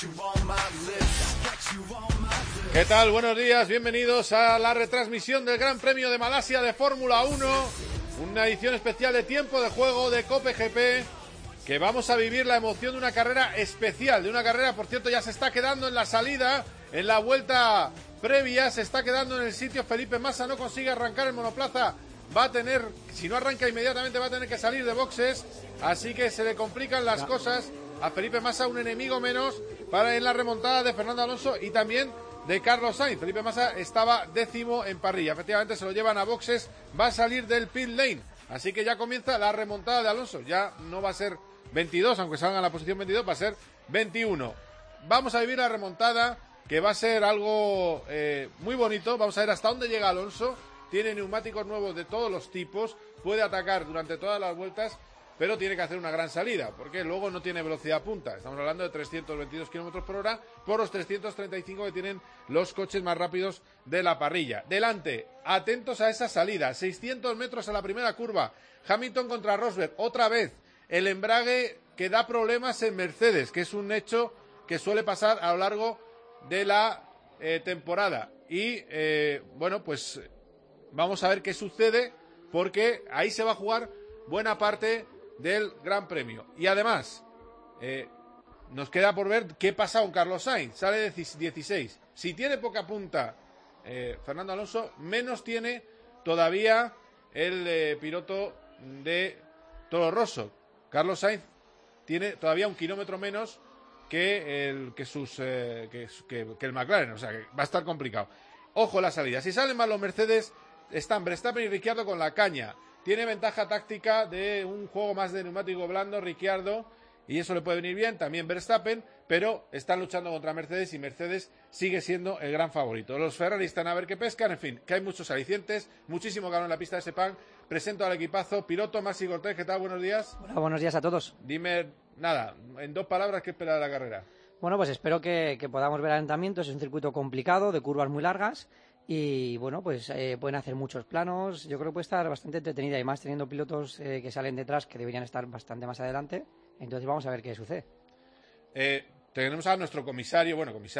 ¿Qué tal? Buenos días, bienvenidos a la retransmisión del Gran Premio de Malasia de Fórmula 1, una edición especial de tiempo de juego de Cope GP, que vamos a vivir la emoción de una carrera especial, de una carrera, por cierto, ya se está quedando en la salida, en la vuelta previa, se está quedando en el sitio. Felipe Massa no consigue arrancar el monoplaza, va a tener, si no arranca inmediatamente, va a tener que salir de boxes, así que se le complican las cosas a Felipe Massa, un enemigo menos para en la remontada de Fernando Alonso y también de Carlos Sainz. Felipe Massa estaba 10º en parrilla, efectivamente se lo llevan a boxes, va a salir del pit lane, así que ya comienza la remontada de Alonso, ya no va a ser 22, aunque salga en la posición 22, va a ser 21. Vamos a vivir la remontada, que va a ser algo muy bonito. Vamos a ver hasta dónde llega Alonso. Tiene neumáticos nuevos de todos los tipos, puede atacar durante todas las vueltas, pero tiene que hacer una gran salida, porque luego no tiene velocidad punta. Estamos hablando de 322 km por hora por los 335 que tienen los coches más rápidos de la parrilla. Delante, atentos a esa salida, 600 metros a la primera curva, Hamilton contra Rosberg, otra vez. El embrague que da problemas en Mercedes, que es un hecho que suele pasar a lo largo de la temporada. Y, bueno, pues vamos a ver qué sucede, porque ahí se va a jugar buena parte del Gran Premio. Y además, nos queda por ver qué pasa con Carlos Sainz. Sale de 16. Si tiene poca punta Fernando Alonso, menos tiene todavía el piloto de Toro Rosso. Carlos Sainz tiene todavía 1 kilómetro menos que el McLaren, o sea que va a estar complicado. Ojo la salida, si salen mal los Mercedes, están Verstappen y Ricciardo con la caña. Tiene ventaja táctica de un juego más de neumático blando Ricciardo, y eso le puede venir bien, también Verstappen, pero están luchando contra Mercedes y Mercedes sigue siendo el gran favorito. Los Ferrari están a ver qué pescan, en fin, que hay muchos alicientes, muchísimo calor en la pista de Sepang. Presento al equipazo, piloto Maxi Cortés, ¿qué tal? Buenos días. Hola, buenos días a todos. Dime, nada, en 2 palabras, ¿qué espera de la carrera? Bueno, pues espero que podamos ver alentamientos. Es un circuito complicado, de curvas muy largas, y bueno, pues pueden hacer muchos planos. Yo creo que puede estar bastante entretenida, y más teniendo pilotos que salen detrás, que deberían estar bastante más adelante. Entonces vamos a ver qué sucede. Tenemos a nuestro comisario,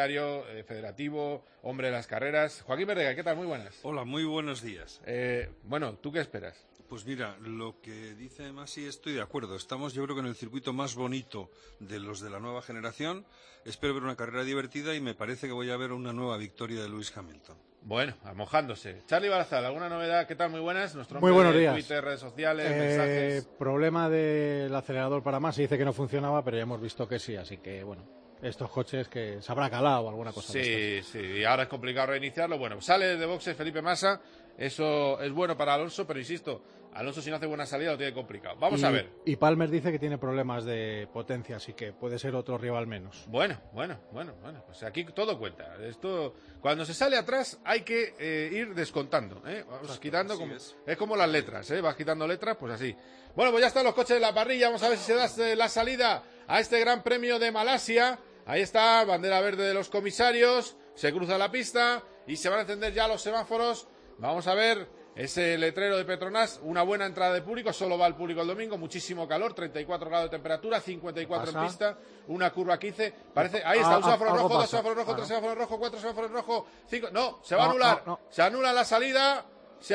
federativo, hombre de las carreras, Joaquín Verdega, ¿qué tal? Muy buenas. Hola, muy buenos días. Bueno, ¿tú qué esperas? Pues mira, lo que dice Masi estoy de acuerdo. Estamos, yo creo que en el circuito más bonito de los de la nueva generación. Espero ver una carrera divertida y me parece que voy a ver una nueva victoria de Lewis Hamilton. Bueno, mojándose. Charly Barazal, ¿alguna novedad? ¿Qué tal? Muy buenas. Nuestro hombre muy buenos de días. Twitter, redes sociales, mensajes. Problema del acelerador para más. Se dice que no funcionaba, pero ya hemos visto que sí. Así que, bueno, estos coches que se habrá calado o alguna cosa. Sí, y ahora es complicado reiniciarlo. Bueno, sale de boxes Felipe Massa. Eso es bueno para Alonso, pero insisto, Alonso si no hace buena salida lo tiene complicado. Vamos a ver. Y Palmer dice que tiene problemas de potencia, así que puede ser otro rival menos. Bueno, pues aquí todo cuenta. Esto, cuando se sale atrás hay que ir descontando, vamos quitando, es como las letras, vas quitando letras, pues así. Bueno, pues ya están los coches de la parrilla, vamos a ver si se da la salida a este Gran Premio de Malasia. Ahí está, bandera verde de los comisarios, se cruza la pista y se van a encender ya los semáforos. Vamos a ver ese letrero de Petronas, una buena entrada de público, solo va el público el domingo, muchísimo calor, 34 grados de temperatura, 54 en pista, una curva 15, parece, ahí está, un semáforo rojo, 2 semáforos rojos, 3 semáforos rojos, 4 semáforos rojos, 5, no, se va a anular, se anula la salida,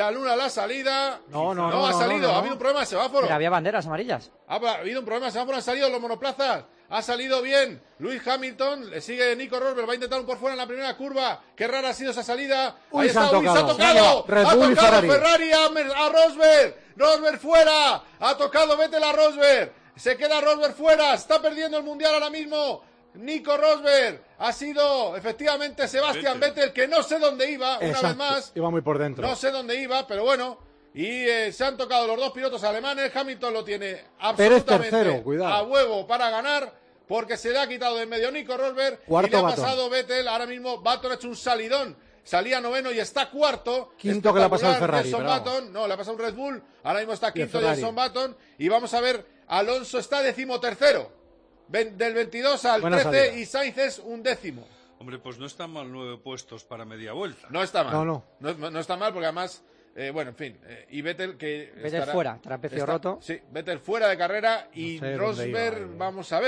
no ha salido, ha habido un problema de semáforo. Pero había banderas amarillas. Ha habido un problema de semáforo, han salido los monoplazas. Ha salido bien Lewis Hamilton, le sigue Nico Rosberg, va a intentar un por fuera en la primera curva. Qué rara ha sido esa salida. Ahí está, se ha tocado Ferrari a Rosberg. Rosberg fuera, ha tocado Vettel a Rosberg. Se queda Rosberg fuera, está perdiendo el mundial ahora mismo. Nico Rosberg, ha sido efectivamente Sebastian Vettel, que no sé dónde iba, una vez más. Iba muy por dentro. No sé dónde iba, pero bueno. Y se han tocado los dos pilotos alemanes. Hamilton lo tiene absolutamente tercero, a huevo para ganar, porque se le ha quitado de en medio Nico Rosberg y le ha pasado Vettel. Ahora mismo Button ha hecho un salidón, salía noveno y está cuarto. Quinto que le ha pasado el Ferrari. No, le ha pasado un Red Bull, ahora mismo está quinto Jenson Button. Y vamos a ver, Alonso está decimotercero, del 22 al 13, y Sainz es un décimo. Hombre, pues no están mal 9 puestos para media vuelta. No está mal. No está mal, porque además... bueno, en fin, y Vettel que Vettel fuera, trapecio roto. Sí, Vettel fuera de carrera y Rosberg, vamos a ver.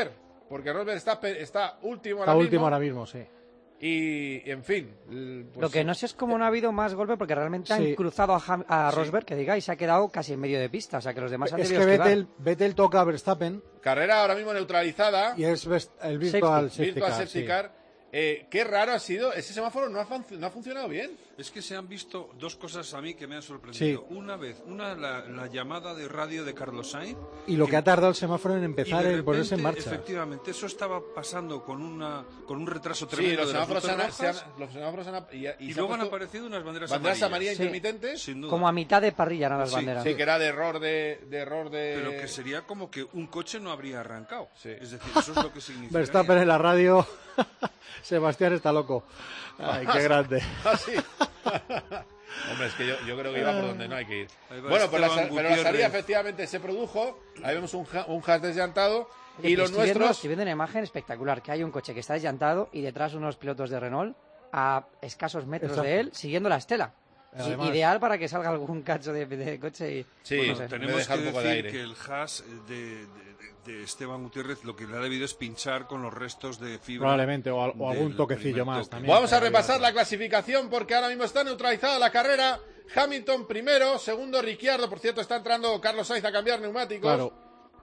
porque Rosberg está último Está ahora último mismo. ahora mismo, sí. Y, en fin. Pues, Lo que no sé es cómo no ha habido más golpe, porque realmente Sí. han cruzado a Rosberg, que diga, y se ha quedado casi en medio de pista. O sea, que los demás han Es debido que esquivar. Vettel toca a Verstappen carrera ahora mismo neutralizada. y es el virtual Safety. safety Virtual car, Safety sí. Car. Qué raro ha sido. Ese semáforo no ha funcionado bien. Es que se han visto dos cosas a mí que me han sorprendido. Sí. Una la llamada de radio de Carlos Sainz. Y lo que ha tardado el semáforo en y empezar de en ponerse en repente, marcha. efectivamente, eso estaba pasando con un retraso Sí, tremendo los de las semáforos luces rojas, los semáforos y se luego han han puesto aparecido unas banderas banderas amarillas Sí. intermitentes. Sin duda. Como a mitad de parrilla eran las Sí, banderas. Sí, que era de error de Pero que sería como que un coche no habría arrancado. Sí. Es decir, eso es lo que significa. Verstappen en la radio. Sebastián está loco. Ay, qué grande. Ah, sí. Hombre, es que yo creo que iba por donde no hay que ir. Ahí va Bueno, pues Esteban pero la Gutiérrez. salida efectivamente se produjo. Ahí vemos un Haas desllantado. Oye, Y pero los estoy nuestros. viendo una imagen espectacular, que hay un coche que está desllantado y detrás unos pilotos de Renault a escasos metros Exacto. de él, siguiendo la estela. Además- Ideal para que salga algún cacho de coche y... Sí, Bueno, no sé. tenemos dejar que un poco de decir aire. que el Haas de Esteban Gutiérrez lo que le ha debido es pinchar con los restos de fibra. Probablemente, o algún del toquecillo primer más toque. también. Vamos a repasar la clasificación porque ahora mismo está neutralizada la carrera. Hamilton primero, segundo Ricciardo, por cierto está entrando Carlos Sainz a cambiar neumáticos. Claro.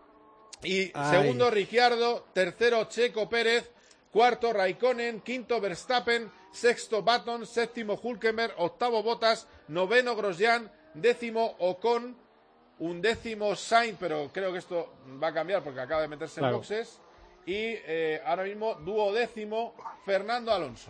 Y Ay. segundo Ricciardo, tercero Checo Pérez, cuarto Raikkonen, quinto Verstappen, sexto Button, séptimo Hülkenberg, octavo Bottas, noveno Grosjean, décimo Ocon, undécimo Sainz, pero creo que esto va a cambiar porque acaba de meterse Claro. en boxes. Y ahora mismo duodécimo Fernando Alonso.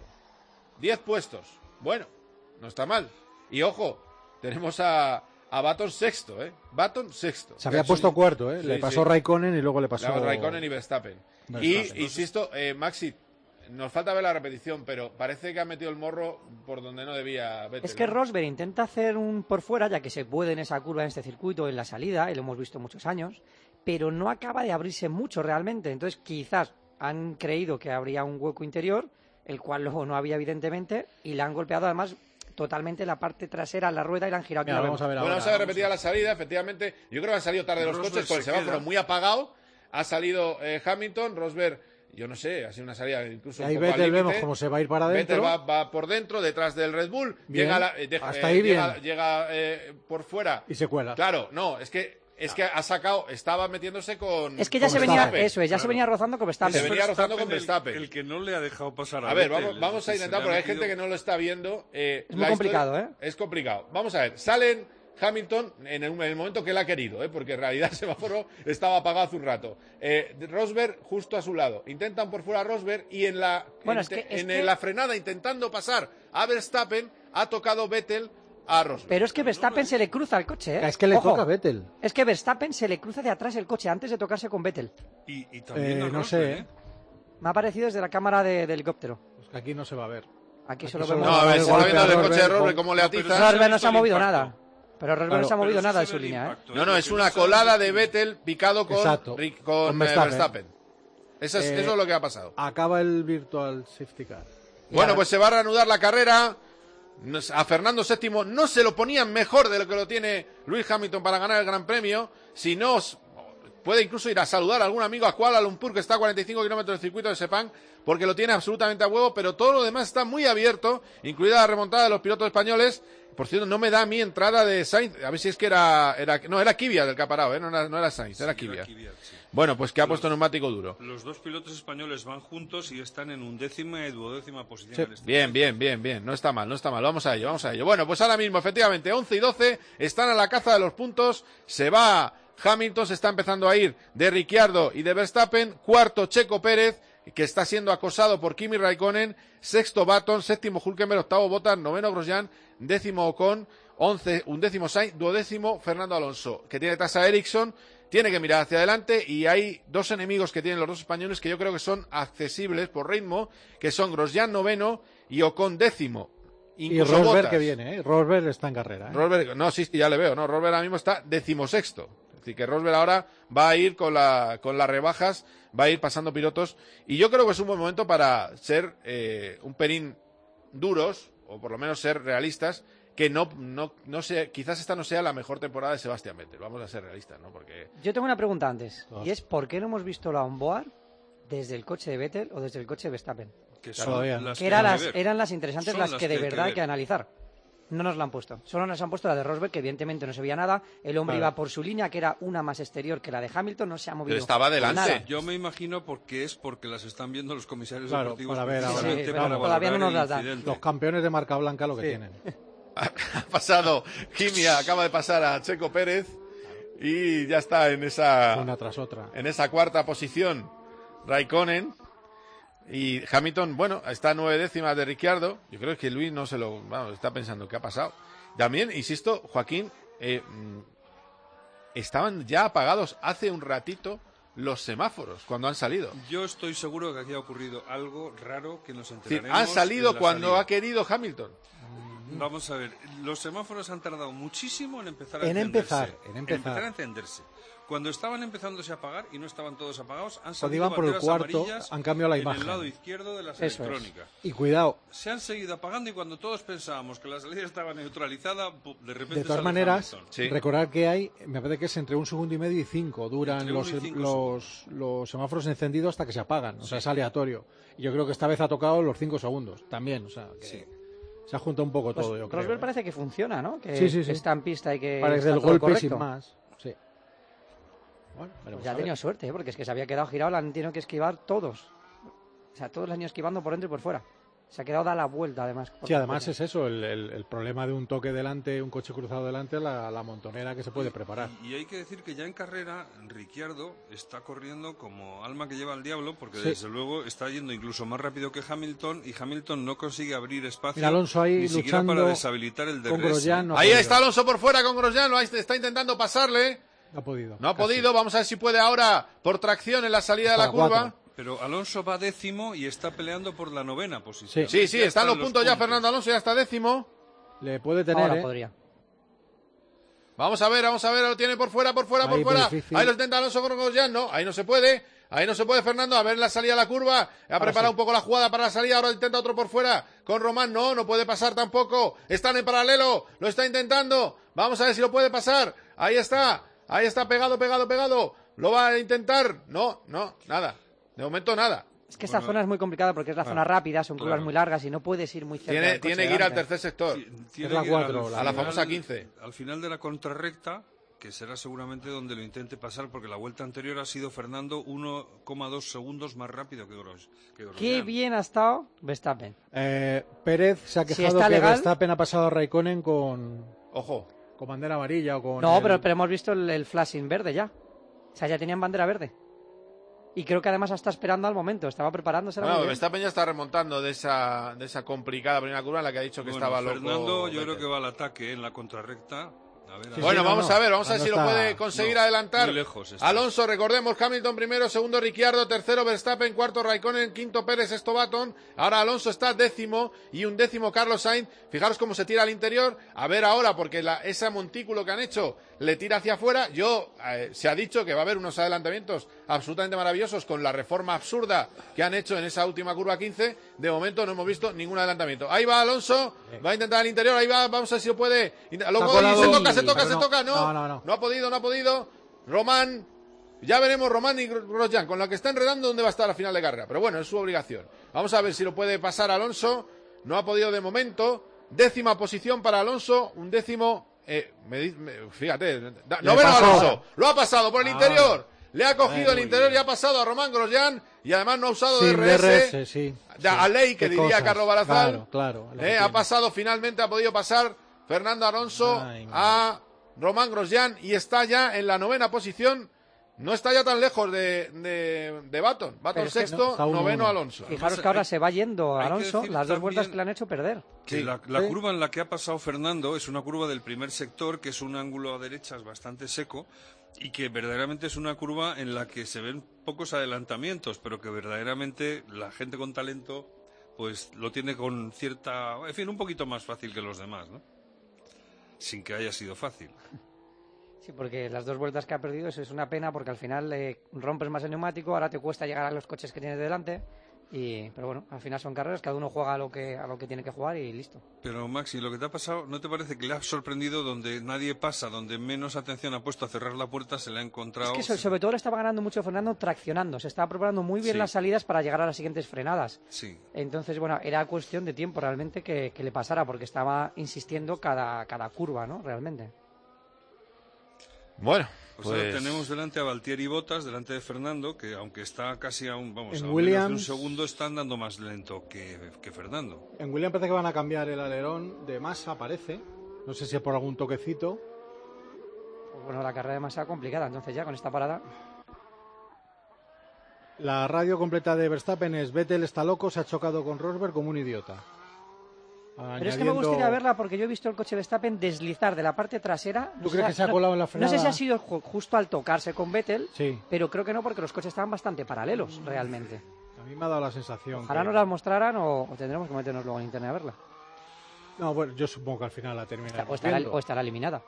10 puestos. Bueno, no está mal. Y ojo, tenemos a Button sexto, ¿eh? Button sexto. Se había Sí, puesto cuarto, ¿eh? sí, Le pasó sí. Raikkonen y luego le pasó... Raikkonen y Verstappen. Verstappen. Y, insisto, Maxi, nos falta ver la repetición, pero parece que ha metido el morro por donde no debía Vettel. Es que ¿no? Rosberg intenta hacer un por fuera, ya que se puede en esa curva, en este circuito, en la salida, y lo hemos visto muchos años, pero no acaba de abrirse mucho realmente. Entonces, quizás han creído que habría un hueco interior, el cual luego no había, evidentemente, y le han golpeado además totalmente la parte trasera, la rueda, y la han girado. Mira, Aquí lo vamos a vemos. ver Bueno, ahora. vamos a ver repetida la salida, efectivamente. Yo creo que han salido tarde los Rosberg coches con el se semáforo queda. muy apagado. Ha salido Hamilton, Rosberg, yo no sé, ha sido una salida incluso Y un ahí poco al Vettel límite. vemos cómo se va a ir para adentro. Vettel va por dentro, detrás del Red Bull. Bien. Llega, Hasta ahí bien. llega por fuera. Y se cuela. Claro, no, es que ha sacado, estaba metiéndose con. Es que ya con se venía, Verstappen. eso es, ya se Claro. venía rozando con Verstappen. Se venía rozando con Verstappen Verstappen. el que no le ha dejado pasar a A ver, Vettel, vamos es a decir, intentar, se porque le hay ha gente metido- que no lo está viendo. Es muy complicado, ¿eh? Es complicado. Vamos a ver, salen Hamilton en el momento que él ha querido, porque en realidad el semáforo estaba apagado hace un rato. Rosberg justo a su lado. Intentan por fuera a Rosberg y en la frenada intentando pasar a Verstappen ha tocado Vettel a Rosberg. Pero es que Verstappen se le cruza el coche, ¿eh? Es que le Ojo, toca a Vettel. Es que Verstappen se le cruza de atrás el coche antes de tocarse con Vettel. Y también a No Rosberg, sé, ¿eh? Me ha parecido desde la cámara de helicóptero. Pues que aquí no se va a ver. Aquí solo solo vemos... No, a ver, se está viendo el Rosberg, coche de Rosberg con- cómo le No, pero atiza. se ha Rosberg no visto se ha el movido impacto. nada. Pero Rosberg Claro, no se ha movido Pero nada de se su ve el línea, ¿eh? impacto, No, no, es Lo que una no se colada ve- de Vettel picado con Exacto. Con Verstappen. Verstappen. Eso es lo que ha pasado. Acaba el virtual safety car. Bueno, pues se va a reanudar la carrera. A Fernando VII no se lo ponían mejor de lo que lo tiene Lewis Hamilton para ganar el Gran Premio. Si no, puede incluso ir a saludar a algún amigo a Kuala Lumpur, que está a 45 kilómetros del circuito de Sepang, porque lo tiene absolutamente a huevo, pero todo lo demás está muy abierto, incluida la remontada de los pilotos españoles. Por cierto, no me da a mí entrada de Sainz. A ver si es que era Kvyat del que ha parado, no era Sainz, era Sí, Kvyat. Kvyat, sí. Bueno, pues que ha puesto neumático duro. Los dos pilotos españoles van juntos y están en undécima y duodécima posición. Sí. en este Bien. No está mal. Vamos a ello. Bueno, pues ahora mismo, efectivamente, 11 y 12 están a la caza de los puntos. Se va Hamilton, se está empezando a ir de Ricciardo y de Verstappen. Cuarto, Checo Pérez, que está siendo acosado por Kimi Raikkonen. Sexto, Button. Séptimo, Hülkenberg. Octavo, Bottas. Noveno, Grosjean. Décimo, Ocon. Undécimo, Sainz. Duodécimo, Fernando Alonso, que tiene detrás a Ericsson. Tiene que mirar hacia adelante y hay dos enemigos que tienen los dos españoles que yo creo que son accesibles por ritmo, que son Grosjean noveno y Ocon décimo. Y Incluso Rosberg Bottas. que viene, ¿eh? Rosberg está en carrera, ¿eh? Rosberg, no, sí, ya le veo, no, Rosberg ahora mismo está decimosexto. Es decir, que Rosberg ahora va a ir con las rebajas, va a ir pasando pilotos y yo creo que es un buen momento para ser un pelín duros, o por lo menos ser realistas, que no sé, quizás esta no sea la mejor temporada de Sebastián Vettel. Vamos a ser realistas, ¿no? Porque Yo tengo una pregunta antes, y es ¿por qué no hemos visto la onboard desde el coche de Vettel o desde el coche de Verstappen. Que Claro, son ya. las Que que hay que ver. eran las interesantes, Son las las que de que hay que verdad hay ver. que analizar. No nos la han puesto. Solo nos han puesto la de Rosberg, que evidentemente no se veía nada. El hombre Claro. iba por su línea, que era una más exterior que la de Hamilton, no se ha movido. Pero estaba delante. nada. Yo me imagino porque las están viendo los comisarios Claro, deportivos para ver ahora. precisamente Sí, para pero valorar todavía no nos el las dan. incidente. Los campeones de marca blanca lo que Sí. tienen. Ha pasado, Kimia acaba de pasar a Checo Pérez y ya está en Una tras otra. esa cuarta posición Raikkonen. Y Hamilton, bueno, está a 9 décimas de Ricciardo. Yo creo que Luis no se lo... Vamos, está pensando, ¿qué ha pasado? También, insisto, Joaquín, estaban ya apagados hace un ratito los semáforos cuando han salido. Yo estoy seguro que aquí ha ocurrido algo raro que nos Es decir, enteraremos. han salido en la cuando salida. ha querido Hamilton. Vamos a ver, los semáforos han tardado muchísimo en empezar a En encenderse. empezar. a encenderse. Cuando estaban empezándose a apagar y no estaban todos apagados, han Cuando salido iban por el banderas cuarto, amarillas han cambiado la en imagen. el lado izquierdo de las Eso es. electrónicas. Y cuidado, Se han seguido apagando y cuando todos pensábamos que la salida estaba neutralizada, de repente de todas sale maneras, Hamilton. Sí. recordar que hay, me parece que es entre 1,5 segundos y 5 duran Entre los, 1 y 5 los semáforos encendidos hasta que se apagan, o sea, es aleatorio. Y yo creo que esta vez ha tocado los 5 segundos también, o sea, que se ha juntado un poco Pues todo, yo creo. Rosberg parece que funciona, ¿no? Que Sí, sí, sí. está en pista y que Parece está el todo golpe correcto. sin más. Sí. Bueno, Pues veremos ya a ha ver. tenido suerte, porque es que se había quedado girado, la han tenido que esquivar todos. O sea, todos los han ido esquivando por dentro y por fuera. Se ha quedado da la vuelta, además. Sí, además es eso, el problema de un toque delante, un coche cruzado delante, la montonera que se puede preparar. Y hay que decir que ya en carrera, Ricciardo está corriendo como alma que lleva al diablo, porque Sí. desde luego está yendo incluso más rápido que Hamilton, y Hamilton no consigue abrir espacio Mira, Alonso ahí ni siquiera luchando para deshabilitar el con DRS. Grosjean, no ha Ahí podido. está Alonso por fuera con Grosjean, está intentando pasarle. No ha podido. No ha casi. podido, vamos a ver si puede ahora por tracción en la salida de la Hasta la curva. 4. Pero Alonso va 10º y está peleando por la 9ª posición. Sí, sí, Ya están los puntos ya, Fernando Alonso ya está 10º. Le puede tener, Ahora podría. Vamos a ver, lo tiene por fuera, Ahí, por fuera. muy difícil. Ahí lo intenta Alonso con Grosjean, no, ahí no se puede, Fernando, a ver la salida de la curva, ha preparado sí. un poco la jugada para la salida, ahora intenta otro por fuera, con Román, no puede pasar tampoco, están en paralelo, lo está intentando, vamos a ver si lo puede pasar, ahí está pegado, lo va a intentar, no, nada, de momento nada. Es que esta zona es muy complicada porque es la zona rápida, son curvas Claro. muy largas y no puedes ir muy cerca del coche Tiene que ir al delante. tercer sector. Tiene Es la que ir 4, a la famosa 15. Al final de la contrarrecta, que será seguramente donde lo intente pasar, porque la vuelta anterior ha sido Fernando 1,2 segundos más rápido que Grosjean. Qué bien ha estado Verstappen. Pérez se ha Si quejado está que legal- Verstappen ha pasado a Raikkonen con Ojo, bandera amarilla o con... No, el- pero hemos visto el flashing verde ya. O sea, ya tenían bandera verde. Y creo que además está esperando al momento, estaba preparándose. bueno, Verstappen ya está remontando de esa complicada primera curva en la que ha dicho que Bueno, estaba loco. Fernando, yo creo Vettel. que va al ataque en la contrarrecta. A ver, Sí, Bueno, no, vamos no. a ver, vamos a ver No si lo está- puede conseguir no, adelantar. muy lejos está. Alonso, recordemos, Hamilton primero, segundo Ricciardo, tercero Verstappen, cuarto Raikkonen, quinto Pérez, sexto Button. Ahora Alonso está 10º y 11º Carlos Sainz. Fijaros cómo se tira al interior. A ver ahora, porque ese montículo que han hecho le tira hacia afuera. Se ha dicho que va a haber unos adelantamientos absolutamente maravillosos con la reforma absurda que han hecho en esa última curva 15. De momento no hemos visto ningún adelantamiento. Ahí va Alonso, va a intentar al interior, ahí va, vamos a ver si lo puede. Luego colado se y- toca, pero no. no. No ha podido. Román, ya veremos Román y Grosjean, con la que está enredando dónde va a estar a final de carrera. Pero bueno, es su obligación. Vamos a ver si lo puede pasar Alonso. No ha podido de momento. 10ª posición para Alonso, un 10º. Fíjate, noveno pasó. Alonso. Lo ha pasado por el interior. Le ha cogido el muy interior y bien. ha pasado a Román Grosjean. Y además no ha usado Sin DRS. DRS, sí. A ley, que Qué diría cosas. Carlos Barazal. Claro. lo que Ha tiene. pasado finalmente, ha podido pasar Fernando Alonso Ay, madre. a Román Grosjean y está ya en la 9ª posición. No está ya tan lejos de Button. Button Pero es que sexto, no, está 9º 1-1. Alonso. Fijaros que ahora se va yendo hay que Alonso decir las dos vueltas también que le han hecho perder. Que Sí. la Sí. curva en la que ha pasado Fernando es una curva del primer sector, que es un ángulo a derechas bastante seco, y que verdaderamente es una curva en la que se ven pocos adelantamientos, pero que verdaderamente la gente con talento pues lo tiene con cierta... En fin, un poquito más fácil que los demás, ¿no? Sin que haya sido fácil. Sí, porque las dos vueltas que ha perdido eso es una pena porque al final rompes más el neumático, ahora te cuesta llegar a los coches que tienes delante Pero bueno, al final son carreras, cada uno juega a lo que tiene que jugar y listo. Pero Maxi, lo que te ha pasado, ¿no te parece que le ha sorprendido donde nadie pasa, donde menos atención ha puesto a cerrar la puerta, se le ha encontrado? Es que sobre todo le estaba ganando mucho Fernando traccionando, se estaba preparando muy bien las salidas para llegar a las siguientes frenadas. Sí. Entonces, bueno, era cuestión de tiempo realmente que le pasara, porque estaba insistiendo cada curva, ¿no? Realmente. Bueno, Pues tenemos delante a Valtieri y Bottas, delante de Fernando, que aunque está casi a menos de un segundo, está andando más lento que Fernando. En Williams parece que van a cambiar el alerón de Massa, parece. No sé si es por algún toquecito. Pues bueno, la carrera de Massa complicada, entonces ya con esta parada. La radio completa de Verstappen es: Vettel está loco, se ha chocado con Rosberg como un idiota. Pero es que me gustaría verla porque yo he visto el coche Verstappen deslizar de la parte trasera. ¿Tú crees que se ha colado en la frenada? No sé si ha sido justo al tocarse con Vettel, sí, pero creo que no, porque los coches estaban bastante paralelos, realmente. A mí me ha dado la sensación. Ojalá nos las mostraran o tendremos que meternos luego en internet a verla. No, bueno, yo supongo que al final la terminaremos o estará eliminada.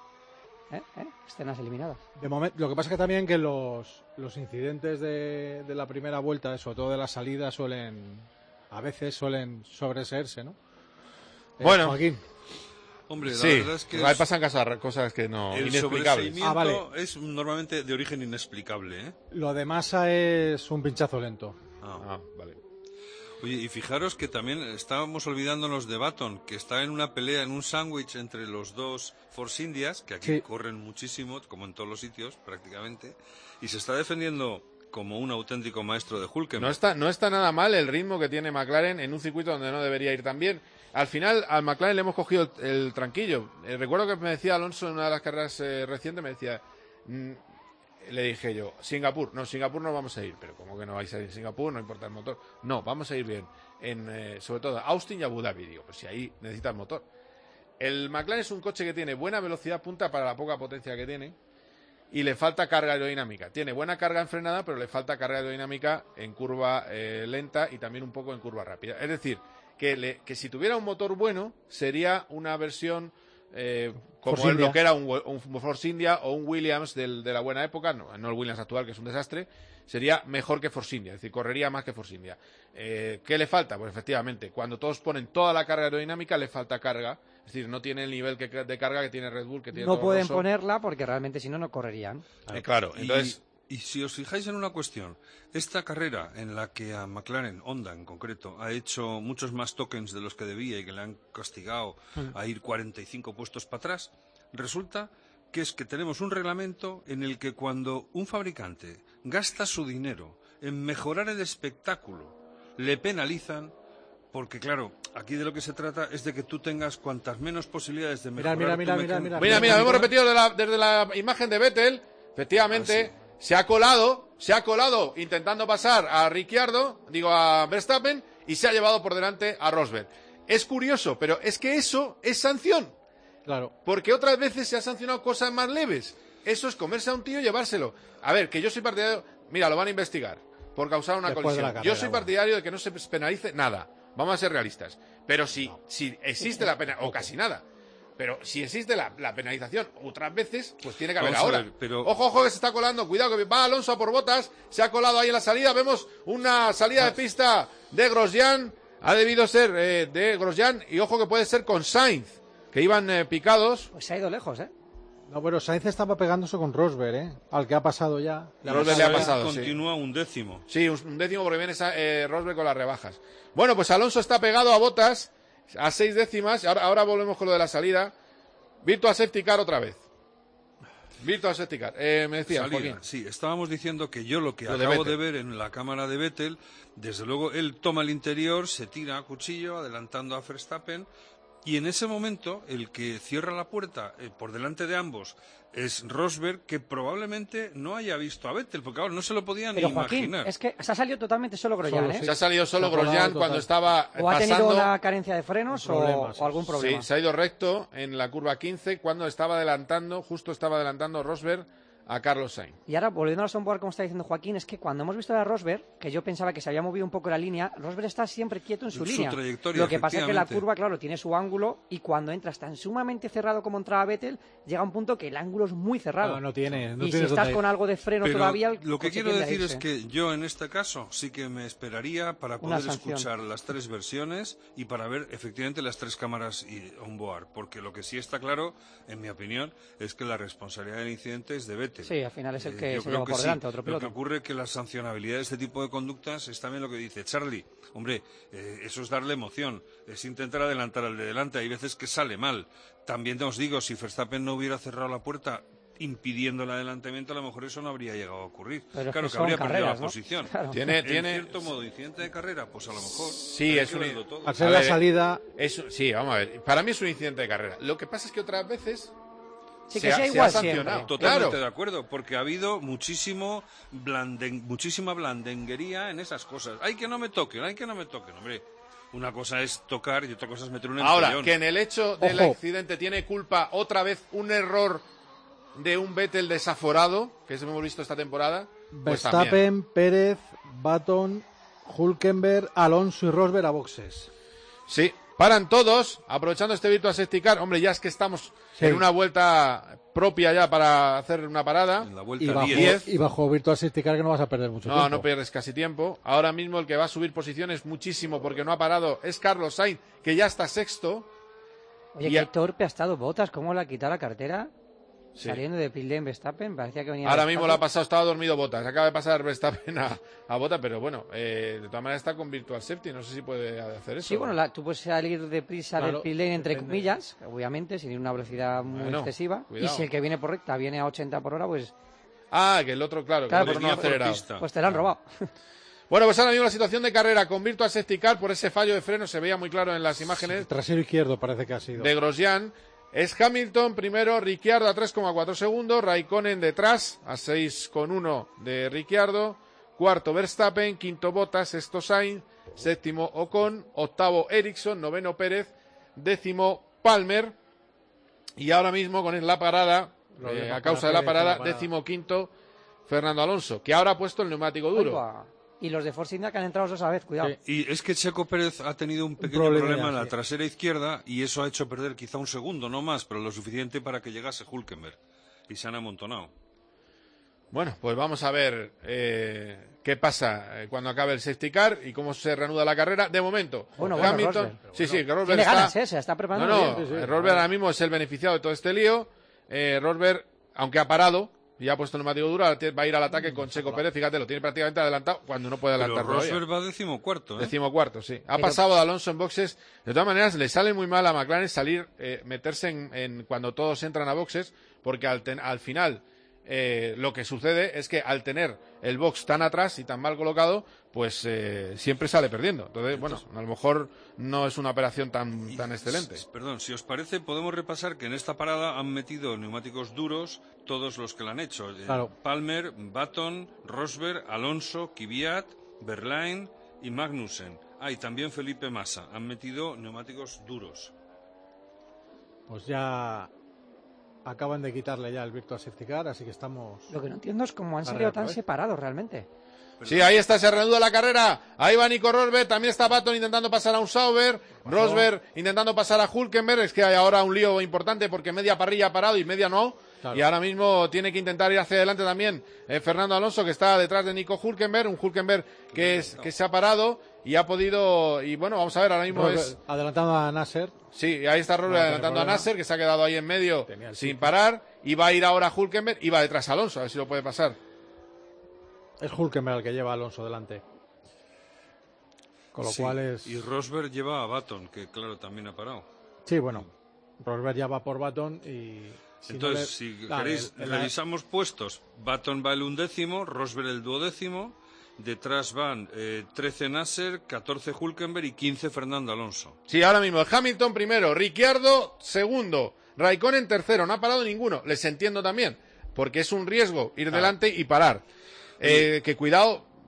Escenas eliminadas. De momento, lo que pasa es que también que los incidentes de la primera vuelta, sobre todo de la salida, a veces suelen sobreseerse, ¿no? Bueno, Joaquín. Hombre, la sí, verdad es que pasan cosas que no el inexplicables. sobreseimiento es normalmente de origen inexplicable, ¿eh? Lo de Massa es un pinchazo lento. Vale. Oye, y fijaros que también estábamos olvidándonos de Button, que está en una pelea, en un sándwich entre los dos Force Indias, que aquí corren muchísimo, como en todos los sitios prácticamente, y se está defendiendo como un auténtico maestro de Hülkenberg. No está nada mal el ritmo que tiene McLaren en un circuito donde no debería ir tan bien. Al final, al McLaren le hemos cogido el tranquillo. Recuerdo que me decía Alonso en una de las carreras recientes, me decía, le dije yo, Singapur no vamos a ir. Pero ¿cómo que no vais a ir a Singapur? No importa el motor. No, vamos a ir bien. Sobre todo Austin y Abu Dhabi. Digo, pues si ahí necesitas motor. El McLaren es un coche que tiene buena velocidad punta para la poca potencia que tiene. Y le falta carga aerodinámica. Tiene buena carga en frenada, pero le falta carga aerodinámica en curva lenta y también un poco en curva rápida. Es decir, que si tuviera un motor bueno, sería una versión como lo que era un Force India o un Williams de la buena época, no el Williams actual, que es un desastre, sería mejor que Force India, es decir, correría más que Force India. ¿Qué le falta? Pues efectivamente, cuando todos ponen toda la carga aerodinámica, le falta carga. Es decir, no tiene el nivel de carga que tiene Red Bull, que tiene No Toro pueden Rosso. ponerla porque realmente si no, no correrían. Claro, entonces... Y si os fijáis en una cuestión, esta carrera en la que a McLaren, Honda en concreto, ha hecho muchos más tokens de los que debía y que le han castigado a ir 45 puestos para atrás, resulta que tenemos un reglamento en el que cuando un fabricante gasta su dinero en mejorar el espectáculo, le penalizan. Porque, claro, aquí de lo que se trata es de que tú tengas cuantas menos posibilidades de mejorar Mira, hemos repetido desde la imagen de Vettel. Efectivamente, se ha colado intentando pasar a a Verstappen, y se ha llevado por delante a Rosberg. Es curioso, pero es que eso es sanción. Claro. Porque otras veces se ha sancionado cosas más leves. Eso es comerse a un tío y llevárselo. A ver, que yo soy partidario... Mira, lo van a investigar por causar una colisión. Yo soy partidario de que no se penalice nada. Vamos a ser realistas. Pero si existe la pena, o casi nada, pero si existe la penalización otras veces, pues tiene que haber ahora. Ojo, que se está colando, cuidado, que va Alonso a por Bottas, se ha colado ahí en la salida, vemos una salida de pista de Grosjean, ha debido ser de Grosjean, y ojo que puede ser con Sainz, que iban picados. Pues se ha ido lejos, No, pero Sainz estaba pegándose con Rosberg, al que ha pasado ya. Rosberg le ha pasado, continúa un décimo. Sí, un décimo porque viene Rosberg con las rebajas. Bueno, pues Alonso está pegado a Bottas a 6 décimas. Ahora volvemos con lo de la salida. Virtual Safety Car otra vez. Virtual Safety Car. Me decía, Joaquín. Sí, estábamos diciendo que yo lo que acabo de ver en la cámara de Vettel, desde luego él toma el interior, se tira a cuchillo, adelantando a Verstappen. Y en ese momento, el que cierra la puerta por delante de ambos es Rosberg, que probablemente no haya visto a Vettel, porque ahora no se lo podían ni imaginar. Es que se ha salido totalmente solo Grosjean, Se ha salido solo Grosjean cuando estaba pasando. O ha tenido una carencia de frenos o algún problema. Sí, se ha ido recto en la curva 15 cuando justo estaba adelantando Rosberg a Carlos Sainz. Y ahora, volviendo a los onboard, como está diciendo Joaquín, es que cuando hemos visto a Rosberg, que yo pensaba que se había movido un poco la línea, Rosberg está siempre quieto en su línea. Trayectoria, lo que pasa es que la efectivamente. curva, claro, tiene su ángulo y cuando entras tan sumamente cerrado como entraba Vettel, llega un punto que el ángulo es muy cerrado. No tiene. Y si estás con algo de freno Pero todavía, lo que coche quiero tiende a decir es irse. que yo en este caso sí que me esperaría para Una poder sanción. escuchar las 3 versiones y para ver efectivamente las 3 cámaras y on-board, porque lo que sí está claro, en mi opinión, es que la responsabilidad del incidente es de Vettel. Sí, al final es el que Yo se creo lleva que por sí. delante, otro Lo piloto. que ocurre es que la sancionabilidad de este tipo de conductas es también lo que dice Charlie. Hombre, eso es darle emoción, es intentar adelantar al de delante. Hay veces que sale mal. También os digo, si Verstappen no hubiera cerrado la puerta impidiendo el adelantamiento, a lo mejor eso no habría llegado a ocurrir. Pero es Claro, que que son habría perdido carreras, la ¿no? posición. Claro. Tiene, En tiene, cierto modo, incidente de carrera, pues a lo mejor. Sí, hay es que un- verlo todo. Al ser A la ver, salida, sí, vamos a ver. Para mí es un incidente de carrera. Lo que pasa es que otras veces Sí, se que ha- sea se igual ha sancionado. siempre. Totalmente Claro. de acuerdo, porque ha habido muchísima blandenguería en esas cosas. Hay que no me toquen, hombre. Una cosa es tocar y otra cosa es meter un Ahora, empellón. que en el hecho del Ojo. accidente tiene culpa otra vez un error de un Vettel desaforado, que es hemos visto esta temporada. Pues también. Verstappen, Pérez, Button, Hülkenberg, Alonso y Rosberg a boxes. Sí, paran todos, aprovechando este Virtual Safety Car. Hombre, ya es que estamos Sí. en una vuelta propia ya para hacer una parada. En la Y vuelta bajo, 10. y bajo Virtual Safety Car que no vas a perder mucho No, tiempo. no pierdes casi tiempo. Ahora mismo el que va a subir posiciones muchísimo porque no ha parado es Carlos Sainz, que ya está sexto. Oye, Y qué a- torpe ha estado Bottas, cómo le ha quitado la cartera. Sí. Saliendo de pit lane Verstappen, parecía que venía Ahora despacio. mismo lo ha pasado, estaba dormido Bottas. Acaba de pasar Verstappen a Bottas, pero bueno, de todas maneras está con Virtual Safety. No sé si puede hacer eso. Sí, bueno, tú puedes salir deprisa Claro, del pit lane, entre depende. comillas, obviamente, sin ir a una velocidad muy Bueno, excesiva. cuidado. Y si el que viene por recta viene a 80 por hora, pues Ah, que el otro, claro, Claro, que el otro no venía ha por acelerado. pista. te la han robado. Bueno, pues ahora mismo la situación de carrera con Virtual Safety Car por ese fallo de freno se veía muy claro en las imágenes Trasero izquierdo parece que ha sido. de Grosjean. Es Hamilton primero, Ricciardo a 3,4 segundos, Raikkonen detrás a 6,1 de Ricciardo, cuarto Verstappen, quinto Bottas, sexto Sainz, séptimo Ocon, octavo Ericsson, noveno Pérez, décimo Palmer y ahora mismo con la parada, Problema a causa de la para Pérez, parada, la parada. décimo quinto Fernando Alonso, que ahora ha puesto el neumático duro. Ahí va. Y los de Force India que han entrado los dos a la vez, cuidado. Sí. Y es que Checo Pérez ha tenido un pequeño problema problema ya, en la sí. trasera izquierda y eso ha hecho perder quizá un segundo, no más, pero lo suficiente para que llegase Hülkenberg. Y se han amontonado. Bueno, pues vamos a ver qué pasa cuando acabe el safety car y cómo se reanuda la carrera. De momento, Bueno, Hamilton, Rosberg. sí, que Rosberg Tiene está... ganas, se la está preparando No, bien. Sí, sí. Rosberg ahora mismo es el beneficiado de todo este lío. Rosberg, aunque ha parado y ha puesto el neumático duro, ahora va a ir al ataque con Checo Pérez. Fíjate, lo tiene prácticamente adelantado cuando no puede Pero adelantar todavía. Rosberg va decimocuarto, ¿eh? Decimocuarto, sí. Ha Pero- pasado de Alonso en boxes. De todas maneras, le sale muy mal a McLaren salir, meterse en cuando todos entran a boxes, porque al final lo que sucede es que al tener el box tan atrás y tan mal colocado, pues siempre sale perdiendo. Entonces, bueno, a lo mejor no es una operación tan excelente. Perdón, si os parece, podemos repasar que en esta parada han metido neumáticos duros todos los que la han hecho. Claro. Palmer, Button, Rosberg, Alonso, Kvyat, Verlaine y Magnussen. Y también Felipe Massa. Han metido neumáticos duros. Pues ya acaban de quitarle ya el Virtual Safety Car, así que estamos... Lo que no entiendo es cómo han Carrera salido otra tan vez. separados realmente. Sí, ahí está, se reanuda la carrera. Ahí va Nico Rosberg, también está Button intentando pasar a un Sauber. Rosberg intentando pasar a Hülkenberg. Es que hay ahora un lío importante porque media parrilla ha parado y media no. Claro. Y ahora mismo tiene que intentar ir hacia adelante también Fernando Alonso, que está detrás de Nico Hülkenberg. Un Hülkenberg que se ha parado y ha podido. Y bueno, vamos a ver, ahora mismo es. Adelantando a Nasser. Sí, ahí está Rosberg No, tiene adelantando a problema. Nasser, que se ha quedado ahí en medio Tenía el sin sitio. parar. Y va a ir ahora Hülkenberg y va detrás Alonso, a ver si lo puede pasar. Es Hülkenberg el que lleva a Alonso delante. Con lo Sí, cual es... Y Rosberg lleva a Button, que claro, también ha parado. Sí, bueno. Rosberg ya va por Button y... si no Entonces, le- si Claro, queréis, revisamos puestos. Button va el 11º, Rosberg el 12º. Detrás van 13 Nasser, 14 Hülkenberg y 15 Fernando Alonso. Sí, ahora mismo Hamilton primero, Ricciardo segundo, Raikkonen tercero, no ha parado ninguno. Les entiendo también, porque es un riesgo ir delante y parar. Que cuidado,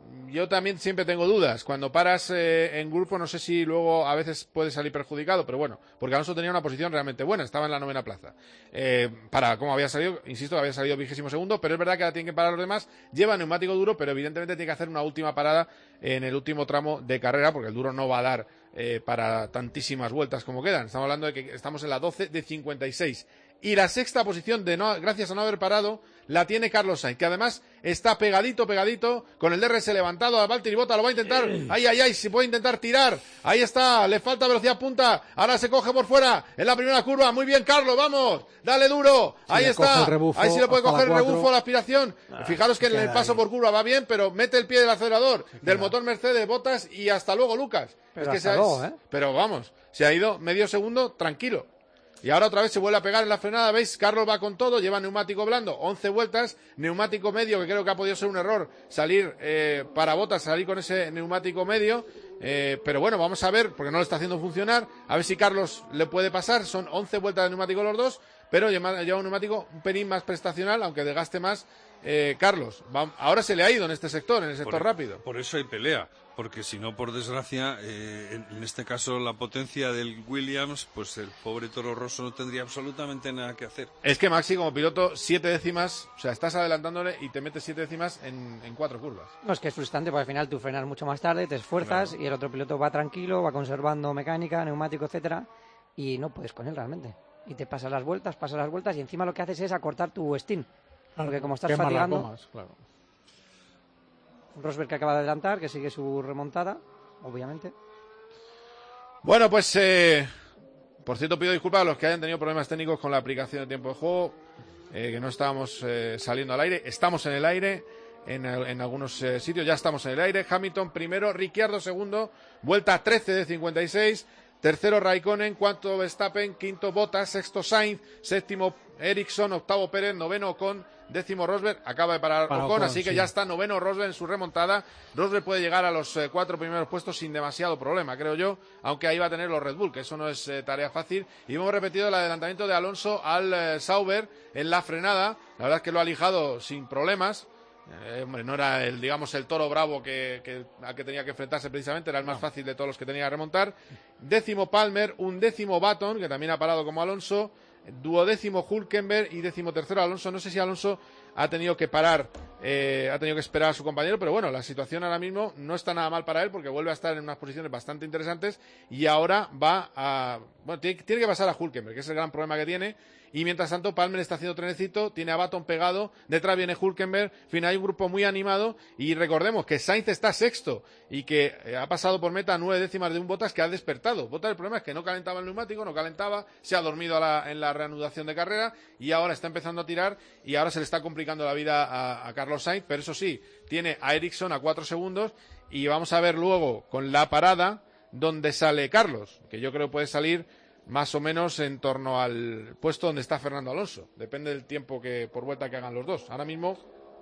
yo también siempre tengo dudas. Cuando paras en grupo, no sé si luego a veces puede salir perjudicado, pero bueno, porque Alonso tenía una posición realmente buena, estaba en la 9ª plaza. Para cómo había salido, insisto, había salido 22º, pero es verdad que ahora tienen que parar los demás. Lleva neumático duro, pero evidentemente tiene que hacer una última parada en el último tramo de carrera, porque el duro no va a dar para tantísimas vueltas como quedan. Estamos hablando de que estamos en la 12 de 56. Y la 6ª posición, gracias a no haber parado, la tiene Carlos Sainz, que además está pegadito, con el DRS levantado a Valtteri Bottas, lo va a intentar, si puede intentar tirar, ahí está, le falta velocidad punta, ahora se coge por fuera, en la primera curva, muy bien Carlos, vamos, dale duro, ahí está, ahí sí le puede coger el rebufo, la aspiración, fijaros que en el paso por curva va bien, pero mete el pie del acelerador, del motor Mercedes, Bottas, y hasta luego Lucas, pero vamos, se ha ido medio segundo tranquilo. Y ahora otra vez se vuelve a pegar en la frenada, ¿veis? Carlos va con todo, lleva neumático blando, 11 vueltas, neumático medio, que creo que ha podido ser un error salir para Bottas, salir con ese neumático medio, pero bueno, vamos a ver, porque no lo está haciendo funcionar, a ver si Carlos le puede pasar, son 11 vueltas de neumático los dos, pero lleva un neumático un pelín más prestacional, aunque desgaste más Carlos. Ahora se le ha ido en este sector, en el sector rápido. Por eso hay pelea. Porque si no, por desgracia, en este caso la potencia del Williams, pues el pobre Toro Rosso no tendría absolutamente nada que hacer. Es que Maxi como piloto 7 décimas, o sea, estás adelantándole y te metes 7 décimas en 4 curvas. No, es que es frustrante porque al final tú frenas mucho más tarde, te esfuerzas, claro, y el otro piloto va tranquilo, va conservando mecánica, neumático, etcétera, y no puedes con él realmente. Y te pasas las vueltas y encima lo que haces es acortar tu steam, porque como estás fatigando... Comas, claro. Rosberg que acaba de adelantar, que sigue su remontada, obviamente. Bueno, pues por cierto pido disculpas a los que hayan tenido problemas técnicos con la aplicación de tiempo de juego, que no estábamos saliendo al aire. Estamos en el aire en algunos sitios, ya estamos en el aire. Hamilton primero, Ricciardo segundo, vuelta 13 de 56, tercero Raikkonen, cuarto Verstappen, quinto Bottas, sexto Sainz, séptimo Ericsson, octavo Pérez, noveno Ocon, décimo Rosberg, acaba de parar Ocon, así que ya está noveno Rosberg en su remontada. Rosberg puede llegar a los 4 primeros puestos sin demasiado problema, creo yo, aunque ahí va a tener los Red Bull, que eso no es tarea fácil. Y hemos repetido el adelantamiento de Alonso al Sauber en la frenada, la verdad es que lo ha lijado sin problemas. Hombre, no era el toro bravo al que tenía que enfrentarse precisamente, era el más fácil de todos los que tenía que remontar. Décimo Palmer, undécimo Button, que también ha parado como Alonso, duodécimo Hülkenberg y decimotercero Alonso. No sé si Alonso ha tenido que parar, ha tenido que esperar a su compañero, pero bueno, la situación ahora mismo no está nada mal para él porque vuelve a estar en unas posiciones bastante interesantes y ahora tiene que pasar a Hülkenberg, que es el gran problema que tiene. Y mientras tanto Palmer está haciendo trenecito, tiene a Button pegado, detrás viene Hülkenberg, en fin, hay un grupo muy animado y recordemos que Sainz está sexto y que ha pasado por meta 9 décimas de un Bottas que ha despertado. Bottas, el problema es que no calentaba el neumático, se ha dormido en la reanudación de carrera y ahora está empezando a tirar y ahora se le está complicando la vida a Carlos Sainz, pero eso sí, tiene a Ericsson a 4 segundos y vamos a ver luego con la parada donde sale Carlos, que yo creo puede salir más o menos en torno al puesto donde está Fernando Alonso. Depende del tiempo por vuelta que hagan los dos. Ahora mismo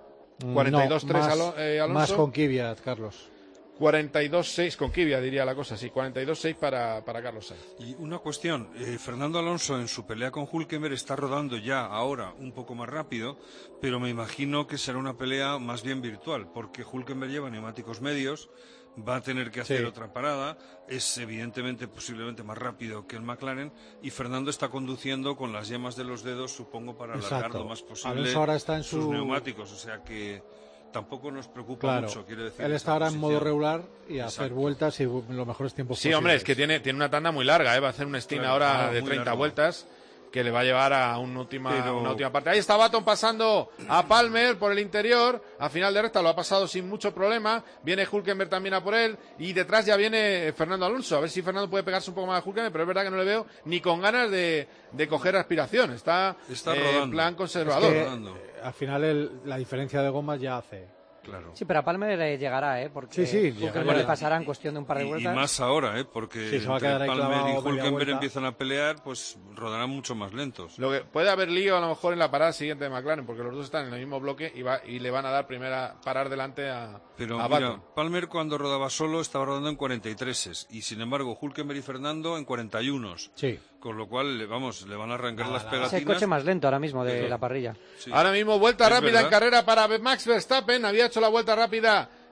42-3 Alonso. Más con Kvyat, Carlos. 42-6 con Kvyat, diría la cosa, sí. 42-6 para Carlos Sainz. Y una cuestión, Fernando Alonso en su pelea con Hülkenberg está rodando ya ahora un poco más rápido, pero me imagino que será una pelea más bien virtual, porque Hülkenberg lleva neumáticos medios, va a tener que hacer otra parada, es evidentemente posiblemente más rápido que el McLaren y Fernando está conduciendo con las yemas de los dedos, supongo, para alargar lo más posible Alonso ahora está en sus neumáticos, o sea que tampoco nos preocupa mucho, quiero decir. Él está ahora en modo regular y a hacer vueltas y los mejores tiempos posibles. Sí, hombre, es que tiene una tanda muy larga, va a hacer un stint ahora de 30 vueltas que le va a llevar a una última parte. Ahí está Button pasando a Palmer por el interior, a final de recta lo ha pasado sin mucho problema, viene Hülkenberg también a por él, y detrás ya viene Fernando Alonso, a ver si Fernando puede pegarse un poco más a Hülkenberg, pero es verdad que no le veo ni con ganas de coger aspiración, está en plan conservador. Es que, al final la diferencia de gomas ya hace... Claro. Sí, pero a Palmer llegará, porque Hülkenberg le pasará en cuestión de un par de vueltas. Y más ahora, porque se va a quedar ahí Palmer y Hülkenberg empiezan a pelear, pues rodarán mucho más lentos. Lo que puede haber lío a lo mejor en la parada siguiente de McLaren, porque los dos están en el mismo bloque y le van a dar parar delante a mira, Palmer cuando rodaba solo estaba rodando en 43 y sin embargo Hülkenberg y Fernando en 41. Sí. Con lo cual, le van a arrancar las pegatinas. Es el coche más lento ahora mismo de la parrilla. Sí. Ahora mismo vuelta rápida en carrera para Max Verstappen. Había hecho la vuelta rápida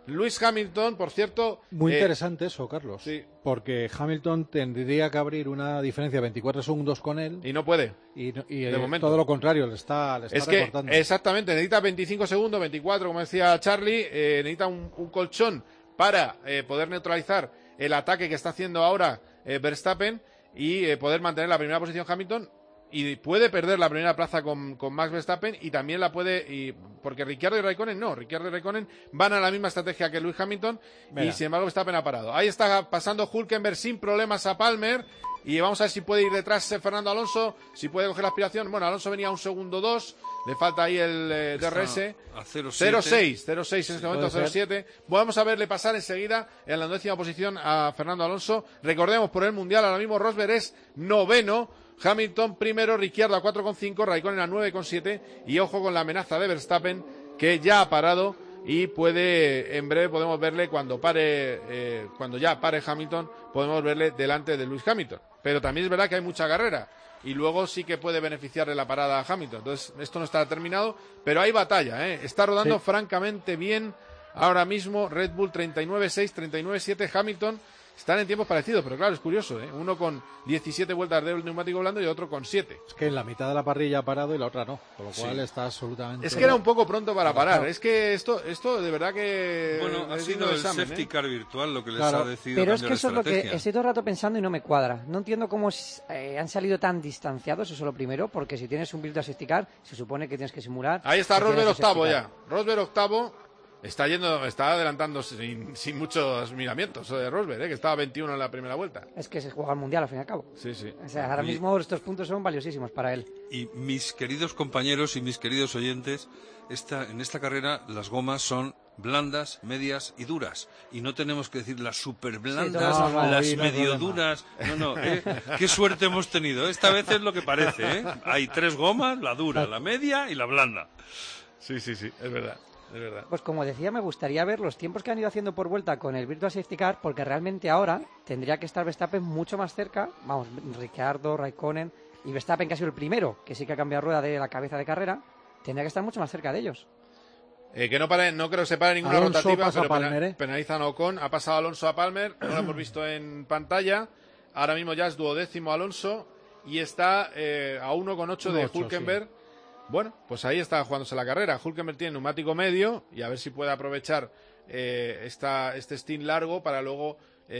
Lewis Hamilton, por cierto... Muy interesante eso, Carlos. Sí. Porque Hamilton tendría que abrir una diferencia de 24 segundos con él. Y no puede. Y de momento. Todo lo contrario, le está recortando. Exactamente, necesita 25 segundos, 24, como decía Charlie. Necesita un colchón para poder neutralizar el ataque que está haciendo ahora Verstappen y poder mantener la primera posición Hamilton. Y puede perder la primera plaza con Max Verstappen y también la puede... porque Ricciardo y Raikkonen van a la misma estrategia que Lewis Hamilton. Mira. Y sin embargo Verstappen ha parado. Ahí está pasando Hülkenberg sin problemas a Palmer y vamos a ver si puede ir detrás Fernando Alonso, si puede coger la aspiración. Bueno, Alonso venía a 1 segundo 2, le falta ahí el DRS. A 0.6 en este momento, 0.7. Vamos a verle pasar enseguida en la 9ª posición a Fernando Alonso. Recordemos, por el Mundial ahora mismo Rosberg es 9º. Hamilton primero, Ricciardo a 4,5, Raikkonen a 9,7 y ojo con la amenaza de Verstappen que ya ha parado y puede, en breve podemos verle cuando ya pare Hamilton, podemos verle delante de Lewis Hamilton. Pero también es verdad que hay mucha carrera y luego sí que puede beneficiarle la parada a Hamilton. Entonces esto no está terminado, pero hay batalla, está rodando francamente bien ahora mismo Red Bull 39.6, 39.7 Hamilton. Están en tiempos parecidos, pero claro, es curioso, uno con 17 vueltas de neumático blando y otro con 7. Es que en la mitad de la parrilla ha parado y la otra no, con lo cual está absolutamente... Es que era un poco pronto para parar, es que esto de verdad que... Bueno, ha sido el safety car virtual lo que les ha decidido pero cambiar es que eso es lo estrategia. que estoy todo el rato pensando y no me cuadra. No entiendo cómo han salido tan distanciados, eso es lo primero, porque si tienes un virtual safety car, se supone que tienes que simular... Ahí está Rosberg octavo ya, Rosberg octavo... Está adelantando sin muchos miramientos de Rosberg, que estaba 21 en la primera vuelta. Es que se juega el Mundial al fin y al cabo. Sí. O sea, ahora mismo estos puntos son valiosísimos para él. Y mis queridos compañeros y mis queridos oyentes, en esta carrera las gomas son blandas, medias y duras. Y no tenemos que decir las super blandas, las medio duras. No, qué suerte hemos tenido. Esta vez es lo que parece, Hay 3 gomas, la dura, la media y la blanda. Sí, es verdad. Pues como decía, me gustaría ver los tiempos que han ido haciendo por vuelta con el Virtual Safety Car, porque realmente ahora tendría que estar Verstappen mucho más cerca, vamos, Ricciardo, Raikkonen y Verstappen, que ha sido el primero, que sí que ha cambiado rueda de la cabeza de carrera, tendría que estar mucho más cerca de ellos. Que no creo que se pare ninguna Alonso rotativa, pero Palmer, penalizan a Ocon, ha pasado Alonso a Palmer, no lo hemos visto en pantalla, ahora mismo ya es 12º Alonso y está a 1,8 de Hülkenberg. Sí. Bueno, pues ahí está jugándose la carrera. Hülkenberg tiene neumático medio y a ver si puede aprovechar este stint largo para luego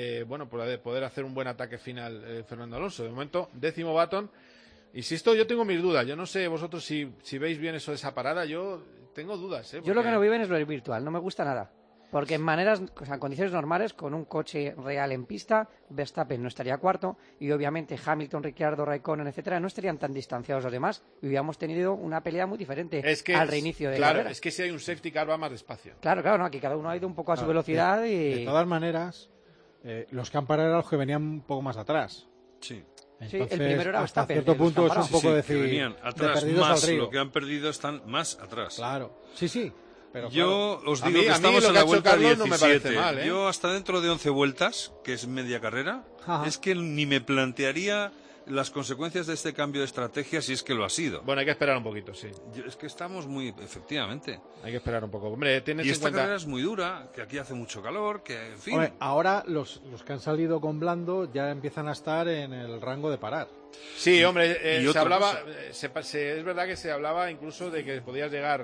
poder hacer un buen ataque final Fernando Alonso. De momento, 10º Button. Insisto, yo tengo mis dudas. Yo no sé vosotros si veis bien eso de esa parada. Yo tengo dudas. Porque... Yo lo que no veo bien es lo del virtual. No me gusta nada. Porque en condiciones normales, con un coche real en pista, Verstappen no estaría cuarto y obviamente Hamilton, Ricciardo, Raikkonen, etcétera, no estarían tan distanciados los demás y hubiéramos tenido una pelea muy diferente al reinicio de la carrera. Es que si hay un safety car va más despacio. Claro, no, aquí cada uno ha ido un poco a su velocidad y... De todas maneras, los que han parado eran los que venían un poco más atrás. Sí. Entonces, el primero era hasta Verstappen, cierto punto es un poco decir... venían atrás más, lo que han perdido están más atrás. Claro, sí. Pero yo os digo que estamos en la vuelta 17. Yo hasta dentro de 11 vueltas, que es media carrera, es que ni me plantearía las consecuencias de este cambio de estrategia si es que lo ha sido. Bueno, hay que esperar un poquito, sí. Es que estamos muy... Efectivamente. Hay que esperar un poco. Hombre, tienes y esta carrera es muy dura, que aquí hace mucho calor, que en fin... Hombre, ahora los que han salido con blando ya empiezan a estar en el rango de parar. Sí, hombre, se hablaba... es verdad que se hablaba incluso de que podías llegar...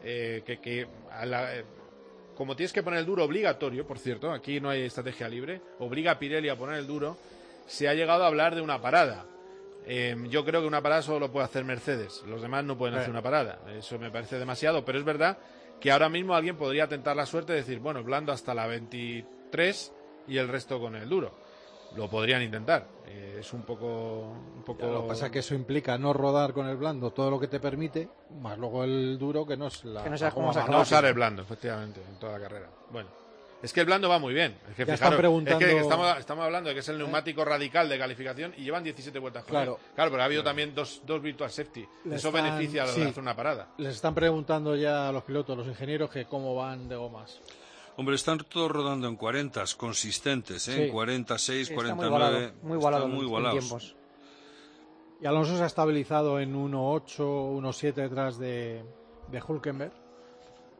como tienes que poner el duro obligatorio, por cierto, aquí no hay estrategia libre, obliga a Pirelli a poner el duro, se ha llegado a hablar de una parada. Yo creo que una parada solo lo puede hacer Mercedes, los demás no pueden hacer una parada, eso me parece demasiado, pero es verdad que ahora mismo alguien podría tentar la suerte de decir, bueno, blando hasta la 23 y el resto con el duro. Lo podrían intentar. Es un poco... Lo que pasa es que eso implica no rodar con el blando todo lo que te permite, más luego el duro que no es la... Que no sabes cómo no usar el blando, efectivamente, en toda la carrera. Bueno, es que el blando va muy bien. Es que, están preguntando... es que estamos hablando de que es el neumático radical de calificación y llevan 17 vueltas. Claro, pero ha habido también dos virtual safety. Eso beneficia a la hora de hacer una parada. Les están preguntando ya a los pilotos, los ingenieros, que cómo van de gomas. Hombre, están todos rodando en 40 consistentes, Sí. 46, Sí, 49. Muy igualados muy en igualados. tiempos. Y Alonso se ha estabilizado en 1.8, 1.7 detrás de Hülkenberg.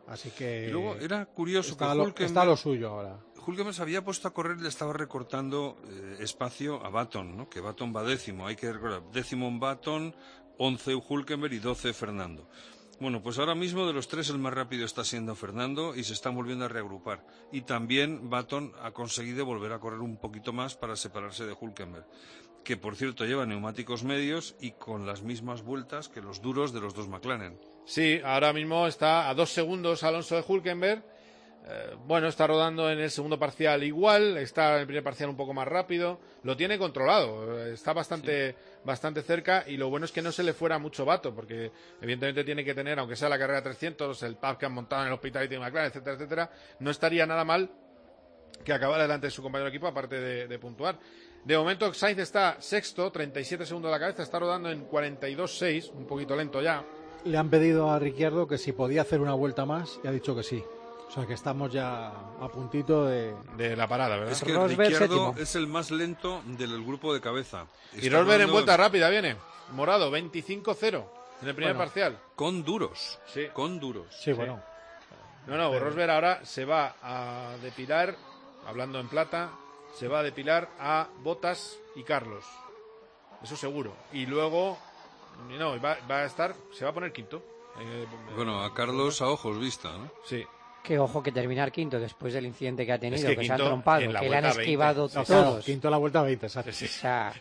Así que Y luego era curioso que está lo suyo ahora. Hülkenberg se había puesto a correr y le estaba recortando espacio a Button, ¿no? Que Button va 10º, hay que recordar, 10º en Button, 11 Hülkenberg y 12 Fernando. Bueno, pues ahora mismo de los tres el más rápido está siendo Fernando y se están volviendo a reagrupar. Y también Button ha conseguido volver a correr un poquito más para separarse de Hülkenberg, que por cierto lleva neumáticos medios y con las mismas vueltas que los duros de los dos McLaren. Sí, ahora mismo está a 2 segundos Alonso de Hülkenberg. Bueno, está rodando en el segundo parcial igual, está en el primer parcial un poco más rápido, lo tiene controlado, está bastante cerca, y lo bueno es que no se le fuera mucho vato, porque evidentemente tiene que tener, aunque sea la carrera 300, el pub que han montado en el Hospitality de McLaren, etcétera, etcétera, no estaría nada mal que acabara delante de su compañero de equipo, aparte de puntuar. De momento Sainz está sexto, 37 segundos a la cabeza, está rodando en 42.6, un poquito lento ya. Le han pedido a Ricciardo que si podía hacer una vuelta más y ha dicho que sí. O sea que estamos ya a puntito de la parada, ¿verdad? Es que Rosberg Ricciardo séptimo. es el más lento del grupo de cabeza. Y Está Rosberg en rodando vuelta rápida viene, morado, 25-0 en el primer Bueno. parcial. con duros. Sí. Con duros. Sí, bueno. No, Rosberg ahora se va a depilar, hablando en plata, se va a depilar a Bottas y Carlos. Eso seguro. Y luego, no, va a estar, se va a poner quinto. Bueno, a Carlos a ojos vista, ¿no? Sí. Que ojo que terminar quinto después del incidente que ha tenido, Es que que se han quinto trompado, en la que le han vuelta 20. esquivado No, todos. claro, quinto a la vuelta 20, exacto. O sea,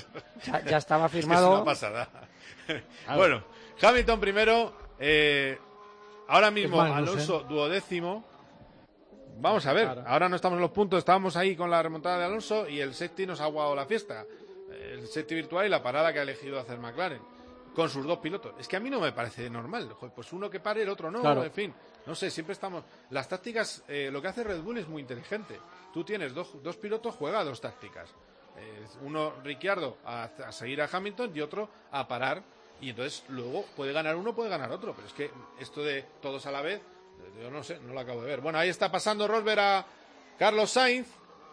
ya estaba Es que es firmado. una pasada. Bueno, Hamilton primero, ahora mismo Es Magnussen. Alonso duodécimo. Vamos a ver, Claro. ahora no estamos en los puntos, estábamos ahí con la remontada de Alonso y el safety nos ha aguado la fiesta. El safety virtual y la parada que ha elegido hacer McLaren con sus dos pilotos. Es que a mí no me parece normal. Joder, pues uno que pare, el otro no, Claro. en fin. No sé, siempre estamos... Las tácticas, lo que hace Red Bull es muy inteligente. Tú tienes dos pilotos, juega dos tácticas. Uno, Ricciardo, a seguir a Hamilton y otro a parar. Y entonces luego puede ganar uno, puede ganar otro. Pero es que esto de todos a la vez, yo no sé, no lo acabo de ver. Bueno, ahí está pasando Rosberg a Carlos Sainz.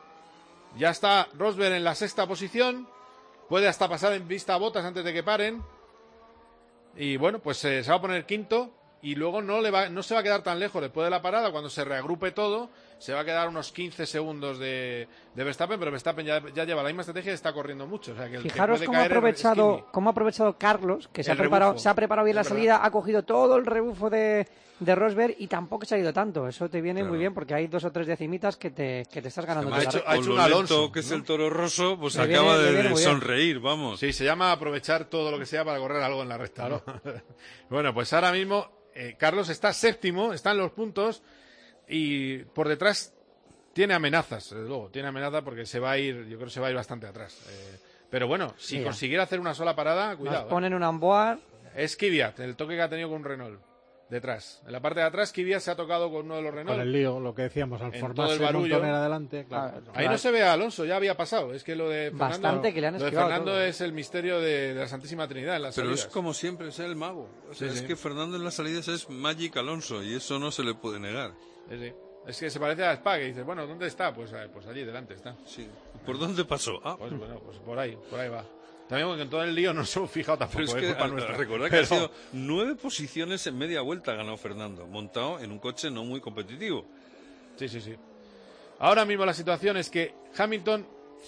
Ya está Rosberg en la sexta posición. Puede hasta pasar en vista a Bottas antes de que paren. Y bueno, pues se va a poner quinto. Y luego no se va a quedar tan lejos después de la parada. Cuando se reagrupe todo, se va a quedar unos 15 segundos de Verstappen. Pero Verstappen ya lleva la misma estrategia y está corriendo mucho. O sea, que el que Fijaros puede cómo ha caer es aprovechado Carlos, que se ha El preparado rebufo. bien la Es verdad. salida, ha cogido todo el rebufo de Rosberg y tampoco se ha ido tanto. Eso te viene Claro. muy bien porque hay 2 o 3 decimitas que te estás ganando. Además, tú la- ha con hecho lo un Alonso, lento que es ¿no? el Toro Rosso, pues Le acaba viene de muy bien. sonreír, vamos. Sí, se llama aprovechar todo lo que sea para correr algo en la recta, ¿no? Bueno, pues ahora mismo Carlos está séptimo, está en los puntos y por detrás tiene amenazas, desde luego, tiene amenazas porque se va a ir, yo creo que se va a ir bastante atrás. Pero bueno, si Mira. consiguiera hacer una sola parada, Nos cuidado. ponen un amboar. Es Kvyat, el toque que ha tenido con un Renault, detrás. En la parte de atrás, Kvyat se ha tocado con uno de los Con Renault. el lío, lo que decíamos, al En formarse todo el barullo. montoner adelante, claro. Ah, Ahí no se ve a Alonso, ya había pasado. Es que lo de Fernando, Bastante que le han lo de esquivado Fernando todo. es el misterio de la Santísima Trinidad en las Pero es salidas. como siempre, es el mago. O sea, Sí, es sí. que Fernando en las salidas es Magic Alonso y eso no se le puede negar. Sí, sí. Es que se parece a Spa, que dices, bueno, ¿dónde está? Pues allí delante está. Sí. ¿Por dónde pasó? Ah, Pues bueno, pues por ahí va. También porque en todo el lío no nos hemos fijado tampoco, pero es es que culpa nuestra. recordad que Pero- ha sido 9 posiciones en media vuelta ganó Fernando, montado en un coche no muy competitivo. Sí. Ahora mismo la situación es que Hamilton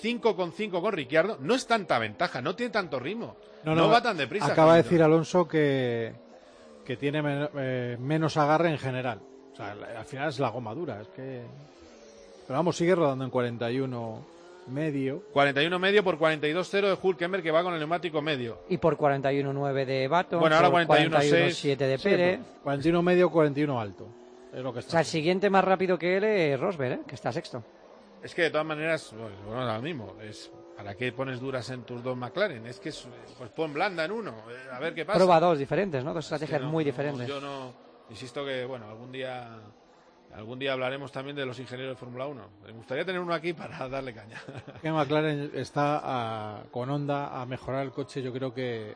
5,5 con Ricciardo no es tanta ventaja, no tiene tanto ritmo. No va tan deprisa. Acaba de Hamilton. decir Alonso que tiene menos agarre en general. O sea, al final es la goma dura. Es que... Pero vamos, sigue rodando en 41 medio. 41 medio por 42,0 de Hülkenberg, que va con el neumático medio. Y por 41.9 de Baton, Bueno, ahora por 41.6 41.7 de Pérez. 41 medio, 41 alto. Es lo que O está. sea, el siguiente más rápido que él es Rosberg, que está sexto. Es que de todas maneras, bueno, ahora mismo, ¿para qué pones duras en tus dos McLaren? Es que pues pon blanda en uno, a ver qué pasa. Prueba dos diferentes, ¿no? Dos Es que estrategias no, muy no, diferentes. Yo no, insisto que, bueno, algún día hablaremos también de los ingenieros de Fórmula 1. Me gustaría tener uno aquí para darle caña. Que McLaren está con Honda a mejorar el coche. Yo creo que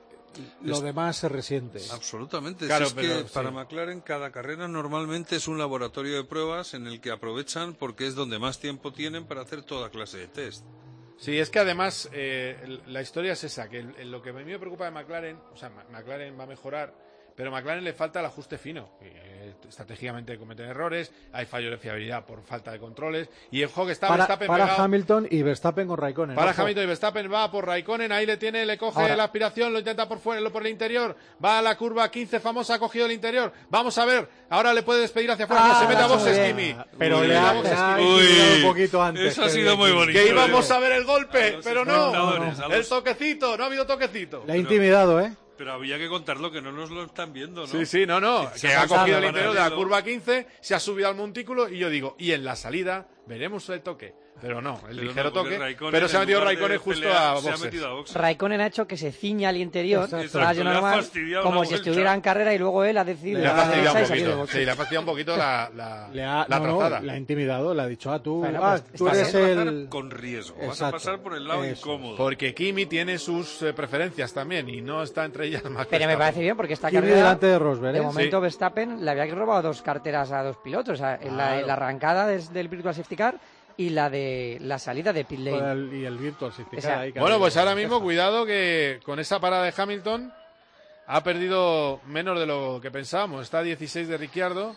lo demás se resiente. Absolutamente. Claro, Si es pero que sí. para McLaren cada carrera normalmente es un laboratorio de pruebas en el que aprovechan porque es donde más tiempo tienen para hacer toda clase de test. Sí, es que además la historia es esa, que lo que a mí me preocupa de McLaren, o sea, McLaren va a mejorar, pero a McLaren le falta el ajuste fino. estratégicamente cometen errores, hay fallos de fiabilidad por falta de controles, y en juego está para Verstappen pegado. Hamilton y Verstappen con Raikkonen. Para ojo. Hamilton y Verstappen va por Raikkonen, ahí le tiene, le coge Ahora. la aspiración, lo intenta por fuera, por el interior, va a la curva 15 famosa, ha cogido el interior, vamos a ver, ahora le puede despedir hacia afuera, no se mete a boxes, muy Kimi. bien. Pero Uy, le ha Uy, intimidado un poquito antes. Eso ha que- sido muy bonito. Que íbamos a ver el golpe, A los pero espectadores, no, a los- el toquecito, no ha habido toquecito. Le ha intimidado, ¿eh? Pero había que contarlo, que no nos lo están viendo, ¿no? Sí, sí, no, Se que ha ha pasado cogido el para interior de la verlo. curva 15, se ha subido al montículo y yo digo, y en la salida veremos el toque. Pero no, el Pero ligero no, porque toque, Raikkonen, pero se ha en metido lugar de Raikkonen justo pelear, a se ha boxes. metido a boxes. Raikkonen ha hecho que se ciña al interior, Exacto. radio Le ha normal, fastidiado como la si vuelta. estuviera en carrera y luego él ha decidido Le ha ir a la fastidiado derecha un y salir de poquito, boxes. sí, le ha fastidiado un poquito la Le ha trazada. le ha intimidado, le ha dicho, tú, Bueno, pues, tú está eres bien. el... Con riesgo. Vas a Exacto. pasar por el lado Eso. incómodo. Porque Kimi tiene sus preferencias también y no está entre ellas más. Pero me Verstappen. parece bien porque esta Kimi carrera, delante de Rosberg, de ¿eh? momento Sí. Verstappen le había robado 2 carteras a 2 pilotos, o sea, en Claro. la arrancada del Virtual Safety Car y la de la salida de pit lane. Y el Virtual Safety O sea, Car ahí que ha Bueno, habido pues ahora mismo quejas. cuidado que con esa parada de Hamilton ha perdido menos de lo que pensábamos. Está a 16 de Ricciardo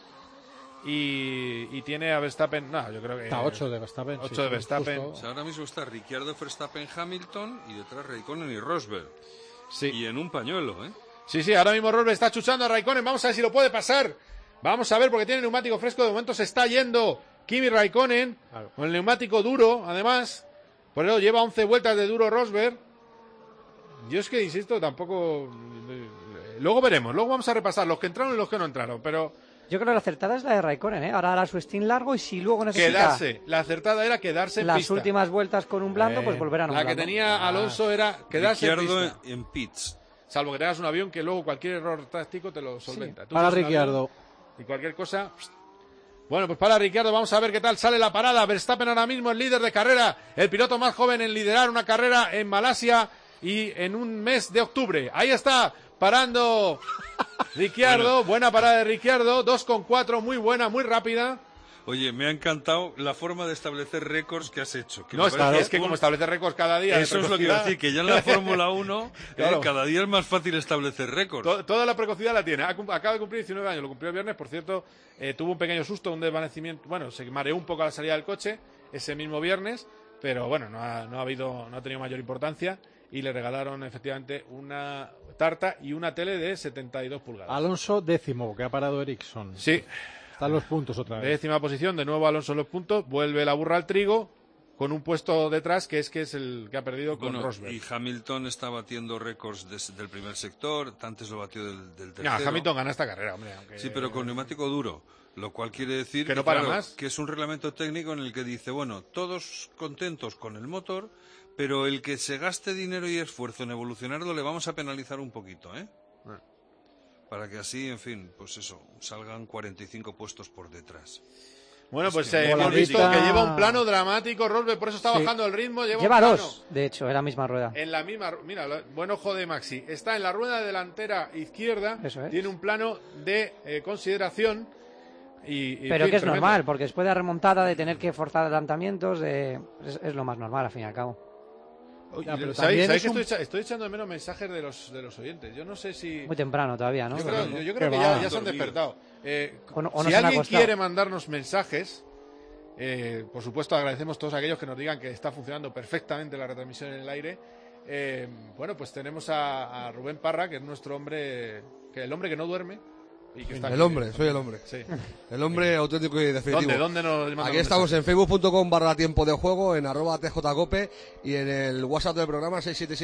y tiene a Verstappen. No, yo creo que. Está 8 de Verstappen. 8 sí, de sí, Verstappen. justo. O sea, ahora mismo está Ricciardo, Verstappen, Hamilton y detrás Raikkonen y Rosberg. Sí. Y en un pañuelo, ¿eh? Sí, ahora mismo Rosberg está chuchando a Raikkonen. Vamos a ver si lo puede pasar. Vamos a ver porque tiene neumático fresco. De momento se está yendo Kimi Raikkonen Claro. con el neumático duro, además. Por eso lleva 11 vueltas de duro Rosberg. Yo es que insisto, tampoco. Luego veremos, luego vamos a repasar los que entraron y los que no entraron. Pero Yo creo que la acertada es la de Raikkonen, ¿eh? Ahora hará su stint largo y si luego necesita quedarse. La acertada era quedarse en las pista. últimas vueltas con un blando, pues volverán a un La que blando. tenía Alonso era quedarse en Ricciardo pista. en pits. Salvo que tengas un avión que luego cualquier error táctico te lo solventa. Tú Para tienes un Ricciardo. avión y cualquier cosa. Bueno, pues para Ricciardo vamos a ver qué tal sale la parada. Verstappen ahora mismo el líder de carrera, el piloto más joven en liderar una carrera en Malasia y en un mes de octubre. Ahí está, parando Ricciardo, buena parada de Ricciardo, 2,4, muy buena, muy rápida. Oye, me ha encantado la forma de establecer récords que has hecho. Que No, me parece es que un- como establece récords cada día. de Eso es lo que iba a precocidad, decir, que ya en la Fórmula 1 Claro. cada día es más fácil establecer récords. Toda la precocidad la tiene. Acaba de cumplir 19 años, lo cumplió el viernes, por cierto, tuvo un pequeño susto, un desvanecimiento, bueno, se mareó un poco a la salida del coche ese mismo viernes, pero bueno, no ha tenido mayor importancia y le regalaron efectivamente una tarta y una tele de 72 pulgadas. Alonso 10º, que ha parado Ericsson. Sí, Están los puntos otra vez. 10ª posición, de nuevo Alonso en los puntos, vuelve la burra al trigo con un puesto detrás que es el que ha perdido con Bueno, Rosberg. y Hamilton está batiendo récords del primer sector, antes lo batió del No, tercero. Hamilton gana esta carrera, hombre. Aunque... Sí, pero con neumático duro, lo cual quiere decir Que no para claro, más. que es un reglamento técnico en el que dice, bueno, todos contentos con el motor, pero el que se gaste dinero y esfuerzo en evolucionarlo le vamos a penalizar un poquito, ¿eh? Bueno. Para que así, en fin, pues eso, salgan 45 puestos por detrás. Bueno, Es pues que hemos voladita- visto que lleva un plano dramático Rosberg, por eso está Sí. bajando el ritmo. Lleva Lleva un plano 2, de hecho, en la misma rueda. en la misma. Mira, buen ojo de Maxi. Está en la rueda delantera izquierda. Eso es. Tiene un plano de consideración. Y, Pero en fin, que es tremendo. normal, porque después de la remontada, de tener que forzar adelantamientos, es lo más normal, al fin y al cabo. Oye, Ya, pero ¿sabéis también que es un- estoy echando de menos mensajes de los oyentes? Yo no sé si. Muy temprano todavía, ¿no? Yo creo, yo Que creo que va. ya se han Dormido. despertado. O no Si se han alguien acostado. quiere mandarnos mensajes, por supuesto agradecemos a todos aquellos que nos digan que está funcionando perfectamente la retransmisión en el aire. Bueno, pues tenemos a Rubén Parra, que es nuestro hombre, que el hombre que no duerme. Y que está El aquí. hombre, soy el hombre. Sí. El hombre auténtico y definitivo. ¿Dónde nos mandan Aquí los estamos mensajes? en facebook.com/tiempo de juego, en @tjcope y en el WhatsApp del programa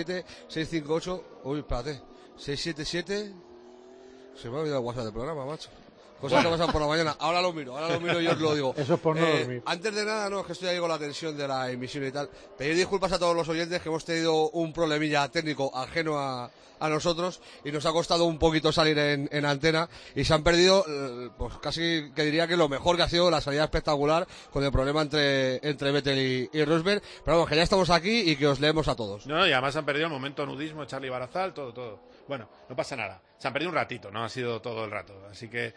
677-658. Uy, espérate. 677. Se me ha olvidado el WhatsApp del programa, macho. Cosas que pasan por la mañana. Ahora lo miro y os lo digo. Eso es por no dormir. Antes de nada, no, es que estoy ahí con la tensión de la emisión y tal. Pedir disculpas a todos los oyentes que hemos tenido un problemilla técnico ajeno a nosotros y nos ha costado un poquito salir en antena y se han perdido, pues casi que diría que lo mejor que ha sido la salida espectacular con el problema entre Vettel y Rosberg. Pero vamos, que ya estamos aquí y que os leemos a todos. No, y además han perdido el momento nudismo, Charlie Barazal, todo. Bueno, no pasa nada. Se han perdido un ratito, no ha sido todo el rato. Así que,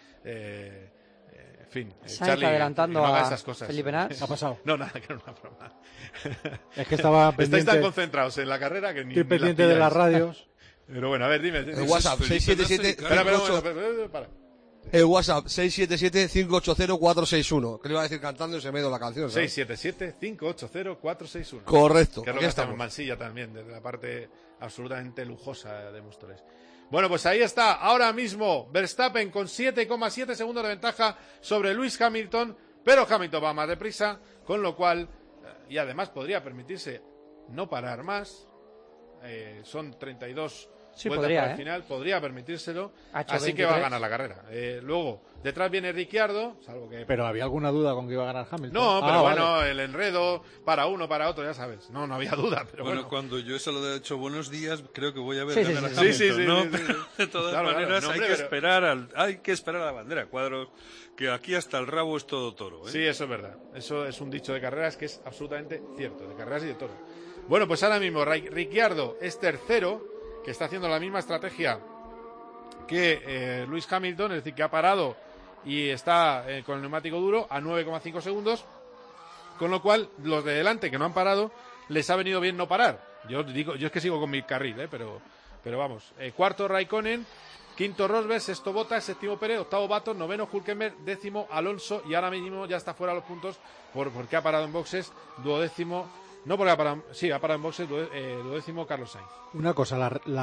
en fin. Sainz adelantando no haga a esas cosas. Felipe Nas. ¿Qué ha pasado? No, nada, que era una broma. Es que estaba Estáis pendiente, tan concentrados en la carrera que ni estoy ni pendiente la de las pilláis. radios. Pero bueno, a ver, dime. El WhatsApp, Felipe Nasser y 677 Espera, Carlos. para. El WhatsApp 677-580-461. Que le iba a decir cantando y se me ha ido la canción, ¿sabes? 677-580-461. Correcto. Que es lo que hacemos Mansilla también, desde la parte absolutamente lujosa de Móstoles. Bueno, pues ahí está, ahora mismo Verstappen con 7,7 segundos de ventaja sobre Lewis Hamilton, pero Hamilton va más deprisa, con lo cual, y además podría permitirse no parar más, son 32 vueltas para el final, podría permitírselo, así 23. Que va a ganar la carrera. Luego, detrás viene Ricciardo, salvo que... ¿Pero había alguna duda con que iba a ganar Hamilton? No, pero bueno, el enredo para uno, para otro, ya sabes. No había duda, pero bueno. Cuando yo se lo he hecho buenos días, creo que voy a ver ganar a Hamilton. Sí. ¿No? De todas maneras, hay que esperar a la bandera, Cuadros, que aquí hasta el rabo es todo toro, ¿eh? Sí, eso es verdad. Eso es un dicho de carreras que es absolutamente cierto, de carreras y de toro. Bueno, pues ahora mismo Ricciardo es tercero, que está haciendo la misma estrategia que Lewis Hamilton, es decir, que ha parado y está con el neumático duro a 9,5 segundos, con lo cual los de delante que no han parado les ha venido bien no parar. Yo es que sigo con mi carril, pero vamos. Cuarto Raikkonen, quinto Rosberg, sexto Bottas, séptimo Pérez, octavo Button, noveno Hülkenberg, décimo Alonso y ahora mismo ya está fuera de los puntos porque ha parado en boxes, duodécimo. No, porque ha parado en boxes, duodécimo Carlos Sainz. Una cosa,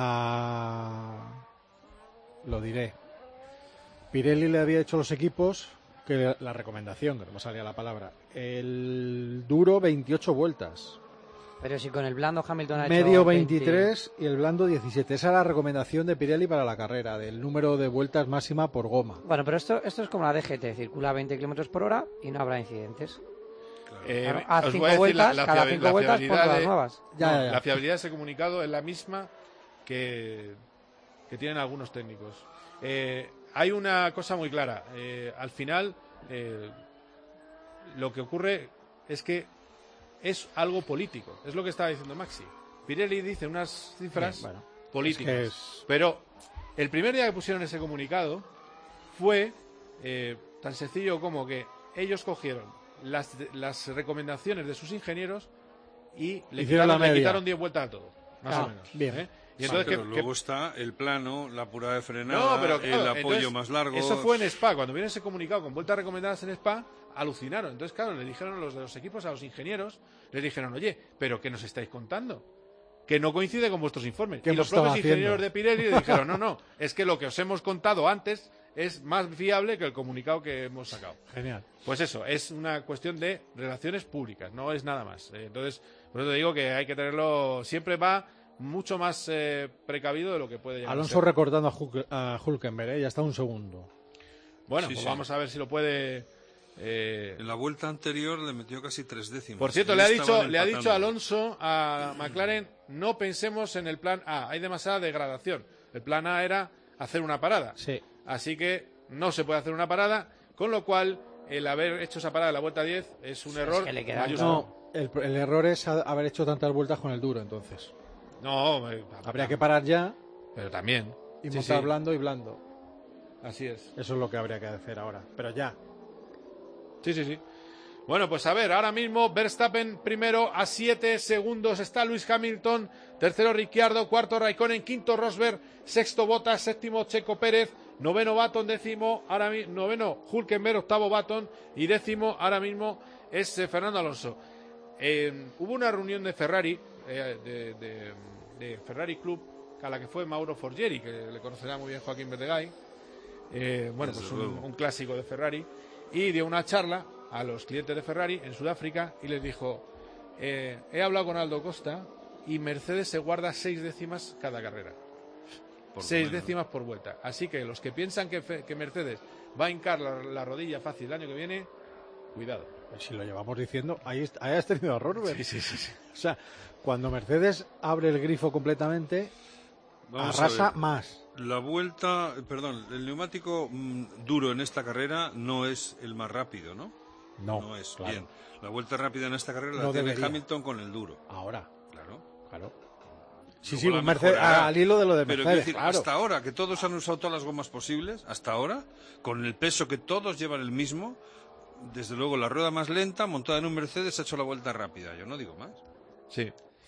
lo diré. Pirelli le había hecho a los equipos que la recomendación, que no me salía la palabra, el duro 28 vueltas. Pero si con el blando Hamilton ha hecho... Medio 23 y el blando 17. Esa es la recomendación de Pirelli para la carrera, del número de vueltas máxima por goma. Bueno, pero esto es como la DGT, circula a 20 km/h y no habrá incidentes. Claro, a 5 vueltas, cada 5 vueltas por las nuevas. Ya. La fiabilidad de ese comunicado es la misma que tienen algunos técnicos. Hay una cosa muy clara. Al final, lo que ocurre es que es algo político. Es lo que estaba diciendo Maxi. Pirelli dice unas cifras políticas. Pero el primer día que pusieron ese comunicado fue tan sencillo como que ellos cogieron las recomendaciones de sus ingenieros y le quitaron 10 vueltas a todo, más o menos. Bien. Y entonces, pero luego está el plano, la apurada de frenada, el apoyo más largo. Eso fue en Spa. Cuando viene ese comunicado con vueltas recomendadas en Spa, alucinaron. Entonces, claro, le dijeron los de los equipos a los ingenieros, les dijeron, oye, ¿pero qué nos estáis contando? Que no coincide con vuestros informes. Y los propios ingenieros de Pirelli le dijeron, no, es que lo que os hemos contado antes es más fiable que el comunicado que hemos sacado. Genial. Pues eso, es una cuestión de relaciones públicas, no es nada más. Entonces, por eso te digo que hay que tenerlo, siempre va mucho más precavido de lo que puede llegar Alonso a ser. recordando a Hülkenberg, ya está un segundo. Bueno, pues vamos a ver si lo puede... En la vuelta anterior le metió casi 3 décimas. Por cierto, le ha dicho Alonso a McLaren, no pensemos en el plan A, hay demasiada degradación. El plan A era hacer una parada. Sí. Así que no se puede hacer una parada, con lo cual el haber hecho esa parada en la vuelta 10 es un error. Que le queda el error es haber hecho tantas vueltas con el duro, entonces. No, habría que parar ya. Pero también. Y montar blando y blando. Así es. Eso es lo que habría que hacer ahora. Pero ya. Sí. Bueno, pues a ver, ahora mismo Verstappen primero a 7 segundos está Lewis Hamilton, tercero Ricciardo, cuarto Raikkonen, quinto Rosberg, sexto Bottas, séptimo Checo Pérez, noveno Button, noveno Hülkenberg, octavo Button y décimo ahora mismo es Fernando Alonso. Hubo una reunión de Ferrari, de Ferrari Club, a la que fue Mauro Forgieri, que le conocerá muy bien Joaquín Verdegay, pues un clásico de Ferrari, y dio una charla a los clientes de Ferrari en Sudáfrica y les dijo, he hablado con Aldo Costa y Mercedes se guarda 6 décimas cada carrera. 6 décimas por vuelta. Así que los que piensan que Mercedes va a hincar la rodilla fácil el año que viene, cuidado. Pues si lo llevamos diciendo, ahí has tenido a Rosberg. Sí. O sea, cuando Mercedes abre el grifo completamente, arrasa más. La vuelta, el neumático duro en esta carrera no es el más rápido, ¿no? No es. Claro. Bien. La vuelta rápida en esta carrera la tiene Hamilton con el duro. Ahora. Claro. Sí, Mercedes, al hilo de lo de Mercedes. Pero decir, claro. hasta ahora, que todos han usado todas las gomas posibles, hasta ahora, con el peso que todos llevan el mismo, desde luego la rueda más lenta, montada en un Mercedes, ha hecho la vuelta rápida. Yo no digo más. Sí.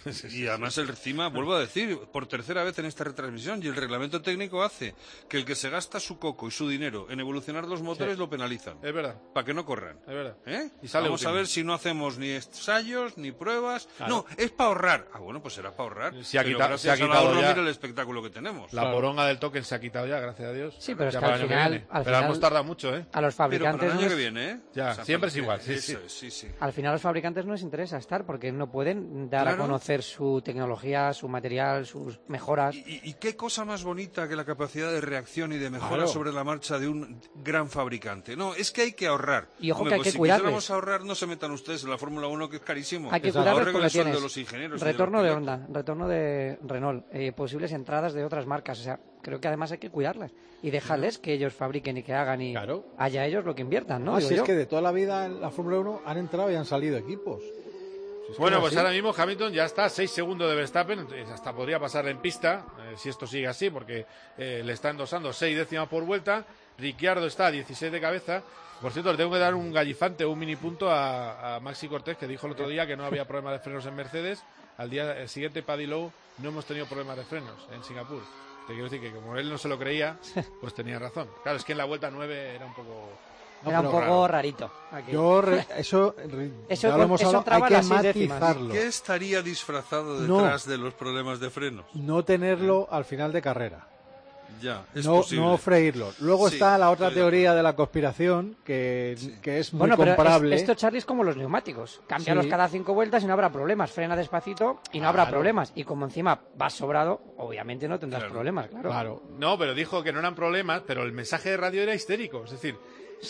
Y además el CIMA, vuelvo a decir, por tercera vez en esta retransmisión, y el reglamento técnico hace que el que se gasta su coco y su dinero en evolucionar los motores lo penalizan. Es verdad, Para que no corran. es verdad. Y sale vamos último. a ver si no hacemos ni ensayos, ni pruebas. Claro. No, es para ahorrar. Ah, bueno, pues será para ahorrar. Se ha Pero quitado- gracias se ha al quitado ahorro, ya. mira el espectáculo que tenemos. La poronga del token se ha quitado ya, gracias a Dios. Sí, pero es Ya que para al el año que final- viene. al Pero final- hemos tardado mucho, ¿eh? A los Pero para fabricantes el no año es- que viene, ¿eh? Ya, siempre es igual, sí, Eso sí. es, sí, sí. Al final a los fabricantes no les interesa estar porque no pueden dar Claro. a conocer su tecnología, su material, sus mejoras. ¿Y qué cosa más bonita que la capacidad de reacción y de mejora Claro. sobre la marcha de un gran fabricante? No, es que hay que ahorrar. Y ojo Hombre, que hay pues que si cuidarles. quisiéramos ahorrar, no se metan ustedes en la Fórmula 1, que es carísimo. Hay que Exacto. cuidarles Ahorren porque el sueldo tienes de los ingenieros y de retorno los de pilotos. Honda, retorno de Renault, posibles entradas de otras marcas. O sea, creo que además hay que cuidarlas y dejarles que ellos fabriquen y que hagan y Claro. haya ellos lo que inviertan, ¿no? No, Digo si es yo. que de toda la vida en la Fórmula 1 han entrado y han salido equipos. Si es que Bueno, es pues así. ahora mismo Hamilton ya está a 6 segundos de Verstappen, entonces hasta podría pasar en pista, si esto sigue así, porque le está endosando 6 décimas por vuelta. Ricciardo está a 16 de cabeza. Por cierto, le tengo que dar un gallifante, un mini punto a Maxi Cortés, que dijo el otro día que no había problema de frenos en Mercedes. Al día siguiente, Paddy Lowe, no hemos tenido problemas de frenos en Singapur. Te quiero decir que como él no se lo creía, pues tenía razón. Claro, es que en la vuelta 9 era un poco... Era un pero poco raro. rarito. Aquí. Eso Eso ya lo hemos eso hablado, traba hay que las 6 décimas. matizarlo. ¿Qué estaría disfrazado No. detrás de los problemas de frenos? No tenerlo al final de carrera. Ya, es No, posible. no freírlo. Luego Sí, está la otra estoy de teoría de la conspiración, que es muy Bueno, pero comparable. esto, Charlie, es como los neumáticos. Cámbialos Sí. cada 5 vueltas y no habrá problemas. Frena despacito y no habrá Claro. problemas. Y como encima vas sobrado, obviamente no tendrás Claro. problemas, claro. Claro. No, pero dijo que no eran problemas, pero el mensaje de radio era histérico. Es decir,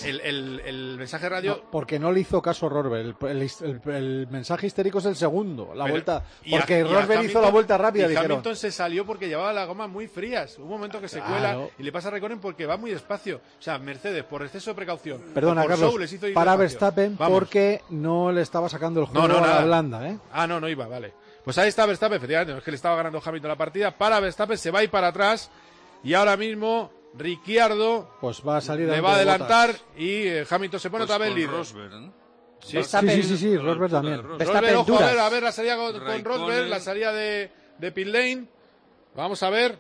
el mensaje de radio... No, porque no le hizo caso Rosberg. El mensaje histérico es el segundo, la Pero- vuelta. y a- Porque y a Rosberg hizo la Hamilton- vuelta rápida, y dijeron. Hamilton se salió porque llevaba las gomas muy frías. Hubo un momento que se Claro. cuela y le pasa a Raikkonen porque va muy despacio. O sea, Mercedes, por exceso de precaución. Perdona, o por Carlos, show, les hizo ir para despacio. Verstappen Vamos. porque no le estaba sacando el juego No, a la nada. blanda, ¿eh? Ah, no iba, vale. Pues ahí está Verstappen, efectivamente, no es que le estaba ganando Hamilton la partida. Para Verstappen se va a ir para atrás y ahora mismo Ricciardo Pues va a salir le delante va a de adelantar Bottas. y Hamilton se pone Pues otra vez con líder. Rosberg, ¿eh? Sí. Verstappen- Sí, Rosberg A la altura también. de Rosberg. Verstappen Rosberg, ojo, duras. a ver la salida con Raikkonen. Rosberg, la salida de pit lane. Vamos a ver.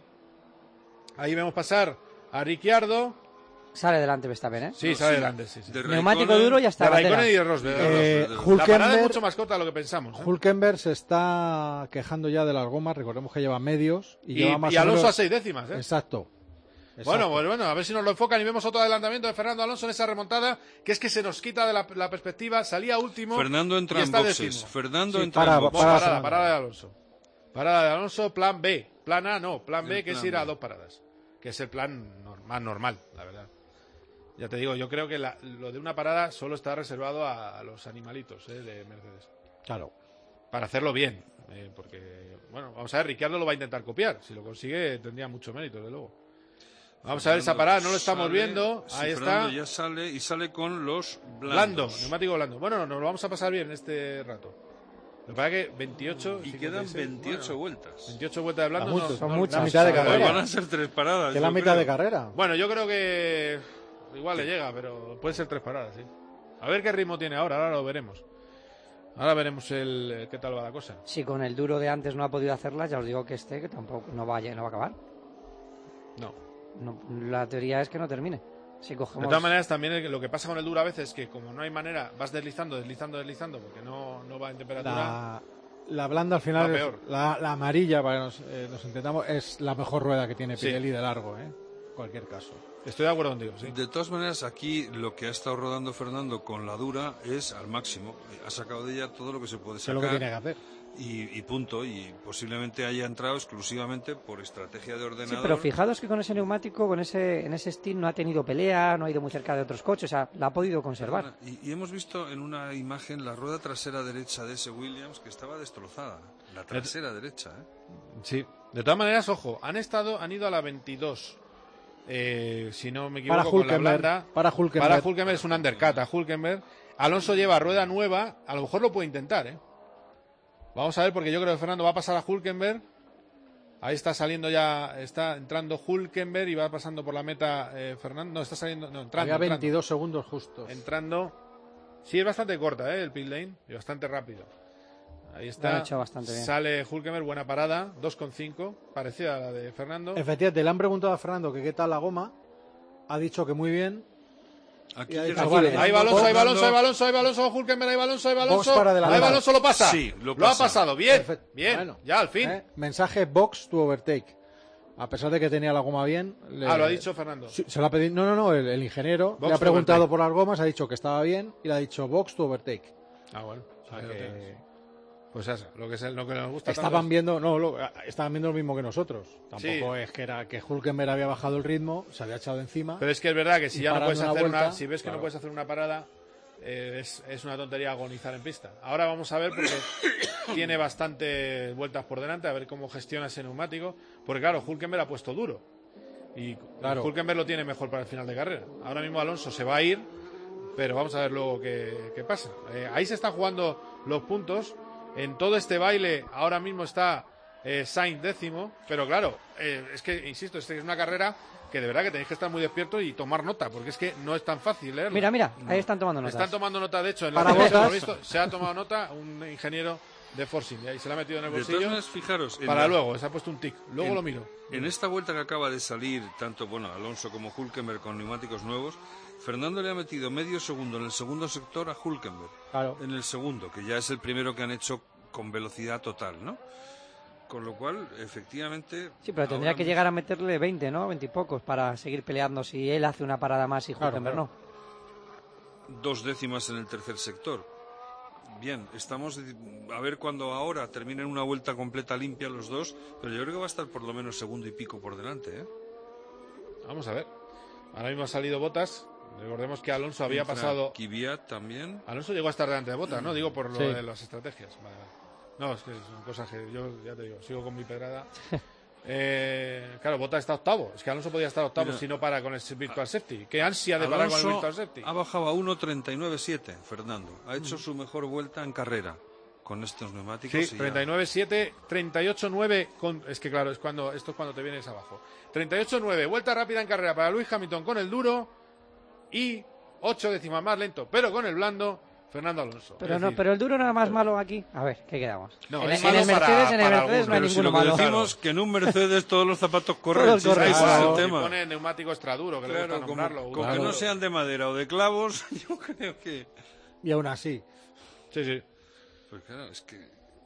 Ahí vemos pasar a Ricciardo. Sale delante Verstappen, ¿eh? Sí, No, sale sí. delante, sí, sí. De Neumático Raikkonen- duro y hasta De bandera. Raikkonen y de Rosberg. Rosberg. La parada es Hülkenberg, mucho más corta de lo que pensamos. ¿eh? Hülkenberg se está quejando ya de las gomas. Recordemos que lleva medios y, lleva más Y o Alonso menos- a 6 décimas. ¿eh? Exacto. Bueno, Exacto. bueno, a ver si nos lo enfocan y vemos otro adelantamiento de Fernando Alonso en esa remontada, que es que se nos quita de la perspectiva, salía último. Fernando entra y en está boxes. décimo. Fernando Sí, entra para- en boxes. para- Parada, Fernando. parada de Alonso. Parada de Alonso, plan B. Plan A no, plan B, El que es plan ir a B. 2 paradas. Que es el plan más normal, la verdad. Ya te digo, yo creo que lo de una parada solo está reservado a los animalitos de Mercedes. Claro. Para hacerlo bien. Porque, bueno, vamos a ver, Ricciardo lo va a intentar copiar. Si lo consigue, tendría mucho mérito, desde luego. Vamos a ver esa parada, no lo estamos Sale- viendo. sí, Ahí Fernando está. ya sale y sale con los Blando, blandos. neumático blando. Bueno, nos lo vamos a pasar bien este rato. Lo que pasa es que 28 Y quedan 56, 28 bueno, vueltas. 28 vueltas de blando. Son muchos, son muchas. La mitad de sabe. Pues carrera. van a ser 3 paradas. Que es la yo mitad creo. de carrera. Bueno, yo creo que igual le llega, pero puede ser 3 paradas, sí. A ver qué ritmo tiene ahora lo veremos. Ahora veremos qué tal va la cosa. Si con el duro de antes no ha podido hacerlas, ya os digo que que tampoco no va a acabar. No. No, la teoría es que no termine. Si De cogemos... todas maneras, también lo que pasa con el duro a veces es que como no hay manera, vas deslizando, porque no va en temperatura. La blanda al final, Va peor. la amarilla, para que nos entendamos, es la mejor rueda que tiene Sí. Pirelli de largo, ¿eh? En cualquier caso. Estoy de acuerdo contigo, sí. De todas maneras, aquí lo que ha estado rodando Fernando con la dura es al máximo. Ha sacado de ella todo lo que se puede Sé lo que sacar. tiene que hacer. Y punto. Y posiblemente haya entrado exclusivamente por estrategia de Sí, ordenador. pero fijados que con ese neumático, en ese stint no ha tenido pelea, no ha ido muy cerca de otros coches, o sea, la ha podido conservar. Perdona, y hemos visto en una imagen la rueda trasera derecha de ese Williams que estaba destrozada. La trasera derecha, ¿eh? Sí. De todas maneras, ojo, han ido a la 22. Si no me equivoco, Para con la Hülkenberg. blanda. Para Hülkenberg. Para Hülkenberg es un undercut a Hülkenberg. Alonso lleva rueda nueva, a lo mejor lo puede intentar, ¿eh? Vamos a ver, porque yo creo que Fernando va a pasar a Hülkenberg. Ahí está saliendo ya, está entrando Hülkenberg y va pasando por la meta Fernando. No, está saliendo, no, entrando. Había entrando. 22 segundos justos. Entrando. Sí, es bastante corta, el pit lane, y bastante rápido. Ahí Lo está. han hecho bastante bien. Sale Hülkenberg, buena parada, 2,5, parecida a la de Fernando. Efectivamente, le han preguntado a Fernando que qué tal la goma. Ha dicho que muy bien. Aquí Y ha ya dicho, está vale, Fernando Ahí va Alonso, ahí va Alonso, ahí va Fernando. Alonso, ahí va Alonso, Hülkenberg, ahí va Alonso, ahí va Box Alonso. para adelantar. Ahí va Alonso, lo pasa. Sí, lo ha pasa. pasado, bien, Perfecto. bien, ya al fin. Mensaje box to overtake. A pesar de que tenía la goma bien. Lo ha dicho Fernando. Sí, se lo ha pedido. No, el ingeniero Box le ha to preguntado overtake. por las gomas, ha dicho que estaba bien y le ha dicho box to overtake. Bueno, O sea ahí lo que tienes. Pues eso, lo que nos gusta tanto estaban es- viendo, estaban viendo lo mismo que nosotros. Tampoco Sí. es que era que Hülkenberg había bajado el ritmo, se había echado encima. Pero es que es verdad que si Y ya no parando puedes una hacer vuelta, si ves que claro. no puedes hacer una parada, es una tontería agonizar en pista. Ahora vamos a ver porque tiene bastantes vueltas por delante, a ver cómo gestiona ese neumático. Porque claro, Hülkenberg ha puesto duro. Y Claro. Hülkenberg lo tiene mejor para el final de carrera. Ahora mismo Alonso se va a ir, pero vamos a ver luego qué pasa. Ahí se están jugando los puntos. En todo este baile ahora mismo está Sainz 10º, pero claro, es que, insisto, es una carrera que de verdad que tenéis que estar muy despiertos y tomar nota, porque es que no es tan fácil leerla. Mira, ahí están tomando notas. Están tomando nota, de hecho, en la Para televisión botas. lo he visto, se ha tomado nota un ingeniero de Force India y se la ha metido en el De todas bolsillo maneras, fijaros. para luego, se ha puesto un tic, luego en- lo miro. En esta vuelta que acaba de salir, tanto Alonso como Hülkenberg con neumáticos nuevos, Fernando le ha metido medio segundo en el segundo sector a Hülkenberg. Claro. En el segundo, que ya es el primero que han hecho con velocidad total, ¿no? Con lo cual, efectivamente... Sí, pero tendría ahora que llegar a meterle 20, ¿no? 20 y pocos para seguir peleando si él hace una parada más y Claro, Hülkenberg claro. no. 2 décimas en el tercer sector. Bien, estamos a ver cuando ahora terminen una vuelta completa limpia los dos, pero yo creo que va a estar por lo menos segundo y pico por delante, ¿eh? Vamos a ver. Ahora mismo ha salido Bottas. Recordemos que Alonso había Entra pasado. Kvyat también. Alonso llegó a estar delante de Bottas, ¿no? Digo por lo Sí. de las estrategias. Vale. No, es que son cosas que yo ya te digo, sigo con mi pedrada. Claro, Bottas está octavo. Es que Alonso podía estar octavo Mira. si no para con el Virtual Safety. Qué ansia de parar con el Virtual Safety. ha bajado a 1.39.7, Fernando. Ha hecho su mejor vuelta en carrera con estos neumáticos. Sí, y ya- 39.7, 38.9. Es que claro, esto es cuando te vienes abajo. 38.9, vuelta rápida en carrera para Lewis Hamilton con el duro y 8 décimas más lento, pero con el blando, Fernando Alonso. Pero Es no, decir, pero el duro no era más malo aquí. A ver, ¿qué quedamos? No, en, es en malo el Mercedes, para en el Mercedes no hay Pero si ninguno lo que malo. decimos que en un Mercedes todos los zapatos corren, Todos si es que corren, ese es claro. el y tema. pone neumático extra duro, que le Claro, gusta nombrarlo. con Claro. que no sean de madera o de clavos, yo creo que... Y aún así. Sí, sí. Pues claro, es que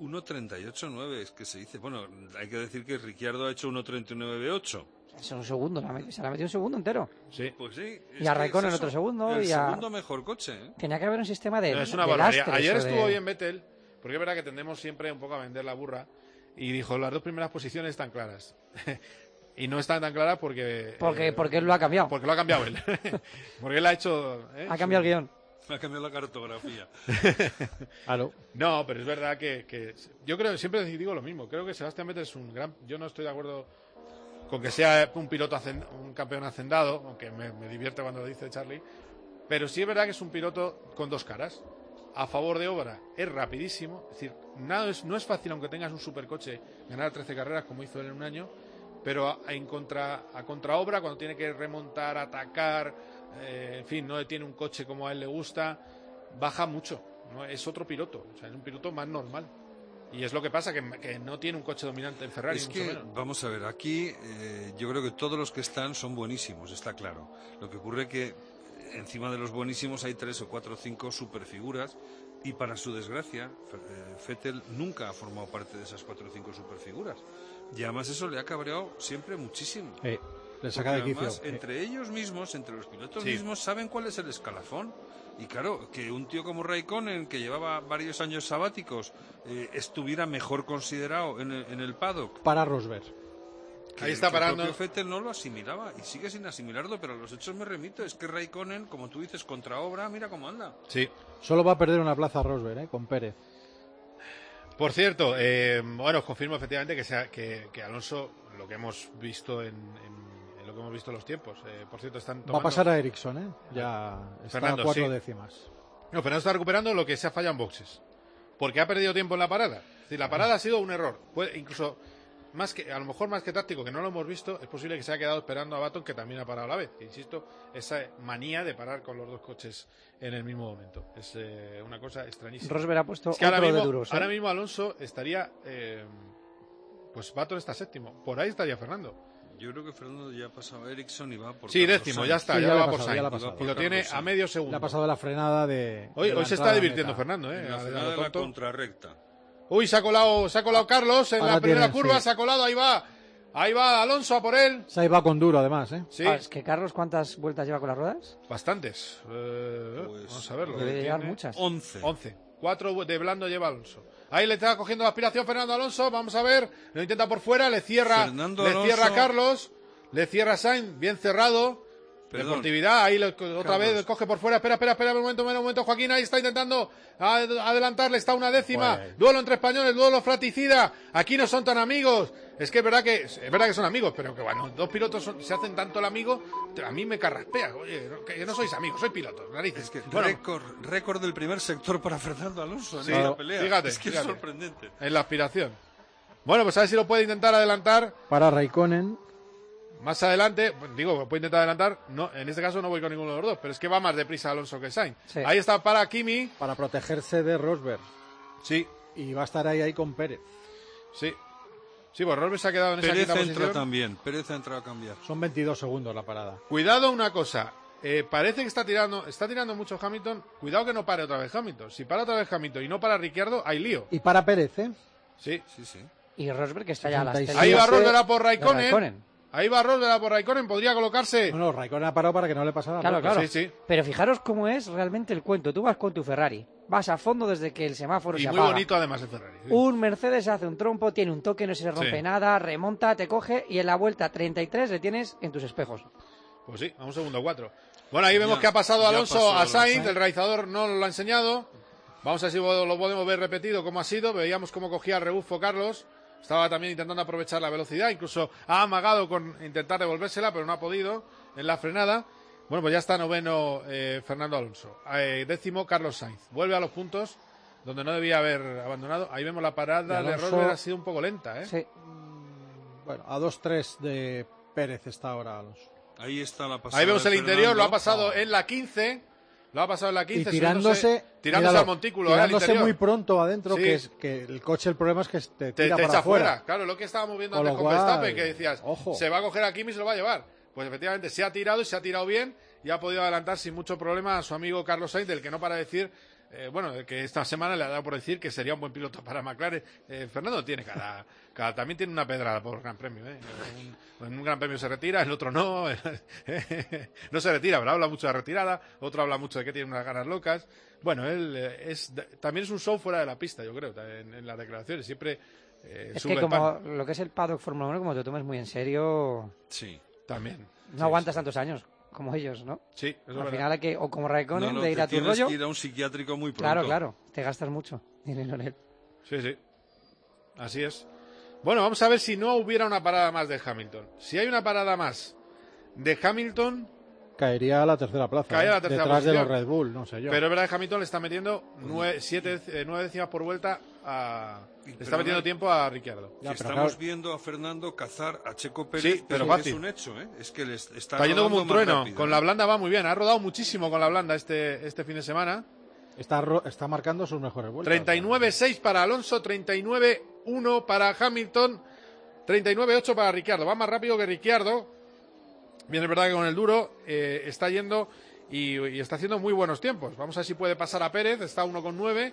1.38.9 es que se dice... Bueno, hay que decir que Ricciardo ha hecho 1.39.8. Es un segundo, se la ha metido un segundo entero. Sí. Pues sí. Y a Raikkonen otro segundo, El y a- segundo mejor coche, ¿eh? Tenía que haber un sistema de. No, es una de barbaridad. lastres Ayer o de- estuvo bien Vettel, porque es verdad que tendemos siempre un poco a vender la burra, y dijo, las dos primeras posiciones están claras. Y no están tan claras porque... Porque él lo ha cambiado. Porque lo ha cambiado él. Porque él ha hecho... Ha cambiado el guión. Ha cambiado la cartografía. Claro. No, pero es verdad que yo creo, siempre digo lo mismo, creo que Sebastián Vettel es un gran... Yo no estoy de acuerdo con que sea un piloto, un campeón hacendado, aunque me divierte cuando lo dice Charlie, pero sí es verdad que es un piloto con dos caras. A favor de obra es rapidísimo, es decir, no es fácil, aunque tengas un supercoche, ganar 13 carreras como hizo él en un año, pero a contraobra, cuando tiene que remontar, atacar, en fin, no tiene un coche como a él le gusta, baja mucho, ¿no? Es otro piloto, o sea, es un piloto más normal. Y es lo que pasa, que no tiene un coche dominante en Ferrari, Es mucho que, menos. vamos a ver, aquí yo creo que todos los que están son buenísimos, está claro. Lo que ocurre que encima de los buenísimos hay 3 o 4 o 5 superfiguras y para su desgracia, Vettel nunca ha formado parte de esas 4 o 5 superfiguras. Y además eso le ha cabreado siempre muchísimo. Le saca de Porque quicio. además, entre ellos mismos, entre los pilotos Sí. mismos, saben cuál es el escalafón. Y claro, que un tío como Raikkonen, que llevaba varios años sabáticos, estuviera mejor considerado en el paddock. Para Rosberg. Ahí está que el parando. propio Vettel no lo asimilaba y sigue sin asimilarlo, pero a los hechos me remito. Es que Raikkonen, como tú dices, contra obra, mira cómo anda. Sí. Solo va a perder una plaza Rosberg, con Pérez. Por cierto, bueno, os confirmo efectivamente que Alonso, lo que hemos visto en lo que hemos visto en los tiempos, por cierto, están tomando... Va a pasar a Ericsson, Ya está Fernando, a 4 sí. décimas. No, Fernando está recuperando lo que se ha fallado en boxes. Porque ha perdido tiempo en la parada. Es decir, la parada ha sido un error. Incluso a lo mejor más que táctico, que no lo hemos visto, es posible que se haya quedado esperando a Baton, que también ha parado a la vez. Insisto, esa manía de parar con los dos coches en el mismo momento. Es una cosa extrañísima. Rosberg ha puesto Es que otro ahora mismo, de duros. ahora mismo Alonso estaría... pues Baton está séptimo. Por ahí estaría Fernando. Yo creo que Fernando ya ha pasado a Ericsson y va por Sí, Carlos décimo, Sainz. ya está, Sí, ya ya va le ha por pasado, Sainz. ya le ha pasado. Y lo tiene Carlos a Sainz. medio segundo. Le ha pasado la frenada de... Hoy de la se está entrada divirtiendo meta. Fernando, En la A frenada lo de la tonto. contrarrecta. Uy, se ha colado Carlos en Ahora la primera tiene, curva, sí. se ha colado, ahí va Alonso a por él. Se va con duro, además, ¿eh? Sí, Es que Carlos, ¿cuántas vueltas lleva con las ruedas? bastantes. Pues, Vamos a verlo. Debe llevar Tiene muchas. 11. 11. 4 de blando lleva Alonso. Ahí le está cogiendo la aspiración Fernando Alonso. Vamos a ver. Lo intenta por fuera. Le cierra Carlos. Le cierra Sainz. Bien cerrado. Perdón. Deportividad. Ahí otra Carlos. vez coge por fuera. Espera. Un momento. Joaquín ahí está intentando adelantarle. Está una décima. Pues. Duelo entre españoles. Duelo fratricida. Aquí no son tan amigos. Es que es verdad que son amigos, pero que bueno, dos pilotos se hacen tanto el amigo, a mí me carraspea. Oye, que no sois amigos, soy pilotos, narices. Es que Bueno, récord del primer sector para Fernando Alonso en Sí, esta pelea. fíjate. Es sorprendente. en la aspiración. Bueno, pues a ver si lo puede intentar adelantar Para Raikkonen. más adelante. Digo, puede intentar adelantar. No, en este caso no voy con ninguno de los dos, pero es que va más deprisa Alonso que Sainz. Sí. Ahí está para Kimi. Para protegerse de Rosberg. Sí, Y va a estar ahí con Pérez. sí. Sí, pues Rosberg se ha quedado en esa Pérez quinta entra posición. también. Pérez ha entrado a cambiar. Son 22 segundos la parada. Cuidado una cosa. Parece que está tirando mucho Hamilton. Cuidado que no pare otra vez Hamilton. Si para otra vez Hamilton y no para Ricciardo, hay lío. Y para Pérez, ¿eh? Sí. Sí. Y Rosberg, que está ya a las 66. Ahí va telas Rosberg a por de Raikkonen. Ahí va Rosberg a por Raikkonen. Podría colocarse. No, Raikkonen ha parado para que no le pasara Claro, nada. claro. Sí. Pero fijaros cómo es realmente el cuento. Tú vas con tu Ferrari, vas a fondo desde que el semáforo Y se muy apaga. bonito además el Ferrari. Sí. Un Mercedes hace un trompo, tiene un toque, no se le rompe Sí. nada, remonta, te coge y en la vuelta 33 le tienes en tus espejos. Pues sí, a un segundo 4. Bueno, ahí vemos Ya- que ha pasado ya Alonso pasó a Alonso. Sainz. El realizador no lo ha enseñado. Vamos a ver si lo podemos ver repetido cómo ha sido. Veíamos cómo cogía el rebufo Carlos. Estaba también intentando aprovechar la velocidad. Incluso ha amagado con intentar devolvérsela, pero no ha podido en la frenada. Bueno, pues ya está noveno Fernando Alonso. Décimo Carlos Sainz. Vuelve a los puntos donde no debía haber abandonado. Ahí vemos la parada Y de Alonso- Rosberg, ha sido un poco lenta, ¿eh? Sí. Bueno, a 2-3 de Pérez está ahora Alonso. Ahí está la pasada. Ahí vemos de el interior, Fernando. lo ha pasado en la 15. Lo ha pasado en la 15. Y tirándose tirándose míralo, al montículo, al tirándose interior. muy pronto adentro, Sí. que es que el coche, el problema es que te Te tira para echa afuera. fuera. Claro, lo que estábamos viendo Con antes lo con cual, Verstappen, que decías, ojo. se va a coger a Kimi y se lo va a llevar. Pues efectivamente se ha tirado y se ha tirado bien y ha podido adelantar sin mucho problema a su amigo Carlos Sainz, del que no para decir, que esta semana le ha dado por decir que sería un buen piloto para McLaren. Fernando tiene también tiene una pedrada por Gran Premio. En un Gran Premio se retira, el otro no. No se retira, pero habla mucho de retirada, otro habla mucho de que tiene unas ganas locas. Bueno, él también es un show fuera de la pista, yo creo, en las declaraciones. Siempre Es sube que el como pan. lo que es el paddock Fórmula 1, como te lo tomes muy en serio, Sí. También. no aguantas tantos años como ellos, ¿no? Sí, eso es Al verdad. final hay que, o como Raikkonen, No, de ir te a tu tienes rollo. que ir a un psiquiátrico muy pronto. Claro, te gastas mucho dinero en él. Sí. Así es. Bueno, vamos a ver si no hubiera una parada más de Hamilton. Si hay una parada más de Hamilton, Caería a la tercera plaza. Caería a la tercera detrás de posición. los Red Bull, no sé yo. pero es verdad que Hamilton le está metiendo 9 décimas por vuelta le está metiendo tiempo a Ricciardo. Que Ya, pero estamos claro. viendo a Fernando cazar a Checo Pérez, Sí, pero que fácil. es un hecho, ¿eh? Es que le está Está yendo como un rodando más trueno. rápido, Con ¿eh? la blanda va muy bien. Ha rodado muchísimo con la blanda este fin de semana. Está marcando sus mejores vueltas. 39.6 para Alonso, 39.1 para Hamilton, 39.8 para Ricciardo. Va más rápido que Ricciardo. Bien, es verdad que con el duro está yendo y está haciendo muy buenos tiempos. Vamos a ver si puede pasar a Pérez, está 1,9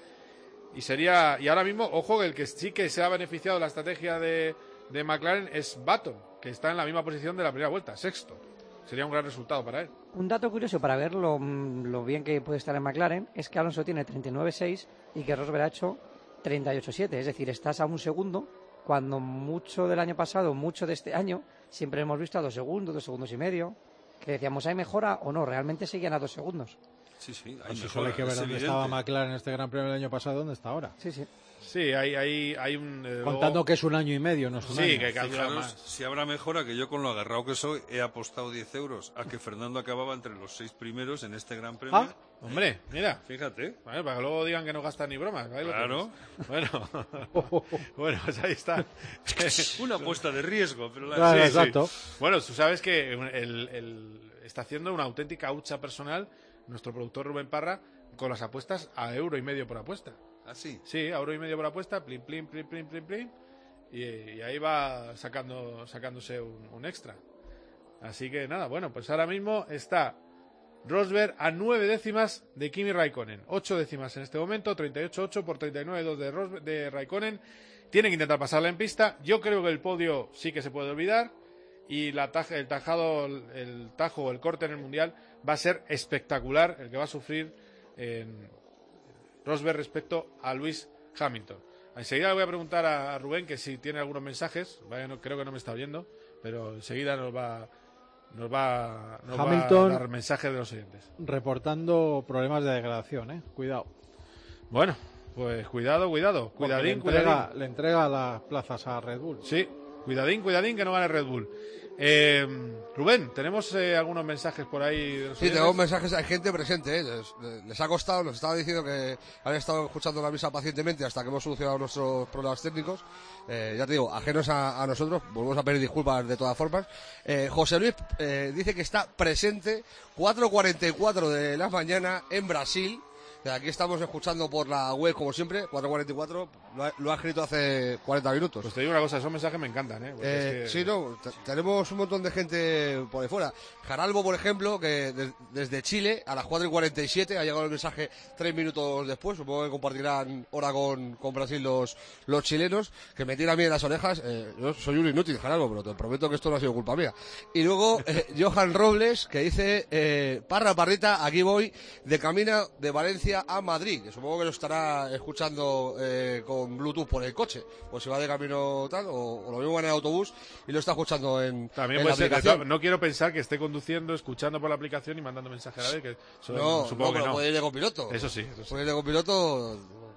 y ahora mismo, ojo, el que sí que se ha beneficiado de la estrategia de McLaren es Button, que está en la misma posición de la primera vuelta, sexto. Sería un gran resultado para él. Un dato curioso para ver lo bien que puede estar en McLaren es que Alonso tiene 39.6 y que Rosberg ha hecho 38.7. Es decir, estás a un segundo cuando mucho del año pasado, mucho de este año, siempre hemos visto a 2 segundos y medio. Que decíamos, ¿hay mejora o no? Realmente seguían a 2 segundos. Sí, hay Pues mejora, solo hay que ver es dónde evidente. estaba McLaren en este Gran Premio del año pasado, dónde está ahora. Sí, sí. Sí, hay un... Contando que es un año y medio, no es un Sí, año. que calcula Fijaros, más. si habrá mejora, que yo con lo agarrado que soy he apostado 10 euros a que Fernando acababa entre los 6 primeros en este Gran Premio. Ah. Hombre, mira, Fíjate. vale, para que luego digan que no gastan ni bromas. Ahí lo Claro. tienes. Bueno, pues ahí está. Una apuesta de riesgo, pero la Claro, Sí, exacto. sí. Bueno, tú sabes que está haciendo una auténtica hucha personal nuestro productor Rubén Parra con las apuestas a €1,5 por apuesta. Así. Sí, a €1,5 por apuesta, plin, plin, plin, plin, plin, plin, y ahí va sacándose un extra. Así que nada, bueno, pues ahora mismo está Rosberg a 9 décimas de Kimi Raikkonen. 8 décimas en este momento, 38-8 por 39-2 de Raikkonen. Tienen que intentar pasarla en pista. Yo creo que el podio sí que se puede olvidar. Y el tajo o el corte en el Mundial va a ser espectacular el que va a sufrir Rosberg respecto a Lewis Hamilton. Enseguida le voy a preguntar a Rubén que si tiene algunos mensajes. Vaya, creo que no me está oyendo, pero enseguida nos va Hamilton a dar mensajes de los oyentes. Reportando problemas de degradación, cuidado. Bueno, pues cuidado, Porque cuidadín. le entrega las plazas a Red Bull. Sí, cuidadín que no gane Red Bull. Rubén, ¿tenemos algunos mensajes por ahí? De los Sí, oyentes? tengo mensajes, hay gente presente, les ha costado, nos estaba diciendo que han estado escuchando la misa pacientemente hasta que hemos solucionado nuestros problemas técnicos. Ya te digo, ajenos a nosotros, volvemos a pedir disculpas de todas formas. José Luis dice que está presente 4:44 de la mañana en Brasil. Aquí estamos escuchando por la web, como siempre, 4:44, lo ha escrito hace 40 minutos. Pues te digo una cosa, esos mensajes me encantan, ¿eh? Porque es que- Sí, no, tenemos un montón de gente por ahí fuera. Jaralbo, por ejemplo, que desde Chile, a las 4:47, ha llegado el mensaje 3 minutos después, supongo que compartirán hora con Brasil los chilenos, que me tiran a mí en las orejas. Yo soy un inútil, Jaralbo, pero te prometo que esto no ha sido culpa mía. Y luego, Johan Robles, que dice, Parrita, aquí voy, de camino de Valencia a Madrid, que supongo que lo estará escuchando con Bluetooth por el coche, o si va de camino tal, o lo mismo en el autobús y lo está escuchando en También la puede ser, aplicación. no quiero pensar que esté conduciendo, escuchando por la aplicación y mandando mensajes a la vez, que eso No, supongo que pero no. puede ir de copiloto. Eso sí. Puede ir de copiloto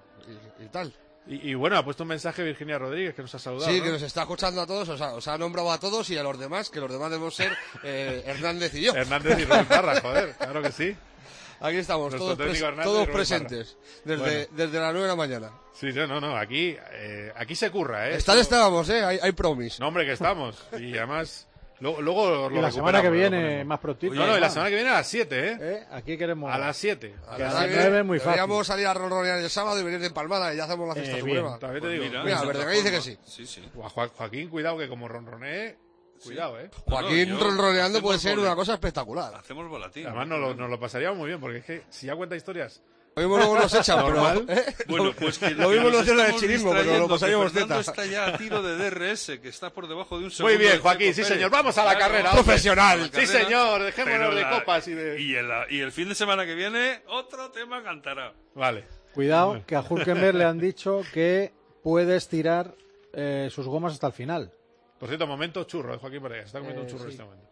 y tal. Y bueno, ha puesto un mensaje Virginia Rodríguez que nos ha saludado. Sí, ¿no? que nos está escuchando a todos, os ha nombrado a todos y a los demás, que los demás debemos ser Hernández y yo. Hernández y Rubén Parra, joder, claro que sí. Aquí estamos, Nuestro todos, técnico Hernández y todos Rubén presentes, desde las 9 de la mañana. Sí, no, aquí se curra, ¿eh? Estábamos, hay promis. No, hombre, que estamos. Y además, luego Y la semana que viene, más prontito. No, y la semana que viene a las 7, ¿eh? Aquí queremos... A las 7. A Que a las las 9 9 es muy fácil. Deberíamos salir a ronronear el sábado y venir de empalmada y ya hacemos la fiesta bien. suprema. También te digo. Mira, Verdeguay dice que sí. Sí. Joaquín, cuidado, que como ronronee, cuidado, ¿eh? Joaquín yo- ronroneando puede hacemos ser doble. una cosa espectacular. Hacemos volatín. Además nos lo pasaríamos muy bien, porque es que si ya cuenta historias... Lo mismo luego nos echan, Normal. pero... Bueno, pues que lo mismo nos lo hicieron en el estamos chiringo, pero lo distrayendo, pasaríamos que Fernando teta. está ya a tiro de DRS, que está por debajo de un segundo. Muy bien, de Joaquín, Checo sí Pérez. señor, vamos a la Claro, carrera. hombre. Profesional. La Sí carrera, señor, dejémonos pero de la- copas y de... Y el fin de semana que viene, otro tema cantará. Vale. Cuidado, que a Hülkenberg le han dicho que puede estirar sus gomas hasta el final. Por cierto, momento churro de Joaquín Paredes. Está comiendo un churro en sí. este momento.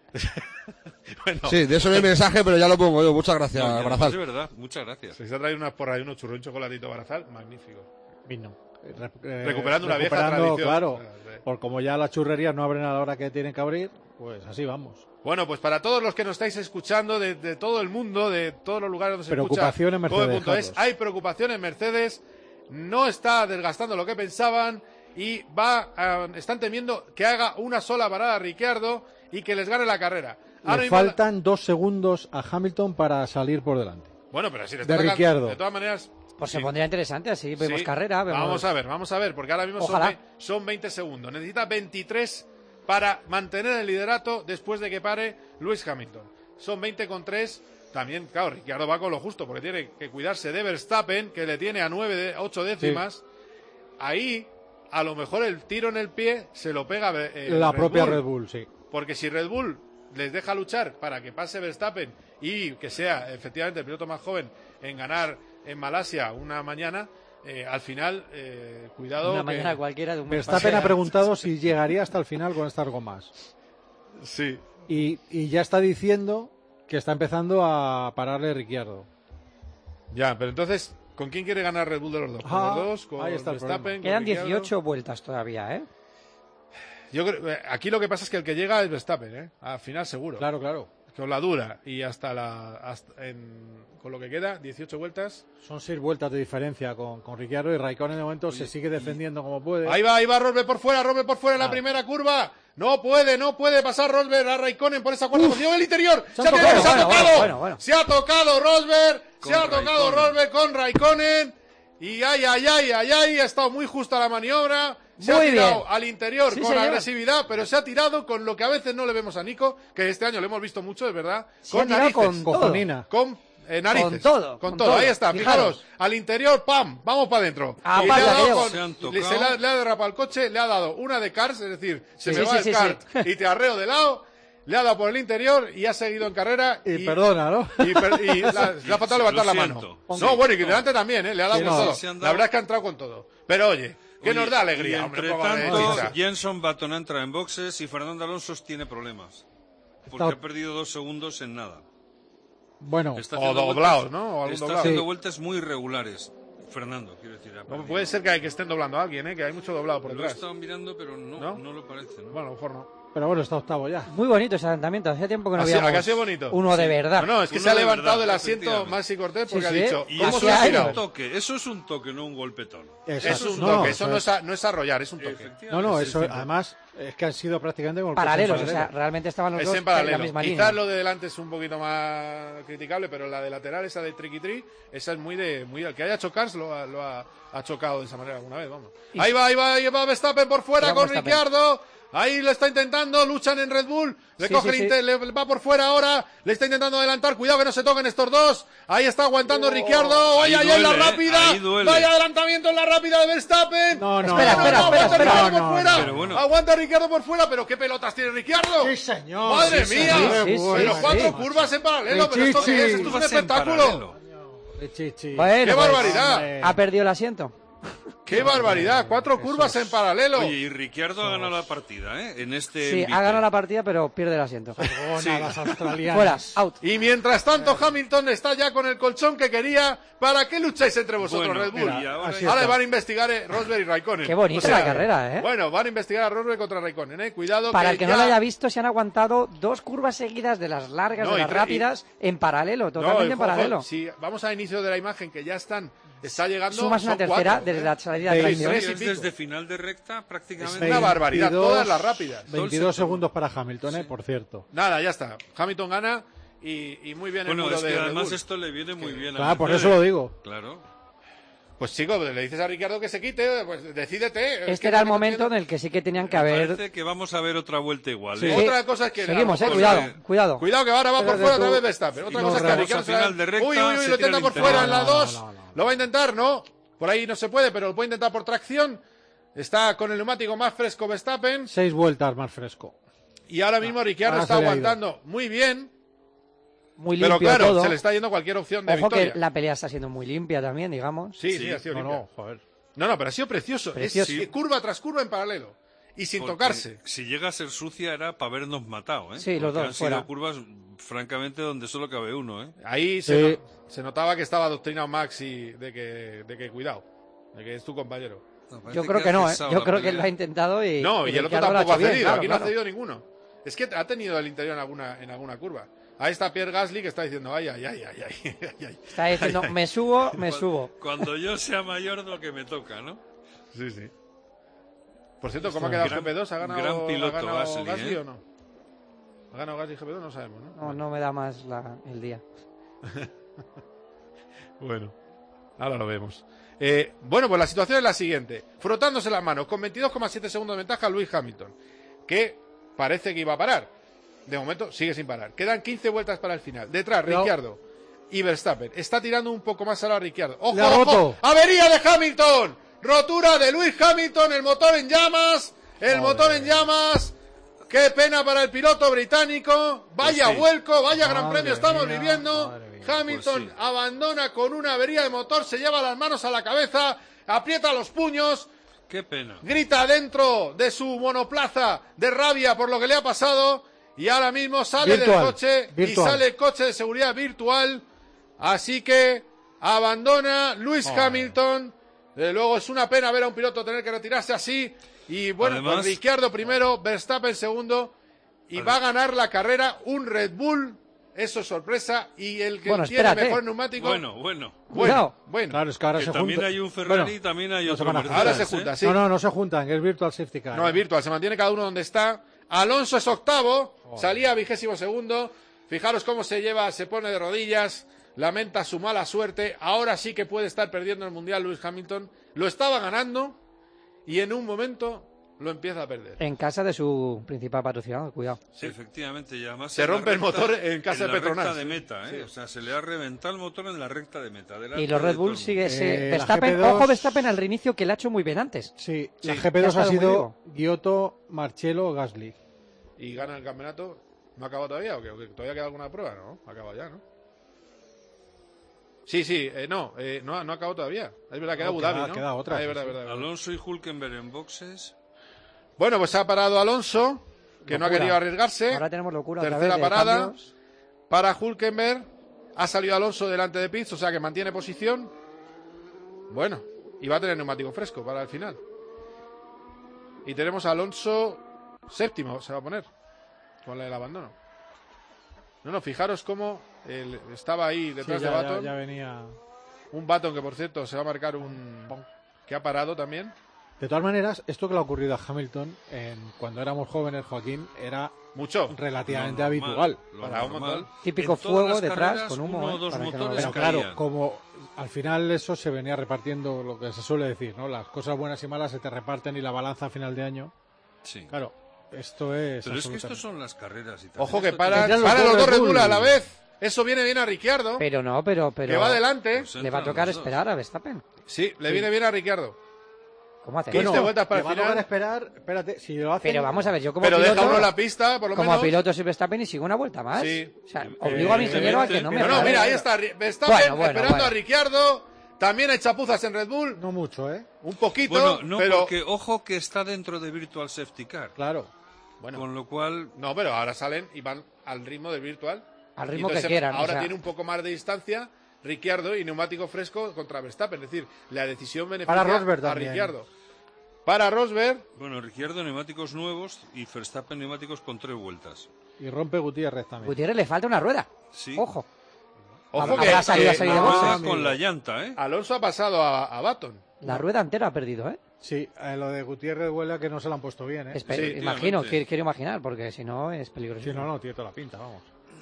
Bueno, Sí, de eso no hay mensaje, pero ya lo pongo yo. Muchas gracias, No, y además Barazal. de verdad, muchas gracias. se ha traído unas porras y unos churros y un chocolatito Barazal. Magnífico. Vino. Recuperando una vieja recuperando, tradición. Claro, Sí. por como ya las churrerías no abren a la hora que tienen que abrir, pues así vamos. Bueno, pues para todos los que nos estáis escuchando de todo el mundo, de todos los lugares donde se Preocupación en escucha Mercedes, Cope.es, Carlos. hay preocupación en Mercedes, no está desgastando lo que pensaban y están temiendo que haga una sola parada a Ricciardo y que les gane la carrera. Ahora Le mismo faltan 2 segundos a Hamilton para salir por delante. Bueno, pero si le de está sacando- Ricciardo. de todas maneras... Pues sí. se pondría interesante, así vemos Sí. carrera. Vemos... Vamos a ver, porque ahora mismo Ojalá. son 20 segundos. Necesita 23 para mantener el liderato después de que pare Lewis Hamilton. Son 20,3. También, claro, Ricciardo va con lo justo, porque tiene que cuidarse de Verstappen, que le tiene a 8 décimas. Ahí, a lo mejor el tiro en el pie se lo pega La propia Red Bull, sí. Porque si Red Bull les deja luchar para que pase Verstappen y que sea efectivamente el piloto más joven en ganar en Malasia una mañana, al final, cuidado. Una que- mañana cualquiera de un mes Verstappen ha pasea. preguntado si llegaría hasta el final con estas gomas. Sí. Y ya está diciendo que está empezando a pararle Ricciardo. Ya, pero entonces, ¿con quién quiere ganar Red Bull de los dos? ¿Con los dos? ¿Con ahí está el Verstappen? problema. ¿Con Quedan Ricciardo? 18 vueltas todavía, ¿eh? Yo creo, aquí lo que pasa es que el que llega es Verstappen, ¿eh? Al final seguro. Claro, claro. Con la dura y con lo que queda, 18 vueltas. Son 6 vueltas de diferencia con Ricciardo, y Raikkonen de momento se sigue defendiendo como puede. Ahí va Rosberg por fuera en la primera curva. No puede pasar Rosberg a Raikkonen por esa cuarta posición. El interior. Se ha tocado. Bueno. Se ha tocado Rosberg. Con Se ha tocado Raikkonen. Rosberg con Raikkonen. Y ay, ha estado muy justa la maniobra. Se Muy ha tirado bien. al interior Sí, con señor. agresividad, pero se ha tirado con lo que a veces no le vemos a Nico, que este año lo hemos visto mucho, es verdad. Se ha Con tirado narices. con todo. Cojonina. Con narices. Con todo, Con con todo. todo. Ahí está, Fijaros. fijaros. Al interior, ¡pam! Vamos para adentro. Ah, Y pasa, le ha dado Diego. con- Se han le- tocado. le ha derrapado el coche, le ha dado una de cars, es decir, se Sí, me sí, va sí, el sí, kart sí. y te arreo de lado. Le ha dado por el interior y ha seguido en carrera. Y perdona, ¿no? Y le ha faltado levantar la mano. siento. No, bueno, y que delante también, ¿eh? Le ha dado Sí, con no. todo. Se han La dado- verdad es que ha entrado con todo. Pero oye, que Oye, nos da y alegría, hombre. entre un poco de tanto, chicha. Jenson Button entra en boxes y Fernando Alonso tiene problemas. Porque Está- ha perdido 2 segundos en nada. Bueno, Está O haciendo doblados, vueltas- ¿no? O algún está doblado. haciendo Sí. vueltas muy irregulares. Fernando, quiero decir. ha No, perdido. puede ser que estén doblando a alguien, ¿eh? Que hay mucho doblado por Lo he detrás. estado mirando, pero no, ¿No? no lo parece. ¿no? Bueno, a lo mejor no. pero bueno, está octavo ya. Muy bonito ese adelantamiento. Hacía tiempo que no ¿A que ha veíamos sido bonito? uno de verdad. No, es que Uno se ha de levantado verdad, del asiento efectivamente. Maxi Cortés porque Sí, ha sí. dicho, Y ¿cómo eso se ha hacía es tirado? un toque, eso es un toque, no un golpetón. Eso es un no, toque, eso no es- no es arrollar, es un toque. Efectivamente. No, no, Sí, eso sí, además es que han sido prácticamente golpes Paralelos, en o sea, paralelo. realmente estaban los Es dos en en la paralelo. misma Quizás línea. lo de delante es un poquito más criticable, pero la de lateral, esa de Tricky Tree, esa es muy el que haya chocado ha chocado de esa manera alguna vez, vamos. Ahí va Verstappen por fuera Vamos, con Verstappen. Ricciardo. Ahí lo está intentando, luchan en Red Bull, le Sí, coge sí, el sí. le va por fuera ahora, le está intentando adelantar, cuidado que no se toquen estos dos, ahí está aguantando Ricciardo, Ahí ay, la duele, rápida, ahí duele. vaya adelantamiento en la rápida de Verstappen. No, no, Espera, no, espera, no, espera, aguanta espera. Ricciardo No, por no, fuera, pero bueno. aguanta Ricciardo por fuera, pero qué pelotas tiene Ricciardo. Sí, señor. Madre Sí, mía, señor. Sí, sí, pero sí. cuatro curvas en paralelo, pero ¿esto qué es? Esto es un Curvas en espectáculo. paralelo. Chichi. Bueno, ¡Qué pues, barbaridad! hombre. ha perdido el asiento. ¡Qué barbaridad! Cuatro curvas en paralelo. Oye, y Ricciardo ha ganado la partida, ¿eh? En este Sí, envite. ha ganado la partida, pero pierde el asiento. Perdona, las australianas. Fuera, out. Y mientras tanto, Hamilton está ya con el colchón que quería. ¿Para qué lucháis entre vosotros, Bueno, Red Bull? y ahora así ya- Ahora está. van a investigar Rosberg y Raikkonen. Qué bonita la carrera, ¿eh? Bueno, van a investigar a Rosberg contra Raikkonen, ¿eh? Cuidado Para que el que ya... no lo haya visto, se han aguantado dos curvas seguidas de las largas, No, de y las tre- rápidas, en paralelo, totalmente en ojo, paralelo. si vamos al inicio de la imagen, que ya está llegando... Sumas una son tercera cuatro, desde ¿eh? la salida de Sí, transmisión. tres y Es pico. desde final de recta prácticamente. Es una barbaridad, todas las rápidas. 22 segundos para Hamilton, por cierto. Nada, ya está. Hamilton gana y muy bien el Bueno, muro es de que Red además Bull. esto le viene muy bien a Claro, por Mercedes. eso lo digo. Claro. Pues chico, le dices a Ricardo que se quite, pues decídete. Es Este que era el no momento en entiendo. el que sí que tenían que Me haber... parece que vamos a ver otra vuelta igual. Sí. ¿eh? Otra cosa es que... Seguimos, a lo mejor- cuidado, cuidado. Cuidado que ahora va por Pero fuera tú- otra vez Verstappen. Otra y cosa es que a vamos Ricardo a final de recta, uy, se lo tira intenta el por interior. fuera en la No, 2. no, no. Lo va a intentar, ¿no? Por ahí no se puede, pero lo puede intentar por tracción. Está con el neumático más fresco Verstappen. 6 vueltas más fresco. Y ahora mismo Ricciardo ahora está se le ha aguantando muy bien. Muy Pero limpio claro, todo. se le está yendo cualquier opción de Ojo victoria. que la pelea está siendo muy limpia también, digamos. Sí, Sí, ha sido No, limpia. no, joder. No, pero ha sido precioso. Precioso. Es curva tras curva en paralelo. Y sin Porque tocarse. Si llega a ser sucia era para habernos matado, ¿eh? Sí, los Porque dos, han sido fuera. curvas, francamente, donde solo cabe uno, ¿eh? Ahí Sí. se notaba que estaba adoctrinado Max y de que cuidado, de que es tu compañero. Yo creo que no, ¿eh? Yo creo que él lo ha intentado y... No, y el otro Ricciardo lo tampoco ha hecho bien, cedido, claro, aquí no ha claro. cedido ninguno. Es que ha tenido el interior en alguna curva. Ahí está Pierre Gasly que está diciendo, ay. Está diciendo, me subo. Cuando yo sea mayor, lo que me toca, ¿no? Sí, sí. Por cierto, ¿cómo ha quedado Gran- GP2? ¿Ha ganado, gran piloto ¿ha ganado Gasly, ¿eh? o no? ¿Ha ganado Gasly GP2? No sabemos, ¿no? No, no me da más el día. Bueno, ahora lo vemos. Bueno, pues la situación es la siguiente. Frotándose las manos, con 22,7 segundos de ventaja, Lewis Hamilton, que parece que iba a parar. De momento sigue sin parar. Quedan 15 vueltas para el final. Detrás, No. Ricciardo y Verstappen. Está tirando un poco más ahora Ricciardo. ¡Ojo, Le ha ojo! roto. ¡Avería de Hamilton! ¡Rotura de Lewis Hamilton! ¡El motor en llamas! ¡El motor en llamas! ¡Qué pena para el piloto británico! ¡Vaya Pues sí. vuelco! ¡Vaya gran Madre premio estamos mía, viviendo! madre mía. Hamilton Pues sí. abandona con una avería de motor, se lleva las manos a la cabeza, aprieta los puños, Qué pena. grita dentro de su monoplaza de rabia por lo que le ha pasado Y ahora mismo sale del coche y sale el coche de seguridad virtual. Así que abandona Lewis Hamilton. Desde luego es una pena ver a un piloto tener que retirarse así. Y bueno, Además, pues Ricciardo primero, Verstappen segundo. Y va a ganar la carrera un Red Bull. Eso es sorpresa. Y el que tiene mejor neumático. Bueno. Claro, es que ahora Que se también junta. hay un Ferrari y también hay otro Mercedes. Ahora se junta, sí. No se juntan, es Virtual Safety Car. No, es virtual, se mantiene cada uno donde está. Alonso es octavo, salía 22º. Fijaros cómo se pone de rodillas, lamenta su mala suerte. Ahora sí que puede estar perdiendo el Mundial Lewis Hamilton. Lo estaba ganando y en un momento lo empieza a perder. En casa de su principal patrocinador, cuidado. Sí, efectivamente. Y además Se rompe el motor en casa de Petronas. recta de meta, ¿eh? O sea, se le ha reventado el motor en la recta de meta. Y los Red Bull sigue Verstappen. GP2... Ojo Verstappen al reinicio que le ha hecho muy bien antes. Sí, Sí, la ya GP2 está ha muy sido vivo. Giotto, Marcello, Gasly. ¿Y gana el campeonato? ¿No ha acabado todavía? ¿O qué? ¿Todavía queda alguna prueba? No, ha acabado ya, ¿no? Sí, no ha acabado todavía. Es verdad, queda Abu Dhabi, ¿no? Queda otra. Es verdad. Alonso y Hülkenberg en boxes. Bueno, pues ha parado Alonso, que no ha Locura. querido arriesgarse. Ahora tenemos locura otra Tercera vez de parada cambios. para Hülkenberg. Ha salido Alonso delante de Pitts, o sea que mantiene posición. Bueno, y va a tener neumático fresco para el final. Y tenemos a Alonso séptimo, se va a poner con el abandono. No, fijaros cómo estaba ahí detrás de Button. Ya venía. Un Button que, por cierto, se va a marcar que ha parado también. De todas maneras, esto que le ha ocurrido a Hamilton cuando éramos jóvenes, Joaquín, era Mucho. relativamente Lo habitual. Para un montón. Típico En todas fuego las detrás carreras, con humo. uno o dos para que no lo motores vean. Pero claro, caían. como al final eso se venía repartiendo, lo que se suele decir, ¿no? Las cosas buenas y malas se te reparten y la balanza a final de año. Sí. Claro, esto es. Pero es que absolutamente- estos son las carreras y tal. Ojo que Esto para Tendrían los dos Red Bull Bull. a la vez. Eso viene bien a Ricciardo, Pero que va adelante. Pues le va a entran tocar los dos. esperar a Verstappen. Sí, le viene bien a Ricciardo. ¿Cómo hace? 15 vueltas para le el va a tocar final. esperar, espérate, si lo hace. Pero vamos a ver, yo como Pero piloto, deja uno la pista, por lo como menos. piloto soy Verstappen y sigo una vuelta más. Sí. O sea, obligo a mi ingeniero a que no me No, pare. mira, ahí está Verstappen Bueno, esperando bueno. a Ricciardo. También hay chapuzas en Red Bull. No mucho, Un poquito, Bueno, no, pero... porque ojo que está dentro de Virtual Safety Car. Claro. Bueno, Con lo cual, no, pero ahora salen y van al ritmo del virtual. Al ritmo Entonces, que quieran. Ahora o sea, tiene un poco más de distancia Ricciardo y neumático fresco contra Verstappen. Es decir, la decisión beneficia Para Rosberg a también. Ricciardo. Para Rosberg, bueno, Ricciardo neumáticos nuevos y Verstappen neumáticos con 3 vueltas. Y rompe Gutiérrez también. Gutiérrez le falta una rueda. Sí. Ojo. ojo Habrá que salido a salir de La boxes. rueda con la llanta, ¿eh? Alonso ha pasado a Button. La rueda entera ha perdido, ¿eh? Sí, lo de Gutiérrez huele a que no se lo han puesto bien, ¿eh? Imagino, efectivamente. quiero imaginar, porque si no es peligroso. Sí, no, tiene toda la pinta, vamos.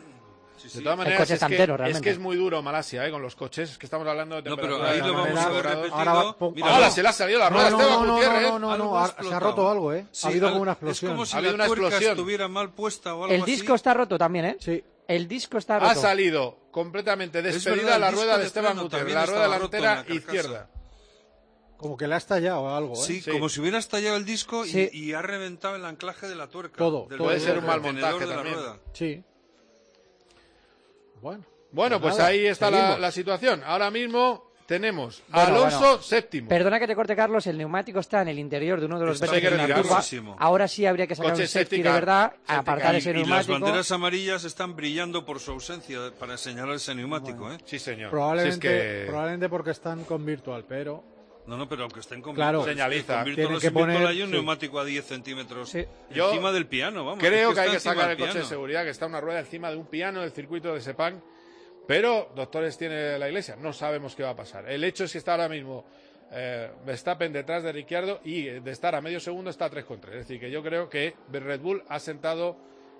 Sí, De sí. todas maneras, coche es está que, entero, es realmente. que es muy duro Malasia, con los coches. Es que estamos hablando de No, pero temperatura ahí de lo vamos a ver 90 grados. repetido. Ahora va- Mira, Ahora no, se le ha salido la rueda a No, Esteban no, Gutiérrez. no, Algo ha se ha explotado. roto algo, ¿eh? Sí, ha habido como una Es explosión. como si Ha habido la una tuerca explosión. estuviera mal puesta o algo El así. disco está roto también, ¿eh? Sí. El disco está roto. Ha salido completamente despedida verdad, el la disco rueda de de Esteban freno Gutiérrez, también la rueda estaba roto en la delantera carcasa. izquierda. Como que le ha estallado algo, ¿eh? Sí, Sí. como si hubiera estallado el disco Sí. y ha reventado el anclaje de la tuerca. Todo, del todo. Puede ser un mal contenedor montaje de la también. rueda. Sí. Bueno. Bueno, pues nada, ahí está seguimos. la situación. Ahora mismo tenemos a Bueno, Alonso bueno. séptimo. Perdona que te corte, Carlos, el neumático está en el interior de uno de los Está vértices de la curva. peligrosísimo. Ahora sí habría que sacar Coche un safety safety de car. verdad, Safety apartar car. ese Y las neumático. banderas amarillas están brillando por su ausencia para señalar ese neumático, ¿eh? Sí, señor. Probablemente, Si es que- probablemente porque están con Virtual, pero... No, pero aunque estén con Claro. Virtual, Señaliza. con Virtual, Tienen no, que sin Virtual poner- hay un sí. neumático a 10 centímetros Sí. Yo encima del piano, vamos. Creo que está hay que encima sacar del el coche de piano. seguridad, que está una rueda encima de un piano del circuito de Sepang. Pero doctores tiene la Iglesia, no sabemos qué va a pasar. El hecho es que está ahora mismo Verstappen detrás de Ricciardo y de estar a medio segundo está a 3,3. Es decir, que yo creo que Red Bull ha sentado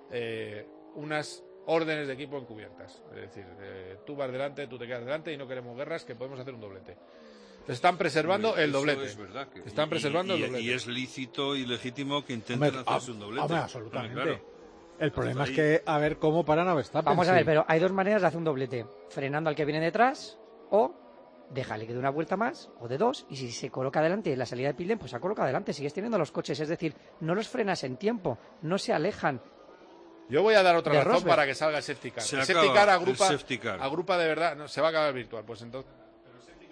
unas órdenes de equipo encubiertas. Es decir, tú vas delante, tú te quedas delante y no queremos guerras, que podemos hacer un doblete. Están preservando el Eso doblete. es verdad que- Están preservando el y doblete. Y es lícito y legítimo que intenten hacerse un doblete. Hombre, absolutamente. Claro. El problema es ahí. que a ver cómo paran a Verstappen. Vamos a sí. ver, pero hay dos maneras de hacer un doblete. Frenando al que viene detrás o déjale que dé una vuelta más o de dos y si se coloca adelante en la salida de pit lane, pues se coloca adelante. Sigues teniendo los coches, es decir, no los frenas en tiempo, no se alejan. Yo voy a dar otra De razón Rosberg. para que salga el safety car. Se El acaba safety car el agrupa, safety car. agrupa de verdad. No, se va a acabar virtual, pues entonces.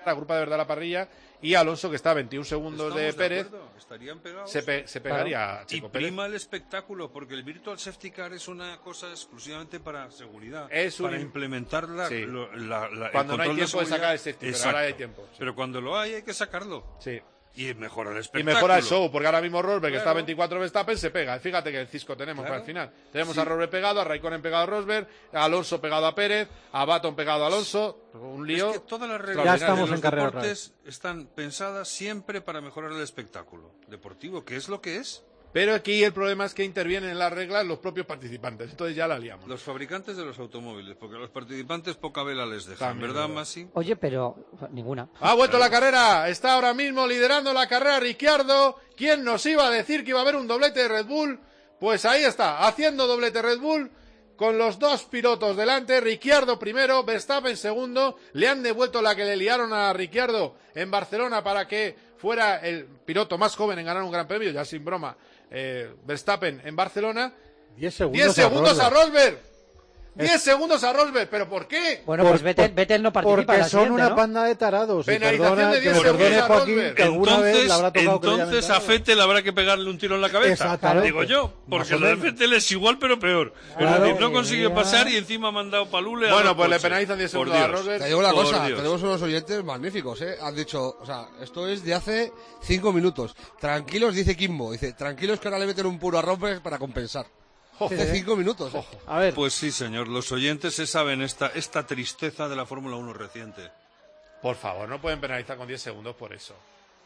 agrupa de verdad la parrilla, y Alonso, que está a 21 segundos de Pérez, estarían pegados. se pegaría a Checo Y Pérez. prima el espectáculo, porque el Virtual Safety Car es una cosa exclusivamente para seguridad, Es para un- implementar Sí. el Cuando no hay control tiempo de seguridad. sacar el safety, pero Exacto. ahora hay tiempo. Sí. Pero cuando lo hay que sacarlo. Sí. Y mejora el Y espectáculo. mejora el show, porque ahora mismo Rosberg, que está a Claro. 24 Verstappen, se pega. Fíjate que el cisco tenemos Claro. para el final. Tenemos Sí. a Rosberg pegado, a Raikkonen pegado a Rosberg, a Alonso pegado a Pérez, a Baton pegado a Alonso. Un lío. Es que todas las reglas Ya estamos de en los carrera otra deportes están pensadas siempre para mejorar el espectáculo deportivo, que es lo que es. Pero aquí el problema es que intervienen en las reglas los propios participantes. Entonces ya la liamos. Los fabricantes de los automóviles, porque a los participantes poca vela les dejan, También, ¿verdad, verdad. Masi? Oye, pero ninguna. Ha vuelto la carrera, está ahora mismo liderando la carrera Ricciardo. ¿Quién nos iba a decir que iba a haber un doblete de Red Bull? Pues ahí está, haciendo doblete Red Bull con los dos pilotos delante. Ricciardo primero, Verstappen segundo. Le han devuelto la que le liaron a Ricciardo en Barcelona para que fuera el piloto más joven en ganar un gran premio, ya sin broma. Verstappen en Barcelona. 10 segundos, 10 segundos a Rosberg. 10 Es- segundos a Rosberg, ¿pero por qué? Bueno, pues Vettel no participa en Porque la son siguiente, una ¿no? panda de tarados. Y Penalización perdona, de 10 que me perdone segundos a Joaquín, Rosberg. que alguna vez le habrá tocado que le llamen Entonces a tarado. Vettel habrá que pegarle un tiro en la cabeza. Exactamente. Digo yo, Más porque o lo de menos. Vettel es igual pero peor. Claro. Es decir, no consigue Ya. pasar y encima ha mandado palule a Bueno, los pues le coches. penalizan 10 Por segundos a Dios. Rosberg. Te digo una Por cosa, Dios. tenemos unos oyentes magníficos, ¿eh? Han dicho, o sea, esto es de hace 5 minutos. Tranquilos, dice Kimbo, dice, tranquilos que ahora le meten un puro a Rosberg para compensar. Hace 5 minutos, ¿eh? A ver, Pues sí, señor, los oyentes se saben esta tristeza de la Fórmula 1 reciente. Por favor, no pueden penalizar con 10 segundos por eso.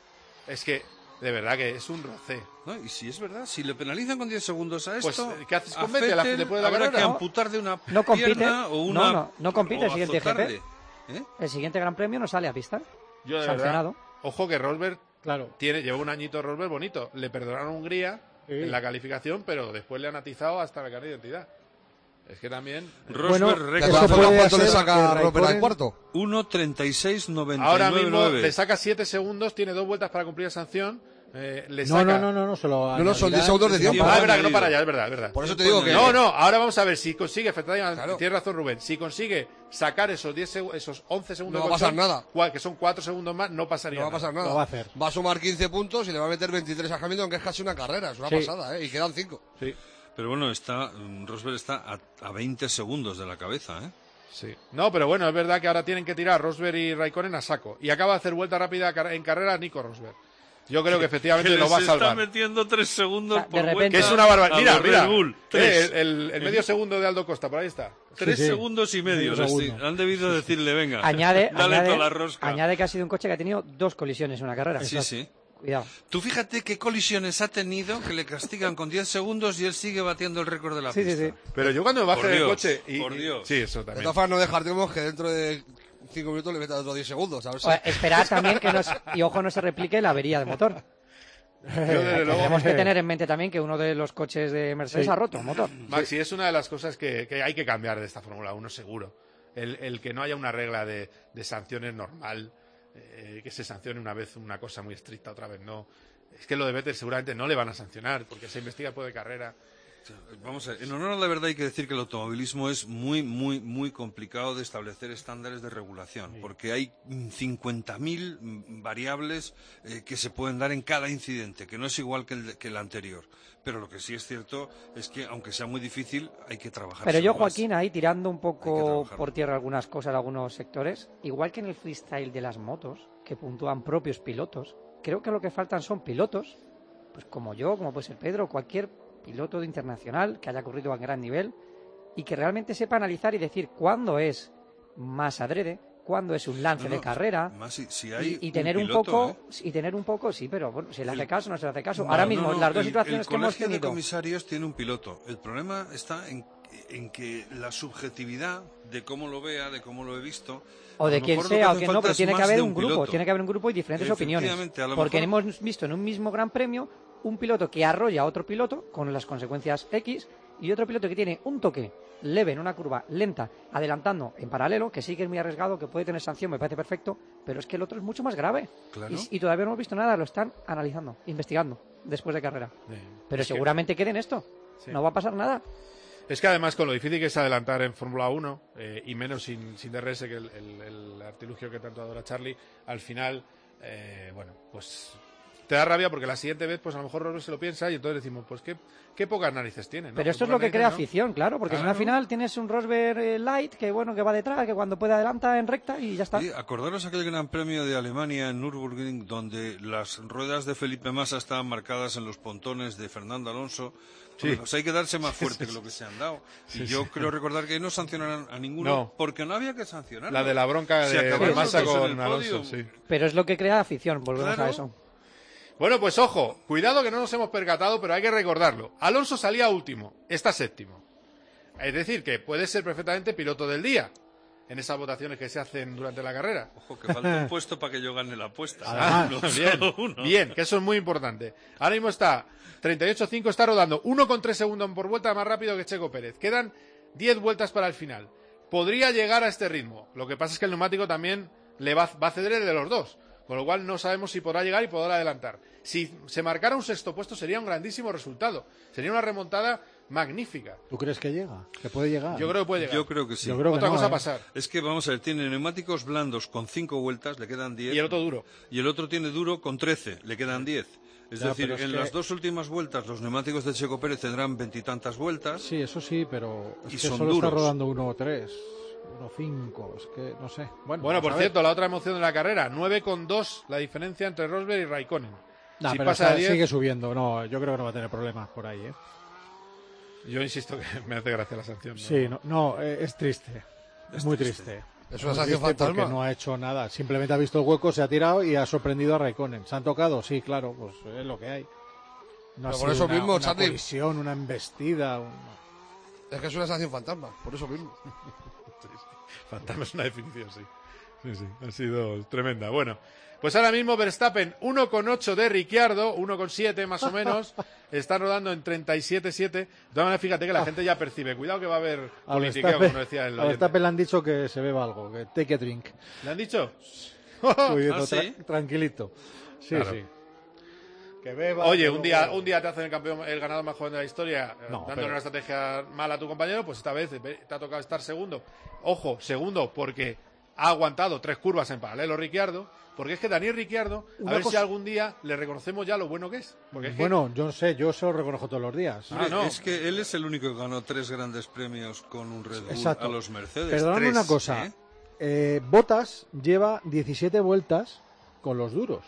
Es que, de verdad que es un roce. ¿No? Y si es verdad, si le penalizan con 10 segundos a Pues, esto, ¿qué haces con a Vettel Vettel después de la habrá carrera? que amputar de una No compite. pierna o una... No compite el o siguiente azotarle. GP. ¿Eh? El siguiente Gran Premio no sale a pista. Yo de Sancionado. verdad, ojo que Rosberg claro. lleva un añito Rosberg bonito. Le perdonaron a Hungría Sí. en la calificación, pero después le han atizado hasta la carne de identidad. Es que también... Rosberg Bueno, récord. ¿De Eso todas formas, puede cuánto le ser saca que a Rosberg al Raikkonen- cuarto? 1.36.99. Ahora mismo le saca 7 segundos, tiene 2 vueltas para cumplir la sanción. Le No, saca... no, se lo No, son 10 segundos de tiempo. Ah, es Tiempo verdad, que no añadido. para allá, es verdad, es verdad. Por eso te digo que... No, no, ahora vamos a ver si consigue, efectivamente, Claro. tienes razón Rubén, si consigue sacar esos 11 segundos No de va a pasar colchón, nada. que son 4 segundos más, no pasaría No va a pasar nada. Lo va a hacer. Va a sumar 15 puntos y le va a meter 23 a Hamilton, que es casi una carrera. Es una Sí. pasada, ¿eh? Y quedan 5. Sí, Pero bueno, Rosberg está a 20 segundos de la cabeza, ¿eh? sí. No, pero bueno, es verdad que ahora tienen que tirar Rosberg y Raikkonen a saco. Y acaba de hacer vuelta rápida en carrera Nico Rosberg. Yo creo que efectivamente lo va a les está salvar. metiendo 3 segundos O sea, de por repente- vuelta Que es una barbaridad. a Mira, los mira. Red Bull. Tres. El medio segundo de Aldo Costa, por ahí está. 3 Sí, sí. segundos y medio. Medio segundo. Han debido decirle, venga, Añade, dale añade, toda la rosca. añade que ha sido un coche que ha tenido 2 colisiones en una carrera. Sí, sí. Cuidado. Tú fíjate qué colisiones ha tenido que le castigan con 10 segundos y él sigue batiendo el récord de la Sí, sí, pista. sí. Pero yo cuando me bajé Por del Dios, coche y... por Dios. Sí, eso De también. todas formas, no dejaremos que dentro de 5 minutos le metan otros 10 segundos. A ver si... Esperar también que y ojo, no se replique la avería de motor. Yo, desde luego, Tenemos que tener en mente también que uno de los coches de Mercedes Sí. ha roto el motor. Maxi, es una de las cosas que hay que cambiar de esta Fórmula 1, seguro. El que no haya una regla de sanciones normal, que se sancione una vez una cosa muy estricta, otra vez no. Es que lo de Vettel seguramente no le van a sancionar, porque se investiga después de carrera. Vamos a ver, en honor a la verdad hay que decir que el automovilismo es muy, muy, muy complicado de establecer estándares de regulación, porque hay 50.000 variables que se pueden dar en cada incidente, que no es igual que el anterior. Pero lo que sí es cierto es que, aunque sea muy difícil, hay que trabajar. Pero yo, más. Joaquín, ahí tirando un Hay que poco trabajar. por tierra algunas cosas, algunos sectores, igual que en el freestyle de las motos, que puntúan propios pilotos, creo que lo que faltan son pilotos, pues como yo, como puede ser Pedro, cualquier piloto de internacional que haya corrido a gran nivel y que realmente sepa analizar y decir cuándo es más adrede, cuándo es un lance No, no, de carrera. más si hay Y tener un piloto, poco, ¿eh? y tener un poco, sí, pero bueno, se le hace El- caso, no se le hace caso. No, Ahora no, mismo, no, las dos el situaciones que hemos colegio de tenido. comisarios tiene un piloto. El problema está en que la subjetividad de cómo lo vea, de cómo lo he visto, O a de lo quien mejor lo que sea o hace quien no, falta pero es tiene que más haber de un grupo, piloto. tiene que haber un grupo y diferentes opiniones. Efectivamente, a lo Porque mejor- hemos visto en un mismo gran premio un piloto que arrolla a otro piloto con las consecuencias X y otro piloto que tiene un toque leve en una curva lenta, adelantando en paralelo, que sí que es muy arriesgado, que puede tener sanción, me parece perfecto, pero es que el otro es mucho más grave. Claro. Y todavía no hemos visto nada, lo están analizando, investigando después de carrera. Pero Es que- seguramente quede en esto. Sí. No va a pasar nada. Es que además con lo difícil que es adelantar en Fórmula 1, y menos sin DRS, que el artilugio que tanto adora Charlie, al final, bueno, pues te da rabia porque la siguiente vez, pues a lo mejor Rosberg se lo piensa y entonces decimos, pues qué pocas narices tiene, ¿no? Pero esto es lo que crea afición, claro, porque si no al final tienes un Rosberg light que bueno, que va detrás, que cuando puede adelanta en recta y ya está. Sí, acordaros aquel Gran Premio de Alemania en Nürburgring donde las ruedas de Felipe Massa estaban marcadas en los pontones de Fernando Alonso. Sí. Pues hay que darse más fuerte que lo que se han dado. Y yo creo recordar que no sancionaron a ninguno porque no había que sancionar. La de la bronca de Massa con Alonso, sí. Pero es lo que crea afición, volvemos Claro. a eso. Bueno, pues ojo, cuidado que no nos hemos percatado, pero hay que recordarlo. Alonso salía último, está séptimo. Es decir, que puede ser perfectamente piloto del día en esas votaciones que se hacen durante la carrera. Ojo, que falta un puesto para que yo gane la apuesta. Ah, No, bien, solo uno. bien, que eso es muy importante. Ahora mismo está 38.5, está rodando 1,3 segundos por vuelta más rápido que Checo Pérez. Quedan 10 vueltas para el final. Podría llegar a este ritmo. Lo que pasa es que el neumático también le va a ceder el de los dos. Con lo cual no sabemos si podrá llegar y podrá adelantar. Si se marcara un sexto puesto sería un grandísimo resultado. Sería una remontada magnífica. ¿Tú crees que llega? ¿Que puede llegar? Yo creo que puede llegar. Yo creo que sí. Yo creo que Otra no, cosa a ¿eh? pasar. Es que vamos a ver, tiene neumáticos blandos con 5 vueltas, le quedan 10. Y el otro duro. Y el otro tiene duro con 13, le quedan 10. Es Ya, decir, pero es en que- las dos últimas vueltas los neumáticos de Checo Pérez tendrán 20 y tantas vueltas. Sí, eso sí, pero es Y que son solo está duros. rodando 1.3, 1.5, es que no sé. Bueno, Bueno, vamos por a ver. cierto, la otra emoción de la carrera, 9,2 la diferencia entre Rosberg y Raikkonen. Nah, Si pero pasa de 10, sigue subiendo, no, yo creo que no va a tener problemas por ahí, ¿eh? yo insisto que me hace gracia la sanción. ¿no? Sí, no, es triste, es muy triste. Es una Muy sanción triste fantasma. porque no ha hecho nada, simplemente ha visto el hueco, se ha tirado y ha sorprendido a Raikkonen. ¿Se han tocado? Sí, claro, pues es lo que hay. No ha Pero por sido eso mismo, una Charlie. colisión, una embestida, Es que es una sanción fantasma, por eso mismo. Fantasma es una definición, sí. Sí, sí, ha sido tremenda. Bueno, pues ahora mismo Verstappen 1,8 de Ricciardo, 1,7 más o menos, está rodando en 37,7. De todas maneras, fíjate que la gente ya percibe. Cuidado que va a haber A politiqueo, como decía el a oyente. Verstappen le han dicho que se beba algo, que take a drink. ¿Le han dicho? Cuidado, ¿sí? tranquilito. Sí, Claro. sí. Que beba. Oye, que un luego- día te hacen el campeón, el ganador más joven de la historia, No, dándole pero- una estrategia mala a tu compañero, pues esta vez te ha tocado estar segundo. Ojo, segundo, porque ha aguantado 3 curvas en paralelo Ricciardo, porque es que Daniel Ricciardo, Una a ver si cosa- algún día le reconocemos ya lo bueno que es. Porque es que Bueno, yo no sé, yo se lo reconozco todos los días. Ah, no. Es que él es el único que ganó 3 grandes premios con un Red Bull Exacto. a los Mercedes. Perdóname 3, una cosa. ¿eh? Bottas lleva 17 vueltas con los duros.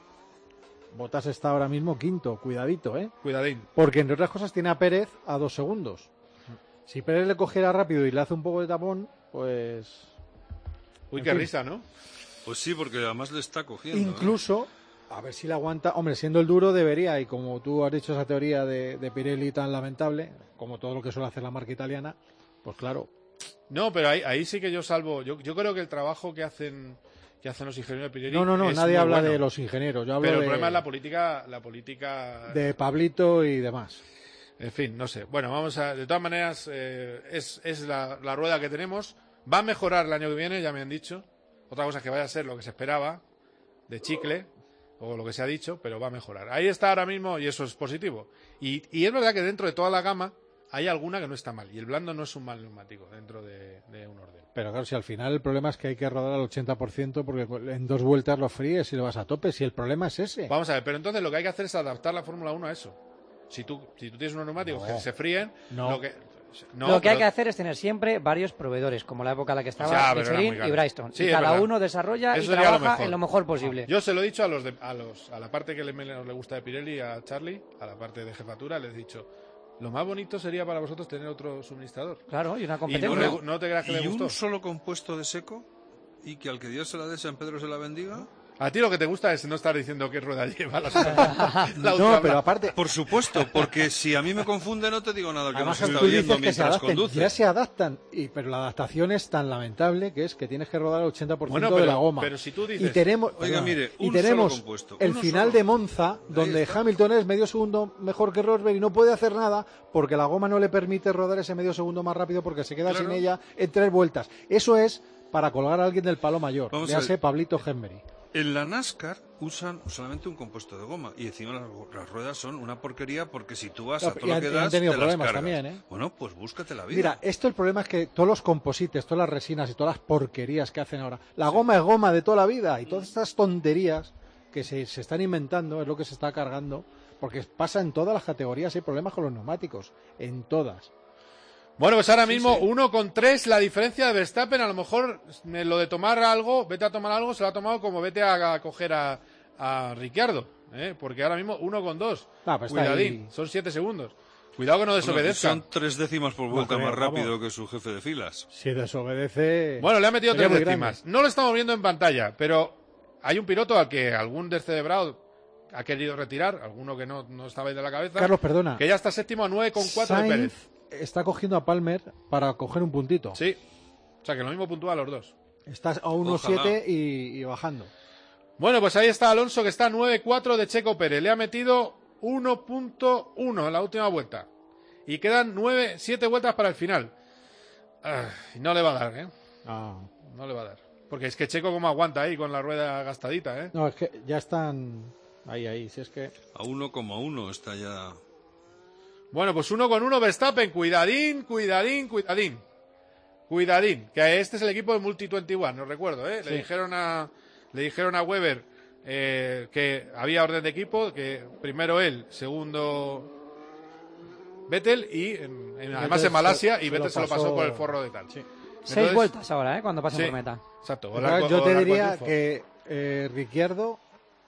Bottas está ahora mismo quinto, cuidadito, ¿eh? cuidadín. Porque entre otras cosas tiene a Pérez a 2 segundos. Si Pérez le cogiera rápido y le hace un poco de tapón, pues... Uy, En qué fin. risa, ¿no? Pues sí, porque además le está cogiendo. Incluso, a ver si le aguanta. Hombre, siendo el duro debería, y como tú has dicho esa teoría de Pirelli tan lamentable, como todo lo que suele hacer la marca italiana, pues claro. No, pero ahí sí que yo salvo. Yo creo que el trabajo que hacen los ingenieros de Pirelli. No, es nadie muy habla bueno. de los ingenieros. Yo hablo Pero el de, problema es la política. de Pablito y demás. En fin, no sé. Bueno, vamos a. De todas maneras, es la rueda que tenemos. Va a mejorar el año que viene, ya me han dicho. Otra cosa es que vaya a ser lo que se esperaba, de chicle, o lo que se ha dicho, pero va a mejorar. Ahí está ahora mismo y eso es positivo. Y es verdad que dentro de toda la gama hay alguna que no está mal. Y el blando no es un mal neumático dentro de un orden. Pero claro, si al final el problema es que hay que rodar al 80% porque en 2 vueltas lo fríes y lo vas a tope. Si el problema es ese. Vamos a ver, pero entonces lo que hay que hacer es adaptar la Fórmula 1 a eso. Si tú tienes unos neumáticos No. que se fríen, No. lo que Lo que hay pero- que hacer es tener siempre varios proveedores, como la época en la que estaba Ya, pero era muy Michelin caro. y Bristol. Sí, y es cada verdad. uno desarrolla y Eso sería lo trabaja mejor. en lo mejor posible. Yo se lo he dicho a la parte que menos le gusta de Pirelli, a Charlie, a la parte de jefatura, les he dicho, lo más bonito sería para vosotros tener otro suministrador. Claro, y una Y competencia. no te creas que le ¿Y gustó. un solo compuesto de seco? ¿Y que al que Dios se la dé, San Pedro se la bendiga? A ti lo que te gusta es no estar diciendo qué rueda lleva la No, ultra pero aparte, Por supuesto, porque si a mí me confunde no te digo nada que no además se está tú oyendo dices que se mientras adapten. conduce. Ya se adaptan, pero la adaptación es tan lamentable que es que tienes que rodar el 80% Bueno, de pero- la goma. pero si tú dices- y tenemos, Oiga, mire, y un tenemos solo compuesto, el uno final solo. de Monza, donde está. Hamilton es medio segundo mejor que Rosberg y no puede hacer nada porque la goma no le permite rodar ese medio segundo más rápido porque se queda Claro. sin ella en 3 vueltas. Eso es para colgar a alguien del palo mayor. Vamos a Ya ver. sé, Pablito Henry. En la NASCAR usan solamente un compuesto de goma y encima las ruedas son una porquería porque si tú vas a todo lo que das, han tenido te las problemas cargas. también, ¿eh? Bueno, pues búscate la vida. Mira, esto el problema es que todos los composites, todas las resinas y todas las porquerías que hacen ahora, la goma es goma de toda la vida y todas estas tonterías que se están inventando es lo que se está cargando, porque pasa en todas las categorías, hay problemas con los neumáticos, en todas. Bueno, pues ahora mismo 1,3 la diferencia de Verstappen. A lo mejor lo de tomar algo, vete a tomar algo, se lo ha tomado como vete a coger a Ricciardo, porque ahora mismo 1,2. Pues Cuidadín, son 7 segundos. Cuidado que no desobedezca. Son 3 décimas por vuelta creo, más rápido vamos. que su jefe de filas. Si desobedece... Bueno, le ha metido sería 3 muy décimas. grande. No lo estamos viendo en pantalla, pero hay un piloto al que algún descerebrado ha querido retirar, alguno que no estaba ahí de la cabeza. Carlos, perdona. Que ya está séptimo a 9,4 de Sainz Pérez. está cogiendo a Palmer para coger un puntito. Sí. O sea que lo mismo puntúa a los dos. Está a 1,7 y bajando. Bueno, pues ahí está Alonso, que está a 9,4 de Checo Pérez. Le ha metido 1,1 en la última vuelta. Y quedan 7 vueltas para el final. No le va a dar, ¿eh? No le va a dar. Porque es que Checo como aguanta ahí con la rueda gastadita, ¿eh? No, es que ya están ahí. Si es que... A 1,1 está ya... Bueno, pues 1,1 Verstappen. Cuidadín. Que este es el equipo de Multi21, no recuerdo, ¿eh? Sí. Le dijeron a Weber que había orden de equipo, que primero él, segundo Vettel y además en Malasia, y Vettel se lo pasó por el forro de tal. Sí. 6 vueltas ahora, cuando pasen por meta. Exacto. Yo te diría que Ricciardo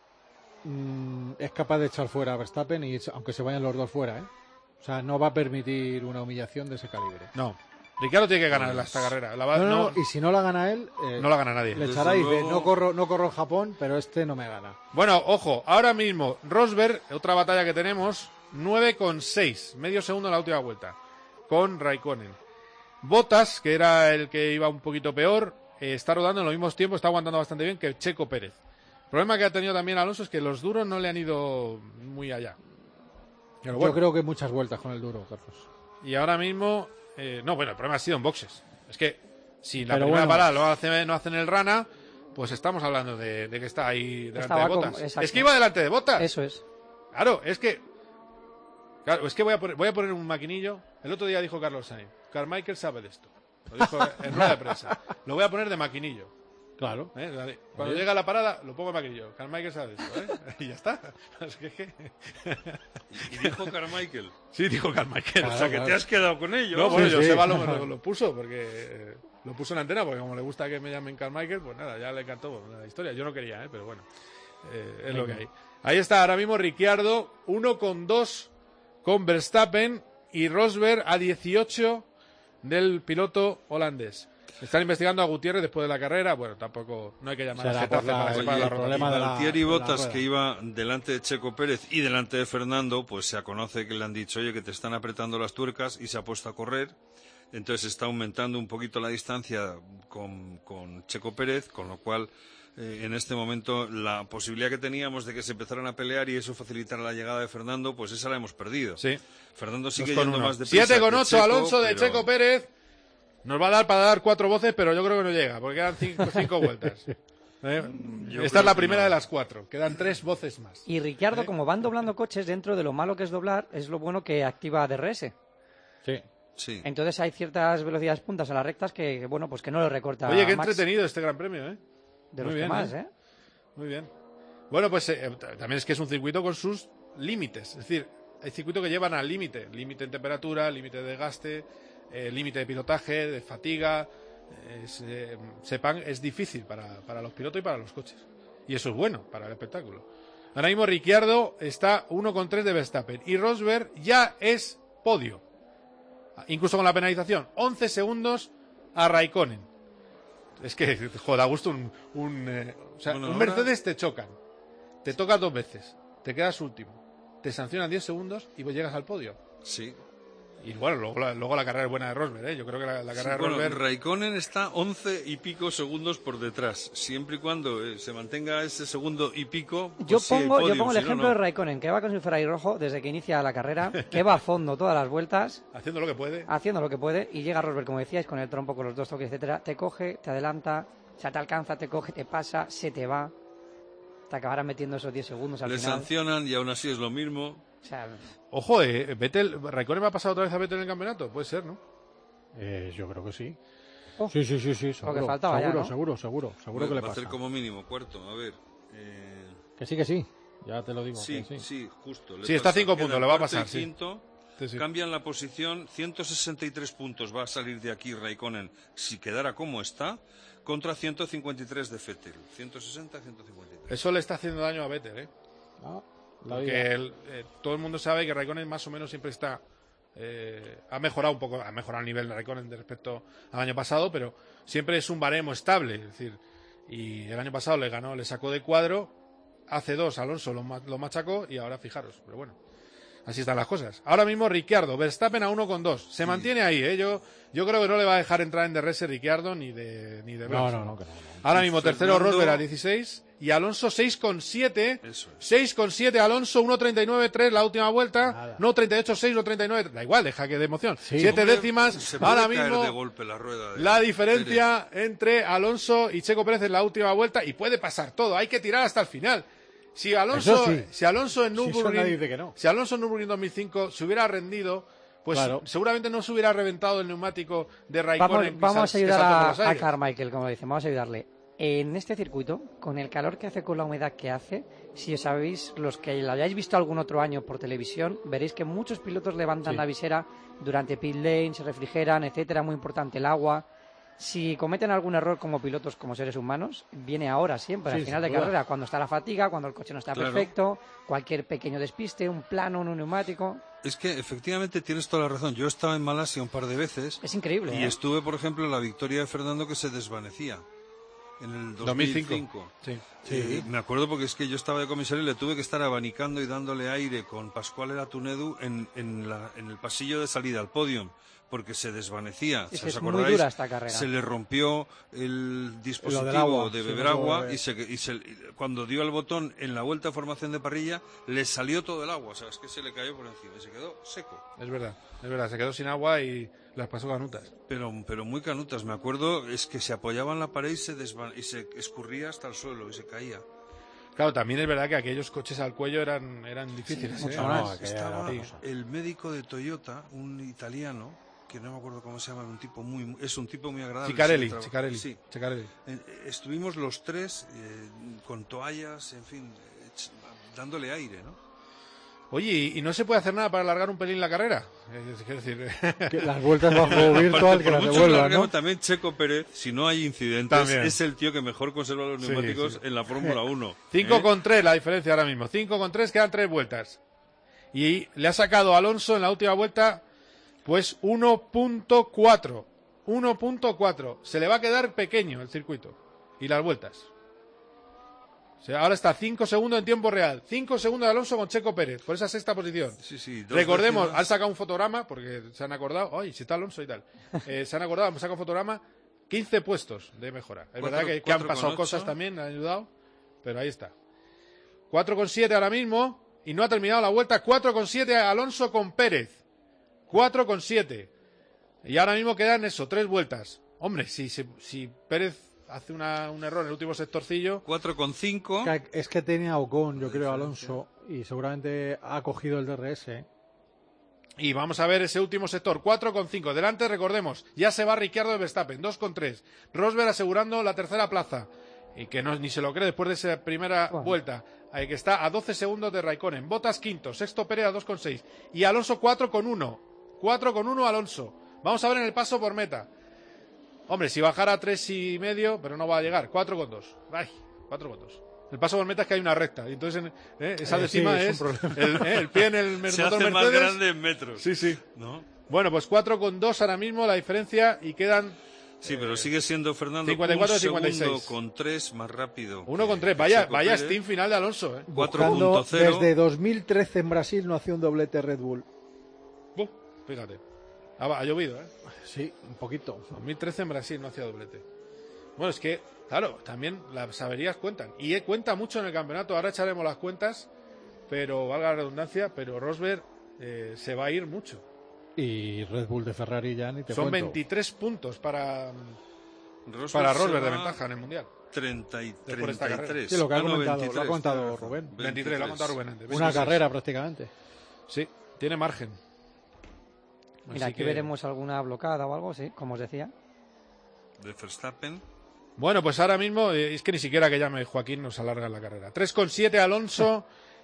es capaz de echar fuera a Verstappen, aunque se vayan los dos fuera, ¿eh? O sea, no va a permitir una humillación de ese calibre. No. Ricciardo tiene que ganar esta carrera. No, y si no la gana él, no la gana nadie. le echará y Desde dice, luego- no corro en Japón, pero este no me gana. Bueno, ojo, ahora mismo Rosberg, otra batalla que tenemos, 9,6, medio segundo en la última vuelta, con Raikkonen. Bottas, que era el que iba un poquito peor, está rodando en los mismos tiempos, está aguantando bastante bien que Checo Pérez. El problema que ha tenido también Alonso es que los duros no le han ido muy allá. Pero bueno, Yo creo que muchas vueltas con el duro, Carlos. y ahora mismo, el problema ha sido en boxes. Es que si la Pero primera bueno. parada no hacen el rana, pues estamos hablando de que está ahí delante Estaba de como- Bottas. exacto. Es que iba delante de Bottas. Eso es. Claro, es que voy a poner un maquinillo. El otro día dijo Carlos Sainz, Carmichael sabe de esto. Lo dijo en rueda de prensa. Lo voy a poner de maquinillo. Claro. Cuando llega la parada, lo pongo de maquinillo. Carmichael sabe de esto, ¿eh? Y ya está. Es que... Y dijo Carmichael. Sí, dijo Carmichael. O sea, que te has quedado con ello. No, bueno, Sí, Joseba sí. lo puso, porque lo puso en la antena, porque como le gusta que me llamen Carmichael, pues nada, ya le encantó la historia. Yo no quería, pero bueno, es lo que hay. Ahí está ahora mismo Ricciardo, 1,2 con Verstappen y Rosberg a 18 del piloto holandés. Están investigando a Gutiérrez después de la carrera. Bueno, tampoco, no hay que llamar Será a Getafe por la- para que se pague el la rotación. problema de la- Valtieri de la Bottas, rueda. que iba delante de Checo Pérez y delante de Fernando, pues se conoce que le han dicho, oye, que te están apretando las tuercas, y se ha puesto a correr. Entonces está aumentando un poquito la distancia con Checo Pérez, con lo cual en este momento la posibilidad que teníamos de que se empezaran a pelear y eso facilitara la llegada de Fernando, pues esa la hemos perdido. Sí. Fernando sigue 2,1. yendo más deprisa 7,8 que Checo, Alonso de pero- Checo Pérez. Nos va a dar para dar 4 voces, pero yo creo que no llega, porque quedan 5 vueltas. Yo Esta creo es la que primera no. de las 4. Quedan 3 voces más. Y Ricciardo, como van doblando coches, dentro de lo malo que es doblar, es lo bueno que activa DRS. Sí. Sí. Entonces hay ciertas velocidades puntas a las rectas que, bueno, pues que no le recorta Oye, qué Max, entretenido este Gran Premio, ¿eh? de Muy los bien, que más, ¿eh? Muy bien. Bueno, pues también es que es un circuito con sus límites. Es decir, hay circuitos que llevan al límite. Límite en temperatura, límite de desgaste, límite de pilotaje, de fatiga. Sepang es difícil para los pilotos y para los coches. Y eso es bueno para el espectáculo. Ahora mismo Ricciardo está 1,3 de Verstappen. Y Rosberg ya es podio. Incluso con la penalización. 11 segundos a Raikkonen. Es que, joder, da gusto un Bueno, ahora- Mercedes te chocan. Te tocas 2 veces. Te quedas último. Te sancionan 10 segundos y pues llegas al podio. Sí. Y bueno, luego la carrera es buena de Rosberg, ¿eh? Yo creo que la carrera de Bueno, Rosberg... Raikkonen está 11 y pico segundos por detrás. Siempre y cuando se mantenga ese segundo y pico. Pues Yo sí hay pongo podium, el si no, ejemplo no. de Raikkonen, que va con su Ferrari rojo desde que inicia la carrera, que va a fondo todas las vueltas, Haciendo lo que puede. haciendo lo que puede, y llega Rosberg, como decíais, con el trompo, con los 2 toques, etcétera, te coge, te adelanta, o sea, te alcanza, te coge, te pasa, se te va. te acabarán metiendo esos 10 segundos al Le final. sancionan y aún así es lo mismo. O sea, Ojo, Vettel, ¿Raikkonen va a pasar otra vez a Vettel en el campeonato? Puede ser, ¿no? Yo creo que sí. Oh. Sí, seguro, faltaba ya, ¿no? seguro que le Va a pasa. hacer como mínimo cuarto, a ver. Que sí, ya te lo digo. Sí, que sí, justo. Sí, está a 5 puntos, Quedan le va a cuarto y pasar, sí. quinto, Sí. cambian la posición, 163 puntos va a salir de aquí Raikkonen si quedara como está, contra 153 de Vettel. 160, 153. Eso le está haciendo daño a Vettel, ¿eh? Porque todo el mundo sabe que Raikkonen más o menos siempre está... ha mejorado un poco, ha mejorado el nivel de Raikkonen respecto al año pasado, pero siempre es un baremo estable. Es decir, y el año pasado le sacó de cuadro, hace 2 Alonso lo machacó y ahora fijaros, pero bueno. Así están las cosas. Ahora mismo Ricciardo, Verstappen a 1,2. Se mantiene ahí, ¿eh? Yo creo que no le va a dejar entrar en DRS Ricciardo ni de Verstappen. No. Ahora mismo tercero Fernando... Rosberg a 16 y Alonso 6,7. Eso es. 6,7 Alonso, 1,39,3 la última vuelta. Nada. No 38,6, no 39. Da igual, deja que de emoción. Sí. 7 Hombre, décimas. se puede Ahora caer mismo de golpe la rueda de la diferencia entre Alonso y Checo Pérez en la última vuelta y puede pasar todo. Hay que tirar hasta el final. Si Alonso, Eso sí. si Alonso en Si eso Nürburgring, nadie dice que no. si Alonso en Nürburgring 2005 se hubiera rendido, pues Claro. seguramente no se hubiera reventado el neumático de Raikkonen. Vamos a que ayudar saltó por los a aires. Carmichael, como dicen, vamos a ayudarle. En este circuito, con el calor que hace, con la humedad que hace, si os sabéis, los que lo hayáis visto algún otro año por televisión, veréis que muchos pilotos levantan la visera durante pit lane, se refrigeran, etcétera, muy importante el agua. Si cometen algún error como pilotos, como seres humanos, viene ahora siempre, Sí, al final de sin duda. carrera, cuando está la fatiga, cuando el coche no está Claro. perfecto, cualquier pequeño despiste, un plano, un neumático. Es que efectivamente tienes toda la razón. Yo estaba en Malasia un par de veces Es increíble. y estuve, por ejemplo, en la victoria de Fernando que se desvanecía en el 2005. Sí. Me acuerdo porque es que yo estaba de comisario y le tuve que estar abanicando y dándole aire con Pascual Eratunedu en el pasillo de salida al podium, porque se desvanecía. Sí, ¿Os es muy acordáis? dura esta carrera. Se le rompió el Lo del dispositivo agua, de sí, beber no agua puede- y cuando dio el botón en la vuelta de formación de parrilla, le salió todo el agua. O sea, es que se le cayó por encima y se quedó seco. Es verdad. Se quedó sin agua y las pasó canutas. Pero muy canutas. Me acuerdo, es que se apoyaba en la pared y se escurría hasta el suelo y se caía. Claro, también es verdad que aquellos coches al cuello eran difíciles. mucho ¿eh? más. No, aquella Estaba era la cosa. el médico de Toyota, un italiano, que no me acuerdo cómo se llama, es un tipo muy agradable. Cicarelli, Sí, Cicarelli. Sí. Cicarelli. Estuvimos los tres con toallas, en fin, dándole aire, ¿no? Oye, ¿y no se puede hacer nada para alargar un pelín la carrera? Quiero decir, Que las vueltas bajo virtual que Por las mucho devuelvan, larguemos, ¿no? también Checo Pérez, si no hay incidentes, También. es el tío que mejor conserva los Sí, neumáticos sí. en la Fórmula 1. 5,3 la diferencia ahora mismo. 5,3, quedan 3 vueltas. Y le ha sacado a Alonso en la última vuelta, pues 1,4. 1,4. Se le va a quedar pequeño el circuito. Y las vueltas. O sea, ahora está 5 segundos en tiempo real. 5 segundos de Alonso con Checo Pérez, por esa sexta posición. Sí, dos Recordemos, décimas. han sacado un fotograma, porque se han acordado, ay, si está Alonso y tal. Se han acordado, hemos sacado un fotograma, 15 puestos de mejora. Es verdad que han pasado 4,8. cosas también, han ayudado, pero ahí está. 4,7 ahora mismo, y no ha terminado la vuelta. 4,7 Alonso con Pérez. 4,7. Y ahora mismo quedan eso, 3 vueltas. Hombre, si Pérez hace un error en el último sectorcillo, 4,5. Es que tenía Ocon, yo creo, Alonso, y seguramente ha cogido el DRS. y vamos a ver ese último sector, 4,5. Delante, recordemos, ya se va Ricciardo de Verstappen, 2,3. Rosberg asegurando la tercera plaza. Y que ni se lo cree después de esa primera vuelta. Que está a 12 segundos de Raikkonen. Bottas quinto, sexto Pérez a 2,6. Y Alonso 4,1. 4,1 Alonso. Vamos a ver en el paso por meta. Hombre, si bajara a 3,5, pero no va a llegar. 4,2. Ay, 4,2. El paso por meta es que hay una recta. Y entonces esa décima sí, es es un el pie en el Se motor hace más Mercedes. grande en metros. Sí, sí. ¿No? Bueno, pues 4,2 ahora mismo la diferencia y quedan Sí, pero sigue siendo Fernando 54 un 56. segundo con 3 más rápido. 1,3. que Vaya Checo Pérez. steam final de Alonso, ¿eh? Buscando 4,0. desde 2013 en Brasil no hacía un doblete Red Bull. Fíjate. Ha llovido, ¿eh? Sí, un poquito. 2013 en Brasil no hacía doblete. Bueno, es que, claro, también las averías cuentan. Y cuenta mucho en el campeonato. Ahora echaremos las cuentas, pero valga la redundancia, pero Rosberg se va a ir mucho. Y Red Bull de Ferrari ya ni te Son cuento. 23 puntos para se Rosberg de va ventaja en el Mundial. por esta carrera. 33. Sí, lo que ha Ah, no, comentado, 23, lo ha contado tienes razón. Rubén. 23, lo ha contado Rubén antes. Una 26. carrera prácticamente. Sí, tiene margen. Mira, Así aquí veremos alguna blocada o algo, sí, como os decía. De Verstappen. Bueno, pues ahora mismo, es que ni siquiera que llame Joaquín nos alarga la carrera. 3,7 Alonso,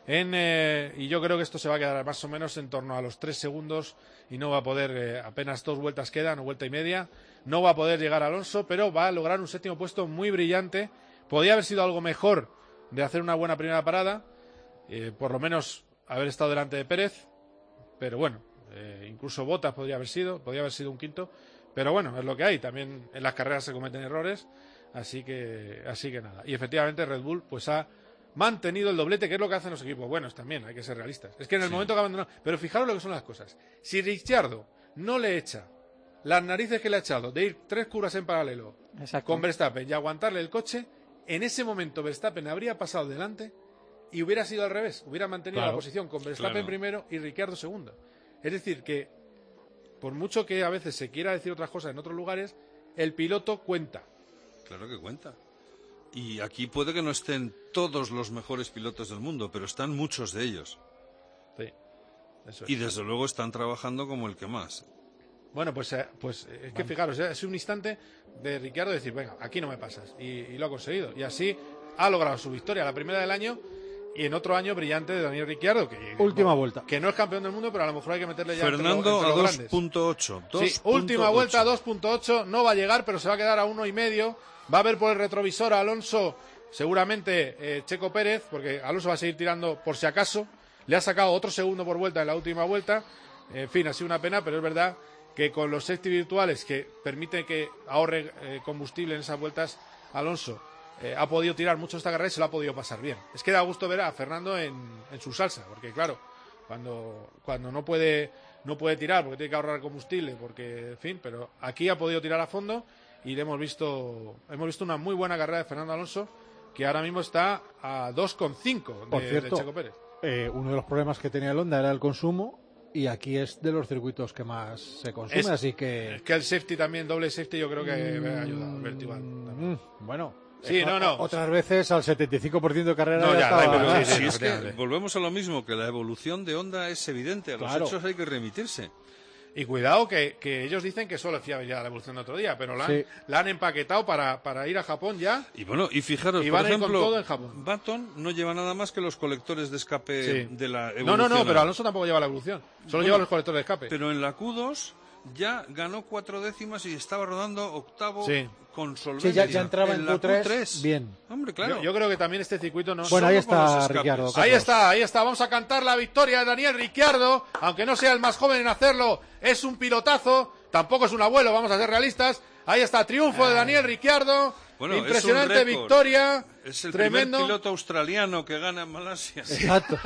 y yo creo que esto se va a quedar más o menos en torno a los 3 segundos y no va a poder, apenas 2 vueltas quedan, o vuelta y media, no va a poder llegar Alonso, pero va a lograr un séptimo puesto muy brillante. Podía haber sido algo mejor de hacer una buena primera parada, por lo menos haber estado delante de Pérez, pero bueno, incluso Bottas podría haber sido un quinto, pero bueno, es lo que hay, también en las carreras se cometen errores. Así que nada. Y efectivamente Red Bull pues ha mantenido el doblete, que es lo que hacen los equipos buenos también, hay que ser realistas. Es que en el momento que abandonó... Pero fijaros lo que son las cosas. Si Ricciardo no le echa las narices que le ha echado de ir 3 curvas en paralelo Exacto. con Verstappen y aguantarle el coche, en ese momento Verstappen habría pasado delante y hubiera sido al revés. Hubiera mantenido Claro. la posición con Verstappen Claro. primero y Ricciardo segundo. Es decir, que por mucho que a veces se quiera decir otras cosas en otros lugares, el piloto cuenta. Claro que cuenta. Y aquí puede que no estén todos los mejores pilotos del mundo, pero están muchos de ellos. Sí, eso es. Y desde luego están trabajando como el que más. Bueno, pues es que fijaros, es un instante de Ricciardo decir, venga, aquí no me pasas. Y lo ha conseguido. Y así ha logrado su victoria, la primera del año, y en otro año brillante de Daniel Ricciardo. Última vuelta. Que no es campeón del mundo, pero a lo mejor hay que meterle ya Fernando entre a los grandes. 2.8. Sí, última vuelta, 2.8. No va a llegar, pero se va a quedar a 1,5. Va a ver por el retrovisor a Alonso, seguramente Checo Pérez, porque Alonso va a seguir tirando por si acaso. Le ha sacado otro segundo por vuelta en la última vuelta. En fin, ha sido una pena, pero es verdad que con los safety virtuales que permiten que ahorre combustible en esas vueltas, Alonso ha podido tirar mucho esta carrera y se lo ha podido pasar bien. Es que da gusto ver a Fernando en su salsa, porque claro, cuando no puede tirar porque tiene que ahorrar combustible, porque en fin, pero aquí ha podido tirar a fondo y hemos visto una muy buena carrera de Fernando Alonso, que ahora mismo está a 2,5 Por de cierto, Checo Pérez. Uno de los problemas que tenía el Honda era el consumo, y aquí es de los circuitos que más se consume, así que... Es que el safety también, doble safety, yo creo que me ha ayudado. Alberto Iván. Bueno, Sí, no. otras veces al 75% de carrera No, ya, estaba- pero Pero sí, si es que efectivamente. volvemos a lo mismo, que la evolución de Honda es evidente. A los Claro. hechos hay que remitirse. Y cuidado que ellos dicen que solo es fiable ya la evolución de otro día, pero Sí. la han empaquetado para ir a Japón ya. Y bueno, y fijaros, Y por van a ir con ejemplo, todo en Japón. Baton no lleva nada más que los colectores de escape Sí. de la No, evolución. pero Alonso tampoco lleva la evolución. Solo Bueno, lleva los colectores de escape. Pero en la Q2 ya ganó 4 décimas y estaba rodando octavo Sí. con Sí, solvencia. ya entraba en la Q3, bien. Hombre, claro. Yo creo que también este circuito no... Bueno, ahí Solo con los está escapes. Ricciardo. Ahí está, vamos a cantar la victoria de Daniel Ricciardo, aunque no sea el más joven en hacerlo, es un pilotazo, tampoco es un abuelo, vamos a ser realistas. Ahí está, triunfo de Daniel Ricciardo, Bueno, impresionante es un récord. victoria, Es el tremendo. primer piloto australiano que gana en Malasia. Exacto.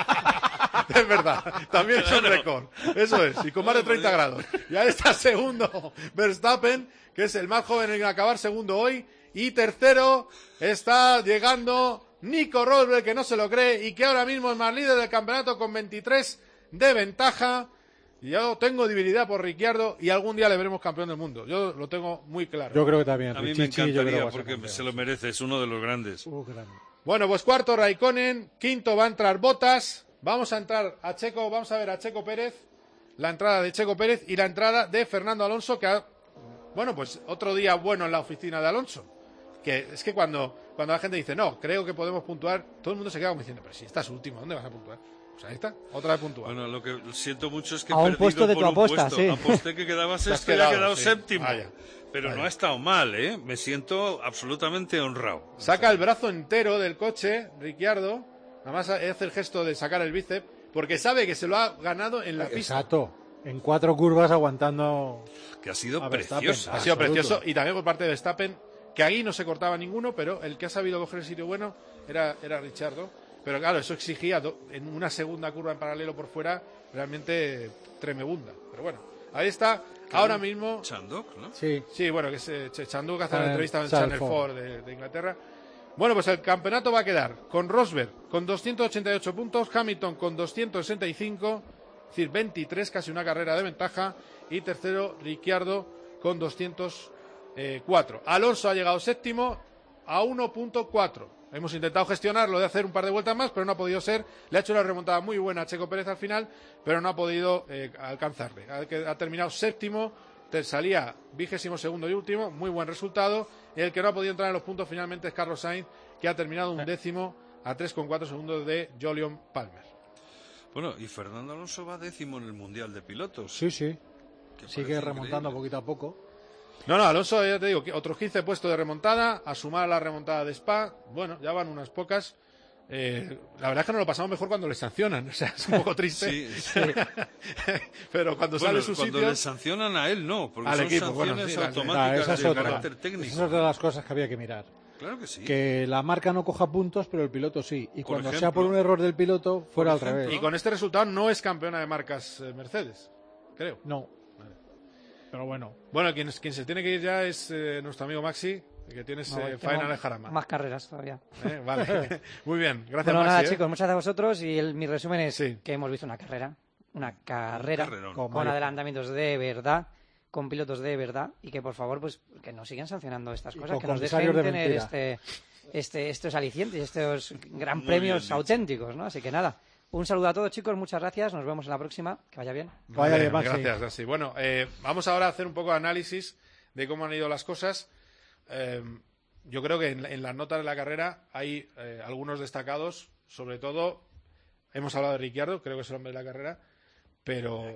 Es verdad, también es un récord, eso es, y con más de 30 grados. Y ahí está segundo Verstappen, que es el más joven en acabar segundo hoy, y tercero está llegando Nico Rosberg, que no se lo cree, y que ahora mismo es más líder del campeonato con 23 de ventaja. Y yo tengo debilidad por Ricciardo y algún día le veremos campeón del mundo, yo lo tengo muy claro. Yo creo que también. A mí me Richichi, yo creo que encantaría va a ser porque campeón. se lo merece, es uno de los grandes. Grande. Bueno, pues cuarto Raikkonen, quinto va a entrar Bottas, vamos a ver a Checo Pérez, la entrada de Checo Pérez y la entrada de Fernando Alonso, que bueno, pues otro día bueno en la oficina de Alonso, que es que cuando la gente dice, no, creo que podemos puntuar, todo el mundo se queda como diciendo, pero si estás último, ¿dónde vas a puntuar? Pues ahí está, otra vez puntual. Bueno, lo que siento mucho es que A he un perdido puesto de por tu un apuesta, puesto. sí. Aposté que quedaba Te has sexto y ha quedado sí. séptimo. Vaya. Pero Vaya. no ha estado mal, ¿eh? Me siento absolutamente honrado. Saca el brazo entero del coche, Ricciardo, nada más hace el gesto de sacar el bíceps, porque sabe que se lo ha ganado en la pista. Exacto. En 4 curvas aguantando. Que ha sido A Verstappen. preciosa. Ha sido Absoluto. precioso y también por parte de Verstappen, que ahí no se cortaba ninguno, pero el que ha sabido coger el sitio bueno era Ricciardo. Pero claro, eso exigía en una segunda curva en paralelo por fuera realmente tremebunda. Pero bueno, ahí está, ahora mismo. Chandok, ¿no? Sí. Sí, bueno, que es Chanduk hace una Channel- entrevista en Channel Channel 4 4 de Inglaterra. Bueno, pues el campeonato va a quedar con Rosberg con 288 puntos, Hamilton con 265, es decir, 23, casi una carrera de ventaja, y tercero Ricciardo con 204. Alonso ha llegado séptimo, a 1.4. Hemos intentado gestionarlo de hacer un par de vueltas más, pero no ha podido ser. Le ha hecho una remontada muy buena a Checo Pérez al final, pero no ha podido alcanzarle. Ha terminado séptimo, salía 22º y último, muy buen resultado. Y el que no ha podido entrar en los puntos finalmente es Carlos Sainz, que ha terminado 11º a 3,4 segundos de Jolyon Palmer. Bueno, y Fernando Alonso va 10º en el Mundial de Pilotos. Sí, sí. Que Sigue parece remontando increíble. poquito a poco. No, Alonso, ya te digo, otros 15 puestos de remontada, a sumar a la remontada de Spa, bueno, ya van unas pocas. La verdad es que nos lo pasamos mejor cuando le sancionan, o sea, es un poco triste. Sí. Pero cuando sale su cuando sitio... le sancionan a él, no, porque Al son equipo, sanciones bueno, sí, automáticas esa es de otra. carácter técnico. Esa es otra de las cosas que había que mirar. Claro que sí. Que la marca no coja puntos, pero el piloto sí. Y Por cuando sea ejemplo. por un error del piloto, fuera al ejemplo. revés. Y con este resultado no es campeona de marcas Mercedes, creo. No. Pero bueno. Bueno, quien se tiene que ir ya es nuestro amigo Maxi, que tienes No, faena tengo de Jarama. más carreras todavía. Vale, muy bien, gracias Bueno, Maxi. nada, chicos, muchas gracias a vosotros. Y mi resumen es Sí. que hemos visto una carrera carrerón. con adelantamientos de verdad, con pilotos de verdad, y que por favor, pues que nos sigan sancionando estas Y cosas, con que nos dejen comisarios de tener estos alicientes, estos gran Muy premios bien dicho. auténticos, ¿no? Así que nada, un saludo a todos, chicos, muchas gracias, nos vemos en la próxima, que vaya bien. Vaya bien, Maxi. Gracias, Maxi. Bueno, vamos ahora a hacer un poco de análisis de cómo han ido las cosas. Yo creo que en las notas de la carrera hay algunos destacados, sobre todo, hemos hablado de Ricciardo, creo que es el hombre de la carrera, pero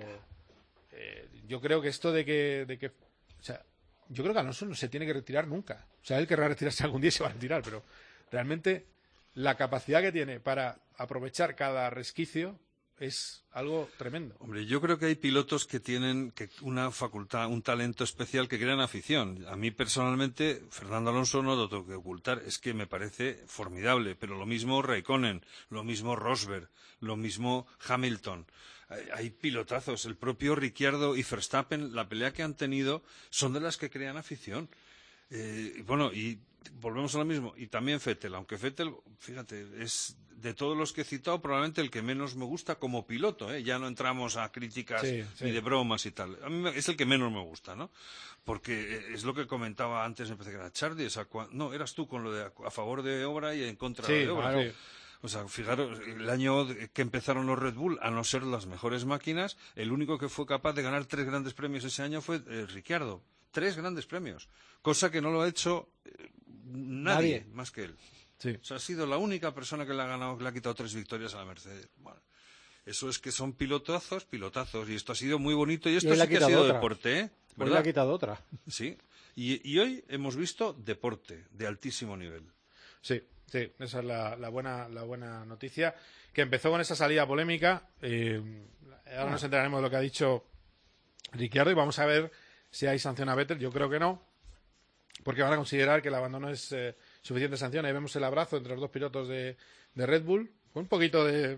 yo creo que esto de que o sea, yo creo que Alonso no se tiene que retirar nunca. O sea, él querrá retirarse algún día y se va a retirar, pero realmente la capacidad que tiene para aprovechar cada resquicio es algo tremendo. Hombre, yo creo que hay pilotos que tienen una facultad, un talento especial que crean afición. A mí personalmente, Fernando Alonso no lo tengo que ocultar, es que me parece formidable, pero lo mismo Raikkonen, lo mismo Rosberg, lo mismo Hamilton. Hay pilotazos, el propio Ricciardo y Verstappen, la pelea que han tenido son de las que crean afición. Bueno, y volvemos a lo mismo. Y también Vettel, aunque Vettel, fíjate, es de todos los que he citado probablemente el que menos me gusta como piloto, ¿eh? Ya no entramos a críticas Sí. ni de bromas y tal. A mí es el que menos me gusta, ¿no? Porque es lo que comentaba antes, me parece que era Charlie, no, eras tú con lo de a favor de obra y en contra Sí, de obra. claro. O sea, fijaros, el año que empezaron los Red Bull, a no ser las mejores máquinas, el único que fue capaz de ganar 3 grandes premios ese año fue Ricciardo. 3 grandes premios. Cosa que no lo ha hecho nadie más que él. Sí. O sea, ha sido la única persona que le ha ganado, que le ha quitado 3 victorias a la Mercedes. Bueno, eso es que son pilotazos. Y esto ha sido muy bonito. Y esto hoy le ha sí que ha quitado sido otra. deporte, ¿eh? Pues le ¿Verdad? ha quitado otra. Sí. Y hoy hemos visto deporte de altísimo nivel. Sí, esa es la buena noticia, que empezó con esa salida polémica. Ahora nos enteraremos de lo que ha dicho Ricciardo y vamos a ver si hay sanción a Vettel. Yo creo que no, porque van a considerar que el abandono es suficiente sanción. Ahí vemos el abrazo entre los dos pilotos de Red Bull, con un poquito de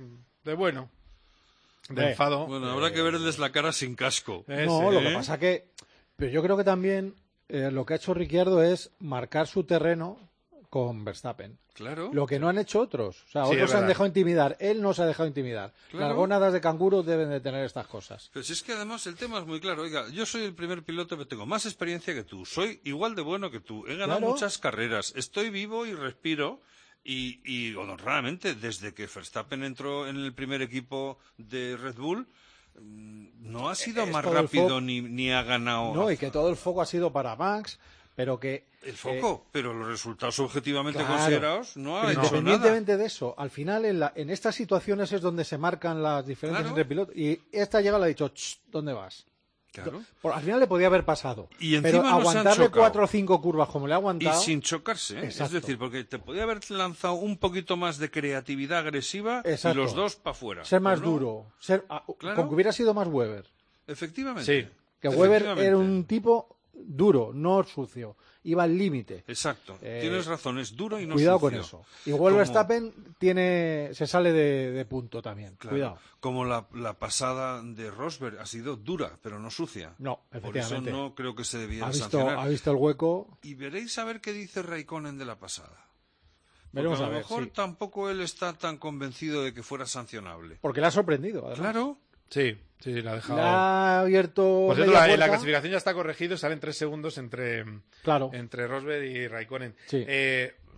enfado. Bueno, habrá que verles la cara sin casco. No, lo que pasa que... Pero yo creo que también lo que ha hecho Ricciardo es marcar su terreno con Verstappen. Claro. Lo que no han hecho otros. O sea, Sí, otros es se han verdad. dejado intimidar. Él no se ha dejado intimidar. Claro. Las gónadas de canguro deben de tener estas cosas. Pero si es que además el tema es muy claro. Oiga, yo soy el primer piloto que tengo más experiencia que tú. Soy igual de bueno que tú. He ganado Claro. muchas carreras. Estoy vivo y respiro. Y honradamente, desde que Verstappen entró en el primer equipo de Red Bull, no ha sido Es más todo el rápido foco. ni ha ganado. No, y que todo el foco ha sido para Max, pero que... El foco, pero los resultados objetivamente claro. considerados no ha Pero hecho nada. independientemente de eso, al final en estas situaciones es donde se marcan las diferencias Claro. entre pilotos. Y esta llega y le ha dicho, "Ch, ¿dónde vas?" Claro. Al final le podía haber pasado. Y pero encima no se han aguantarle chocado. 4 o 5 curvas como le ha Y aguantado... sin chocarse, ¿eh? Exacto. Es decir, porque te podía haber lanzado un poquito más de creatividad agresiva Exacto. y los dos para afuera. ser más Pues no. duro. Claro. Como que hubiera sido más Weber. Efectivamente. Sí. Que Weber Efectivamente. era un tipo duro, no sucio. Iba al límite. Exacto. Eh, Tienes razón, es duro y no Cuidado sucio. con eso. Igual Como- Verstappen se sale de punto también. Claro. Cuidado. Como la pasada de Rosberg ha sido dura, pero no sucia. No, Por eso efectivamente. no creo que se debiera Ha sancionar. visto el hueco. Y veréis a ver qué dice Raikkonen de la pasada. Porque Veremos a a lo ver, mejor sí. tampoco él está tan convencido de que fuera sancionable. Porque le ha sorprendido. Además. Claro. Sí, la ha dejado. Le ha abierto Por cierto, media la puerta. clasificación ya está corregido, salen 3 segundos entre Claro. Rosberg y Raikkonen. Sí.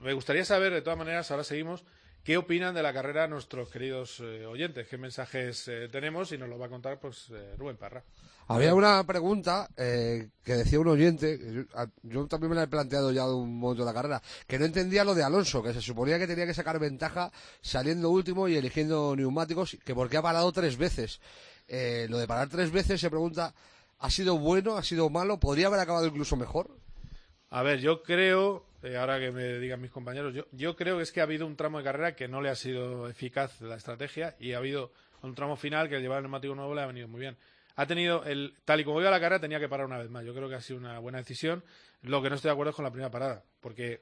me gustaría saber, de todas maneras, ahora seguimos, qué opinan de la carrera nuestros queridos oyentes, qué mensajes tenemos, y nos lo va a contar pues Rubén Parra. Había una pregunta que decía un oyente, yo también me la he planteado ya de un momento de la carrera, que no entendía lo de Alonso, que se suponía que tenía que sacar ventaja saliendo último y eligiendo neumáticos, que porque ha parado 3 veces. Lo de parar 3 veces, se pregunta, ¿ha sido bueno, ha sido malo, podría haber acabado incluso mejor? A ver, yo creo, ahora que me digan mis compañeros, yo creo que es que ha habido un tramo de carrera que no le ha sido eficaz la estrategia, y ha habido un tramo final que el llevar el neumático nuevo le ha venido muy bien. Ha tenido, tal y como iba la carrera, tenía que parar una vez más. Yo creo que ha sido una buena decisión. Lo que no estoy de acuerdo es con la primera parada, porque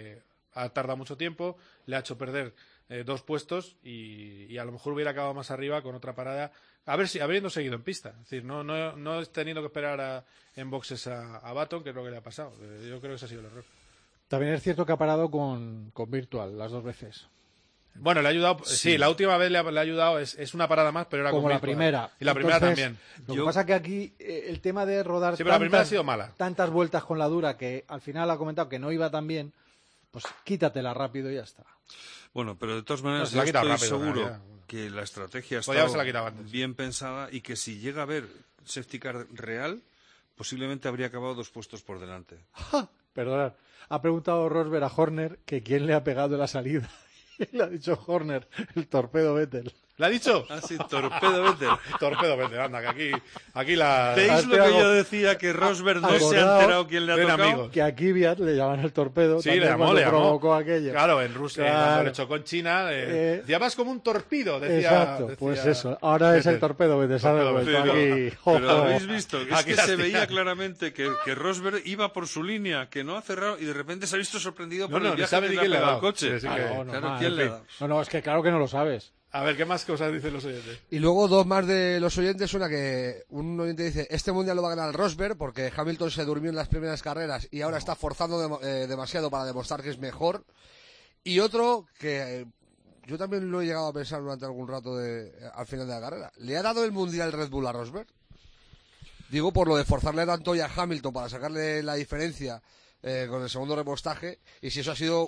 ha tardado mucho tiempo, le ha hecho perder 2 puestos, y a lo mejor hubiera acabado más arriba con otra parada, habiendo seguido en pista. Es decir, no teniendo que esperar en boxes a Baton, que es lo que le ha pasado. Yo creo que ese ha sido el error. También es cierto que ha parado con Virtual las 2 veces. Bueno, le ha ayudado, sí, la última vez le ha ayudado, es una parada más, pero era como con la Virtual. primera. Y la primera Entonces, también. Lo que pasa es que aquí el tema de rodar Sí, pero la primera ha sido mala. tantas vueltas con la dura, que al final ha comentado que no iba tan bien, pues quítatela rápido y ya está. Bueno, pero de todas maneras se la ha yo quitado estoy rápido, seguro ya. que la estrategia Podía está haberse la quitado antes. bien pensada, y que si llega a haber safety car real, posiblemente habría acabado 2 puestos por delante. Perdonad, ha preguntado Rosberg a Horner que quién le ha pegado la salida. Y le ha dicho Horner, el torpedo Vettel. ¿Le ha dicho? Ah, sí, torpedo Vettel. Torpedo Vettel, anda, que aquí la... ¿Veis lo que yo decía? Que Rosberg no se ha enterado quién le ha ven, tocado. amigo. Que a Kvyat le llaman el torpedo. Sí, también le llamó, cuando provocó aquello. Claro, en Rusia, Claro. cuando le chocó en China, decía, vas como un torpedo, decía. Exacto, pues eso. Ahora es el torpedo Vettel, se ha Torpedo devuelto Vettel. aquí. Pero habéis visto, es Aquí que las se veía tías. claramente que Rosberg iba por su línea, que no ha cerrado, y de repente se ha visto sorprendido por No, el ni viaje sabe que ni le ha quién le ha pegado al dado. coche. Sí, sí, Claro, normal, ¿quién en le ha fin. dado? No, es que claro que no lo sabes. A ver, ¿qué más cosas dicen los oyentes? Y luego 2 más de los oyentes, una que un oyente dice, este mundial lo va a ganar Rosberg porque Hamilton se durmió en las primeras carreras y ahora está forzando demasiado para demostrar que es mejor. Y otro que yo también lo he llegado a pensar durante algún rato al final de la carrera, ¿le ha dado el mundial Red Bull a Rosberg? Digo, por lo de forzarle tanto ya a Hamilton para sacarle la diferencia con el segundo repostaje, y si eso ha sido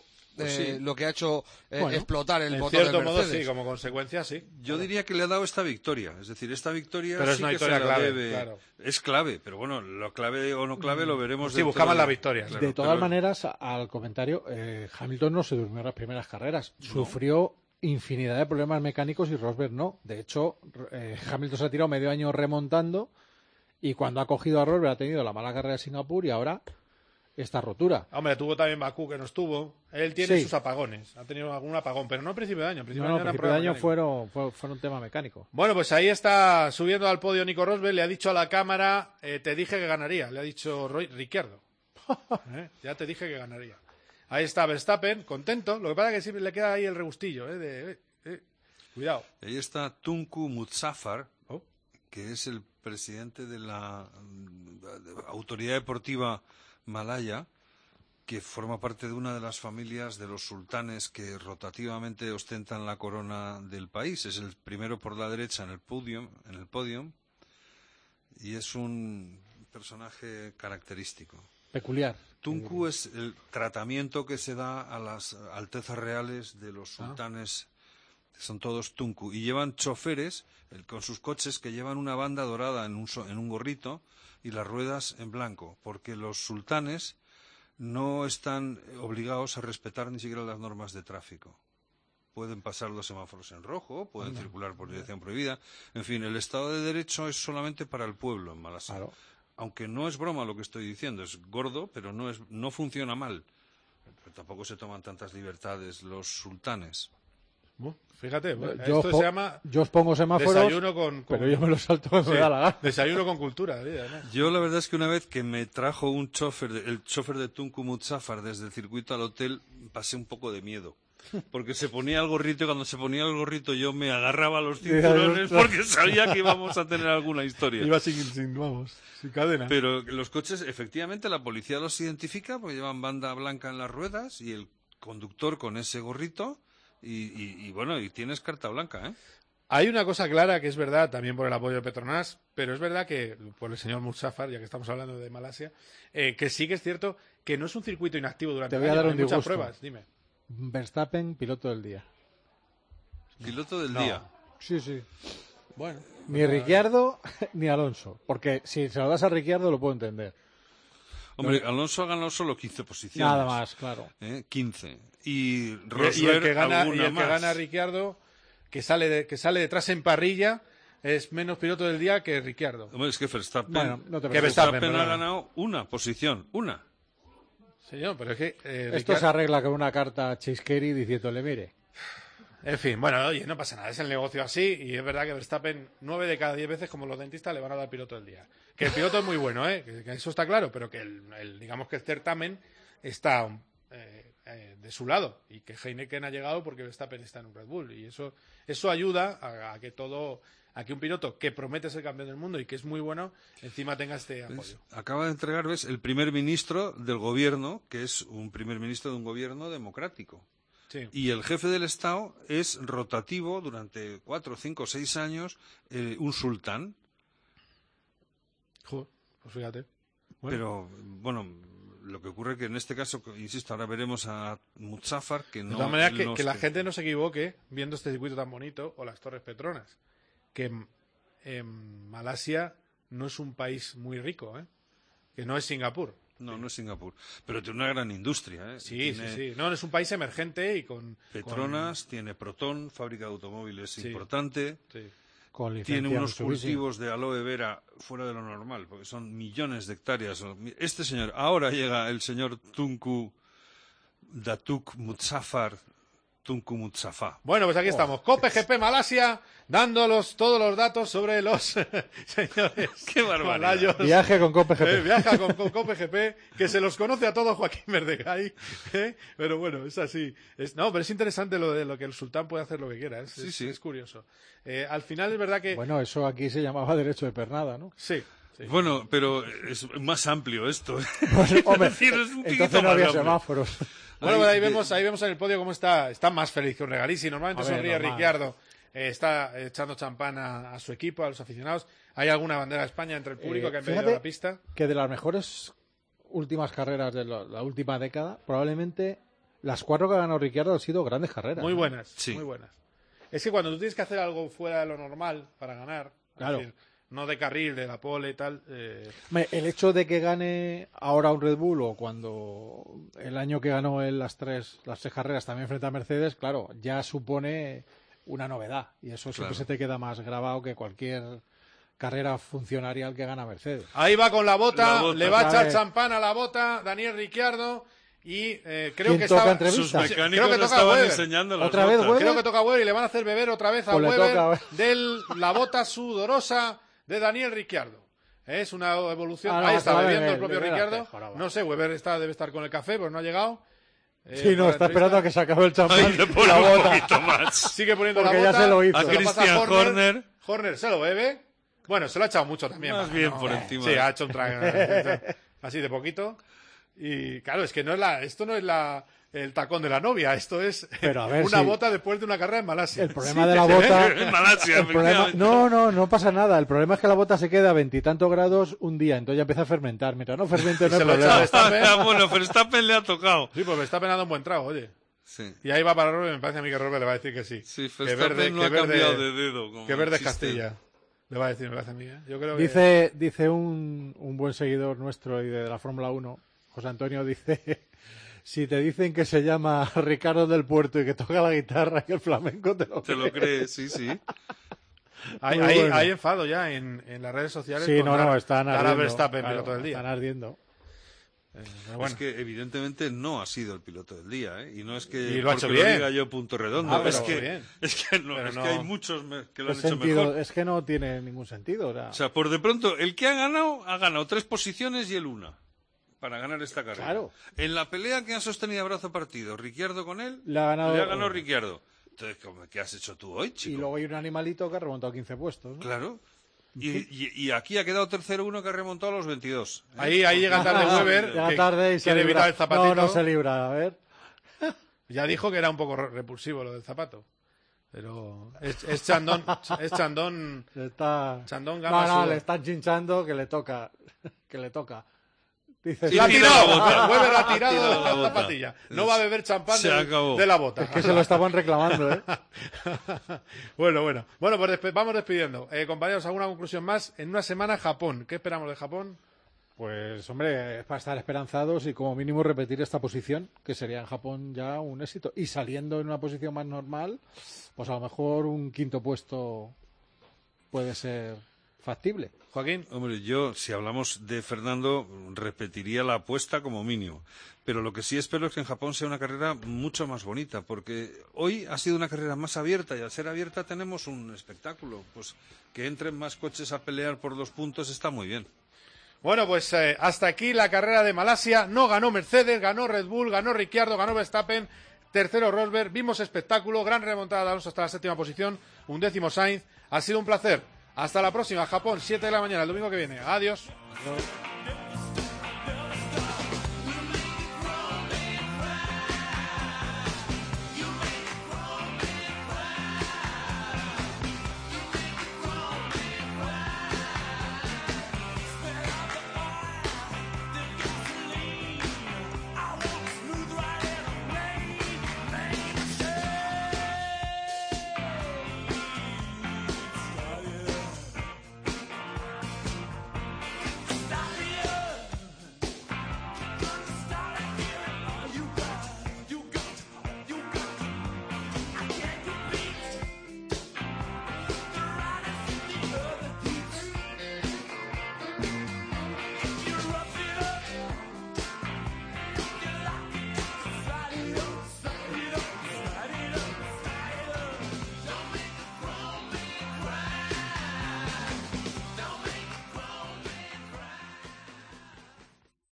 lo que ha hecho explotar el En motor cierto del modo, Mercedes. sí, como consecuencia, sí. Yo diría que le ha dado esta victoria. Es decir, esta victoria Pero es sí una que se victoria la clave, debe. claro. Es clave, pero bueno, lo clave o no clave lo veremos. Sí, dentro buscaban la victoria. Claro, De todas pero- maneras, al comentario, Hamilton no se durmió en las primeras carreras. Sufrió infinidad de problemas mecánicos y Rosberg no. De hecho, Hamilton se ha tirado medio año remontando, y cuando ha cogido a Rosberg ha tenido la mala carrera de Singapur y ahora esta rotura. Hombre, tuvo también Bakú, que no estuvo. Él tiene Sí. sus apagones. Ha tenido algún apagón, pero no a principio de año. A principio No, de año eran principio de año problemas mecánicos. fueron un tema mecánico. Bueno, pues ahí está subiendo al podio Nico Rosberg. Le ha dicho a la cámara, te dije que ganaría. Le ha dicho Ricciardo. Ya te dije que ganaría. Ahí está Verstappen, contento. Lo que pasa es que siempre le queda ahí el regustillo. Cuidado. Ahí está Tunku Muzaffar, Oh. que es el presidente de la Autoridad Deportiva Malaya, que forma parte de una de las familias de los sultanes que rotativamente ostentan la corona del país. Es el primero por la derecha en el podio, y es un personaje característico. Peculiar. Tunku es el tratamiento que se da a las altezas reales de los sultanes. Son todos Tunku. Y llevan choferes con sus coches que llevan una banda dorada en un gorrito y las ruedas en blanco, porque los sultanes no están obligados a respetar ni siquiera las normas de tráfico. Pueden pasar los semáforos en rojo, pueden circular por dirección prohibida. En fin, el Estado de Derecho es solamente para el pueblo en Malasia. Claro. Aunque no es broma lo que estoy diciendo, es gordo, pero no funciona mal. Pero tampoco se toman tantas libertades los sultanes. Fíjate, Yo esto se llama os pongo semáforos, desayuno con pero yo me lo salto cuando me sí, da la gana. desayuno con cultura. Además. Yo la verdad es que una vez que me trajo el chofer de Tunku Muzaffar desde el circuito al hotel, pasé un poco de miedo. Porque se ponía el gorrito, y cuando se ponía el gorrito yo me agarraba a los cinturones porque sabía que íbamos a tener alguna historia. Iba sin cadena. Pero los coches, efectivamente, la policía los identifica porque llevan banda blanca en las ruedas y el conductor con ese gorrito y bueno, y tienes carta blanca, ¿eh? Hay una cosa clara que es verdad, también por el apoyo de Petronas, pero es verdad que, por el señor Muzaffar, ya que estamos hablando de Malasia, que sí que es cierto que no es un circuito inactivo durante Te voy el a año, dar hay un muchas disgusto. pruebas, dime. Verstappen, piloto del día. Piloto del No. día. Sí, sí. Bueno. Ni Ricciardo ni Alonso. Porque si se lo das a Ricciardo lo puedo entender. Hombre, Alonso ha ganado solo 15 posiciones. Nada más, claro. 15. Y Y el Rosberg que gana, alguna más. gana Ricciardo, que sale detrás en parrilla, es menos piloto del día que Ricciardo. Hombre, es que Verstappen, Bueno, no te Que preocupes. Verstappen, Verstappen ha perdona. ganado una posición. Una. Señor, pero es que Esto se arregla con una carta a Chase Carey diciéndole, mire, En fin, bueno, oye, no pasa nada, es el negocio así y es verdad que Verstappen 9 de cada 10 veces, como los dentistas, le van a dar piloto del día. Que el piloto es muy bueno, que eso está claro, pero que digamos que el certamen está de su lado y que Heineken ha llegado porque Verstappen está en un Red Bull y eso ayuda a que un piloto que promete ser campeón del mundo y que es muy bueno, encima tenga este apoyo. Acaba de entregar, ¿ves?, el primer ministro del gobierno, que es un primer ministro de un gobierno democrático. Sí. Y el jefe del Estado es rotativo durante 4, 5, 6 años, un sultán. Joder, pues fíjate. Bueno. Pero, bueno, lo que ocurre que en este caso, insisto, ahora veremos a Muzaffar, que no... De todas maneras, no que la esté- gente no se equivoque viendo este circuito tan bonito o las Torres Petronas, que Malasia no es un país muy rico, que no es Singapur. No, no es Singapur. Pero tiene una gran industria, ¿eh? Sí, Tiene sí, sí. No, es un país emergente y con... Petronas, tiene Proton, fábrica de automóviles Sí. importante. Sí. con licencia Tiene unos Mitsubishi. cultivos de aloe vera fuera de lo normal, porque son millones de hectáreas. Este señor, ahora llega el señor Tunku Datuk Muzaffar Tunku Muzaffar. Bueno, pues aquí estamos. COPE GP Malasia, dándolos todos los datos sobre los señores ¡Qué barbaridad! malayos. Viaje con Cope GP. Viaja con COPE GP, que se los conoce a todos Joaquín Verdegay, pero bueno, es así. No, pero es interesante lo de lo que el sultán puede hacer lo que quiera, Sí, sí. es curioso. Al final es verdad que... Bueno, eso aquí se llamaba derecho de pernada, ¿no? Sí, sí. Bueno, pero es más amplio esto. Hombre, Es decir, es un poquito entonces no más había amplio. semáforos. Bueno, pues ahí de- vemos en el podio cómo está más feliz que un regalí. Normalmente A ver, sonríe normal. Ricciardo, está echando champán a su equipo, a los aficionados. Hay alguna bandera de España entre el público que ha pedido fíjate la pista. que de las mejores últimas carreras de la última década, probablemente las 4 que ha ganado Ricciardo han sido grandes carreras. Muy ¿no? buenas, Sí. muy buenas. Es que cuando tú tienes que hacer algo fuera de lo normal para ganar, es Claro. decir, no de carril, de la pole y tal, Hombre, el hecho de que gane ahora un Red Bull o cuando el año que ganó él las tres carreras también frente a Mercedes, claro, ya supone una novedad y eso siempre Claro. se te queda más grabado que cualquier carrera funcionarial que gana Mercedes. ahí va con la bota, La bota. le va a Otra echar vez. champán a la bota Daniel Ricciardo y creo ¿Quién que toca estaba... entrevista? Sus Sí, mecánicos creo que le toca estaban Weber. enseñando las ¿Otra vez botas. Weber? Creo que toca a Weber y le van a hacer beber otra vez a Pues le Weber toca. de la bota sudorosa de Daniel Ricciardo. Es una evolución. Ah, no, Ahí está se va a bebiendo el beber, propio beber Ricciardo. antes, joroba. No sé, Weber debe estar con el café, pues no ha llegado. Sí, no, para está la esperando a que se acabe el champán. Ahí le pone la un bota. poquito más. Sigue poniendo Porque la ya bota. se lo hizo. A Se lo pasa Christian Horner. Horner. Horner se lo bebe. Bueno, se lo ha echado mucho también. Más va, bien no, por encima. Sí, ha hecho un trago así de poquito. Y claro, es que esto no es el tacón de la novia, esto es Pero a ver una si- bota después de una carrera en Malasia. El problema de la bota... En Malasia, el problema... efectivamente. No pasa nada. El problema es que la bota se queda a 20 y tantos grados un día, entonces ya empieza a fermentar. Mientras no fermente no hay se lo echa problema. Verstappen. Ah, bueno, Verstappen le ha tocado. Sí, pues me está penando un buen trago, oye. Sí. Y ahí va para Robert, me parece a mí que Robert le va a decir que sí. Sí, que Verstappen no ha cambiado de dedo. como Que verde es existe. Castilla. Le va a decir, me parece a mí. Yo creo que... Dice un buen seguidor nuestro y de la Fórmula 1, José Antonio, dice... Si te dicen que se llama Ricardo del Puerto y que toca la guitarra y el flamenco, te lo Te lo crees, sí, sí. Hay, Muy hay, bueno. hay enfado ya en las redes sociales. Sí, con dar- están dar a ardiendo. Verstappen Claro, piloto del día. están ardiendo. Pero bueno. Es que evidentemente no ha sido el piloto del día, ¿eh? Y no es que Y lo ha hecho porque bien. diga yo punto redondo. Ah, pero es que bien. es que no, Pero es no- que hay muchos que lo han ¿Qué hecho sentido? mejor. Es que no tiene ningún sentido. O sea, por de pronto, el que ha ganado 3 posiciones y él una para ganar esta carrera. Claro. En la pelea que han sostenido a brazo partido, Ricciardo con él, Le ha ganado- Ricciardo. Entonces, ¿qué has hecho tú hoy, chico? Y luego hay un animalito que ha remontado 15 puestos. ¿no? Claro. Y aquí ha quedado tercero uno que ha remontado a los 22. ¿eh? Ahí llega tarde Weber. Llega que tarde y se quiere libra. evitar el zapatito. No se libra. A ver. Ya dijo que era un poco repulsivo lo del zapato. Pero es Chandón. Es Chandón. Le está... Chandón No, gama no, sudor. le están chinchando que le toca. Que le toca. Dices, La ha tira tirado, la bota. vuelve la tirado Tira de la la bota. zapatilla. No va a beber champán Se acabó. de la bota. es que se lo estaban reclamando, ¿eh? Bueno, pues vamos despidiendo. Compañeros, ¿alguna conclusión más? En una semana, Japón. ¿Qué esperamos de Japón? Pues, hombre, es para estar esperanzados y como mínimo repetir esta posición, que sería en Japón ya un éxito. Y saliendo en una posición más normal, pues a lo mejor un quinto puesto puede ser factible. Joaquín. Hombre, yo, si hablamos de Fernando, repetiría la apuesta como mínimo. Pero lo que sí espero es que en Japón sea una carrera mucho más bonita, porque hoy ha sido una carrera más abierta y al ser abierta tenemos un espectáculo. Pues que entren más coches a pelear por 2 puntos está muy bien. Bueno, pues hasta aquí la carrera de Malasia. No ganó Mercedes, ganó Red Bull, ganó Ricciardo, ganó Verstappen, tercero Rosberg. Vimos espectáculo, gran remontada de Alonso hasta la 7ª posición, 11º Sainz. Ha sido un placer. Hasta la próxima, Japón, 7 de la mañana, el domingo que viene. Adiós. Adiós.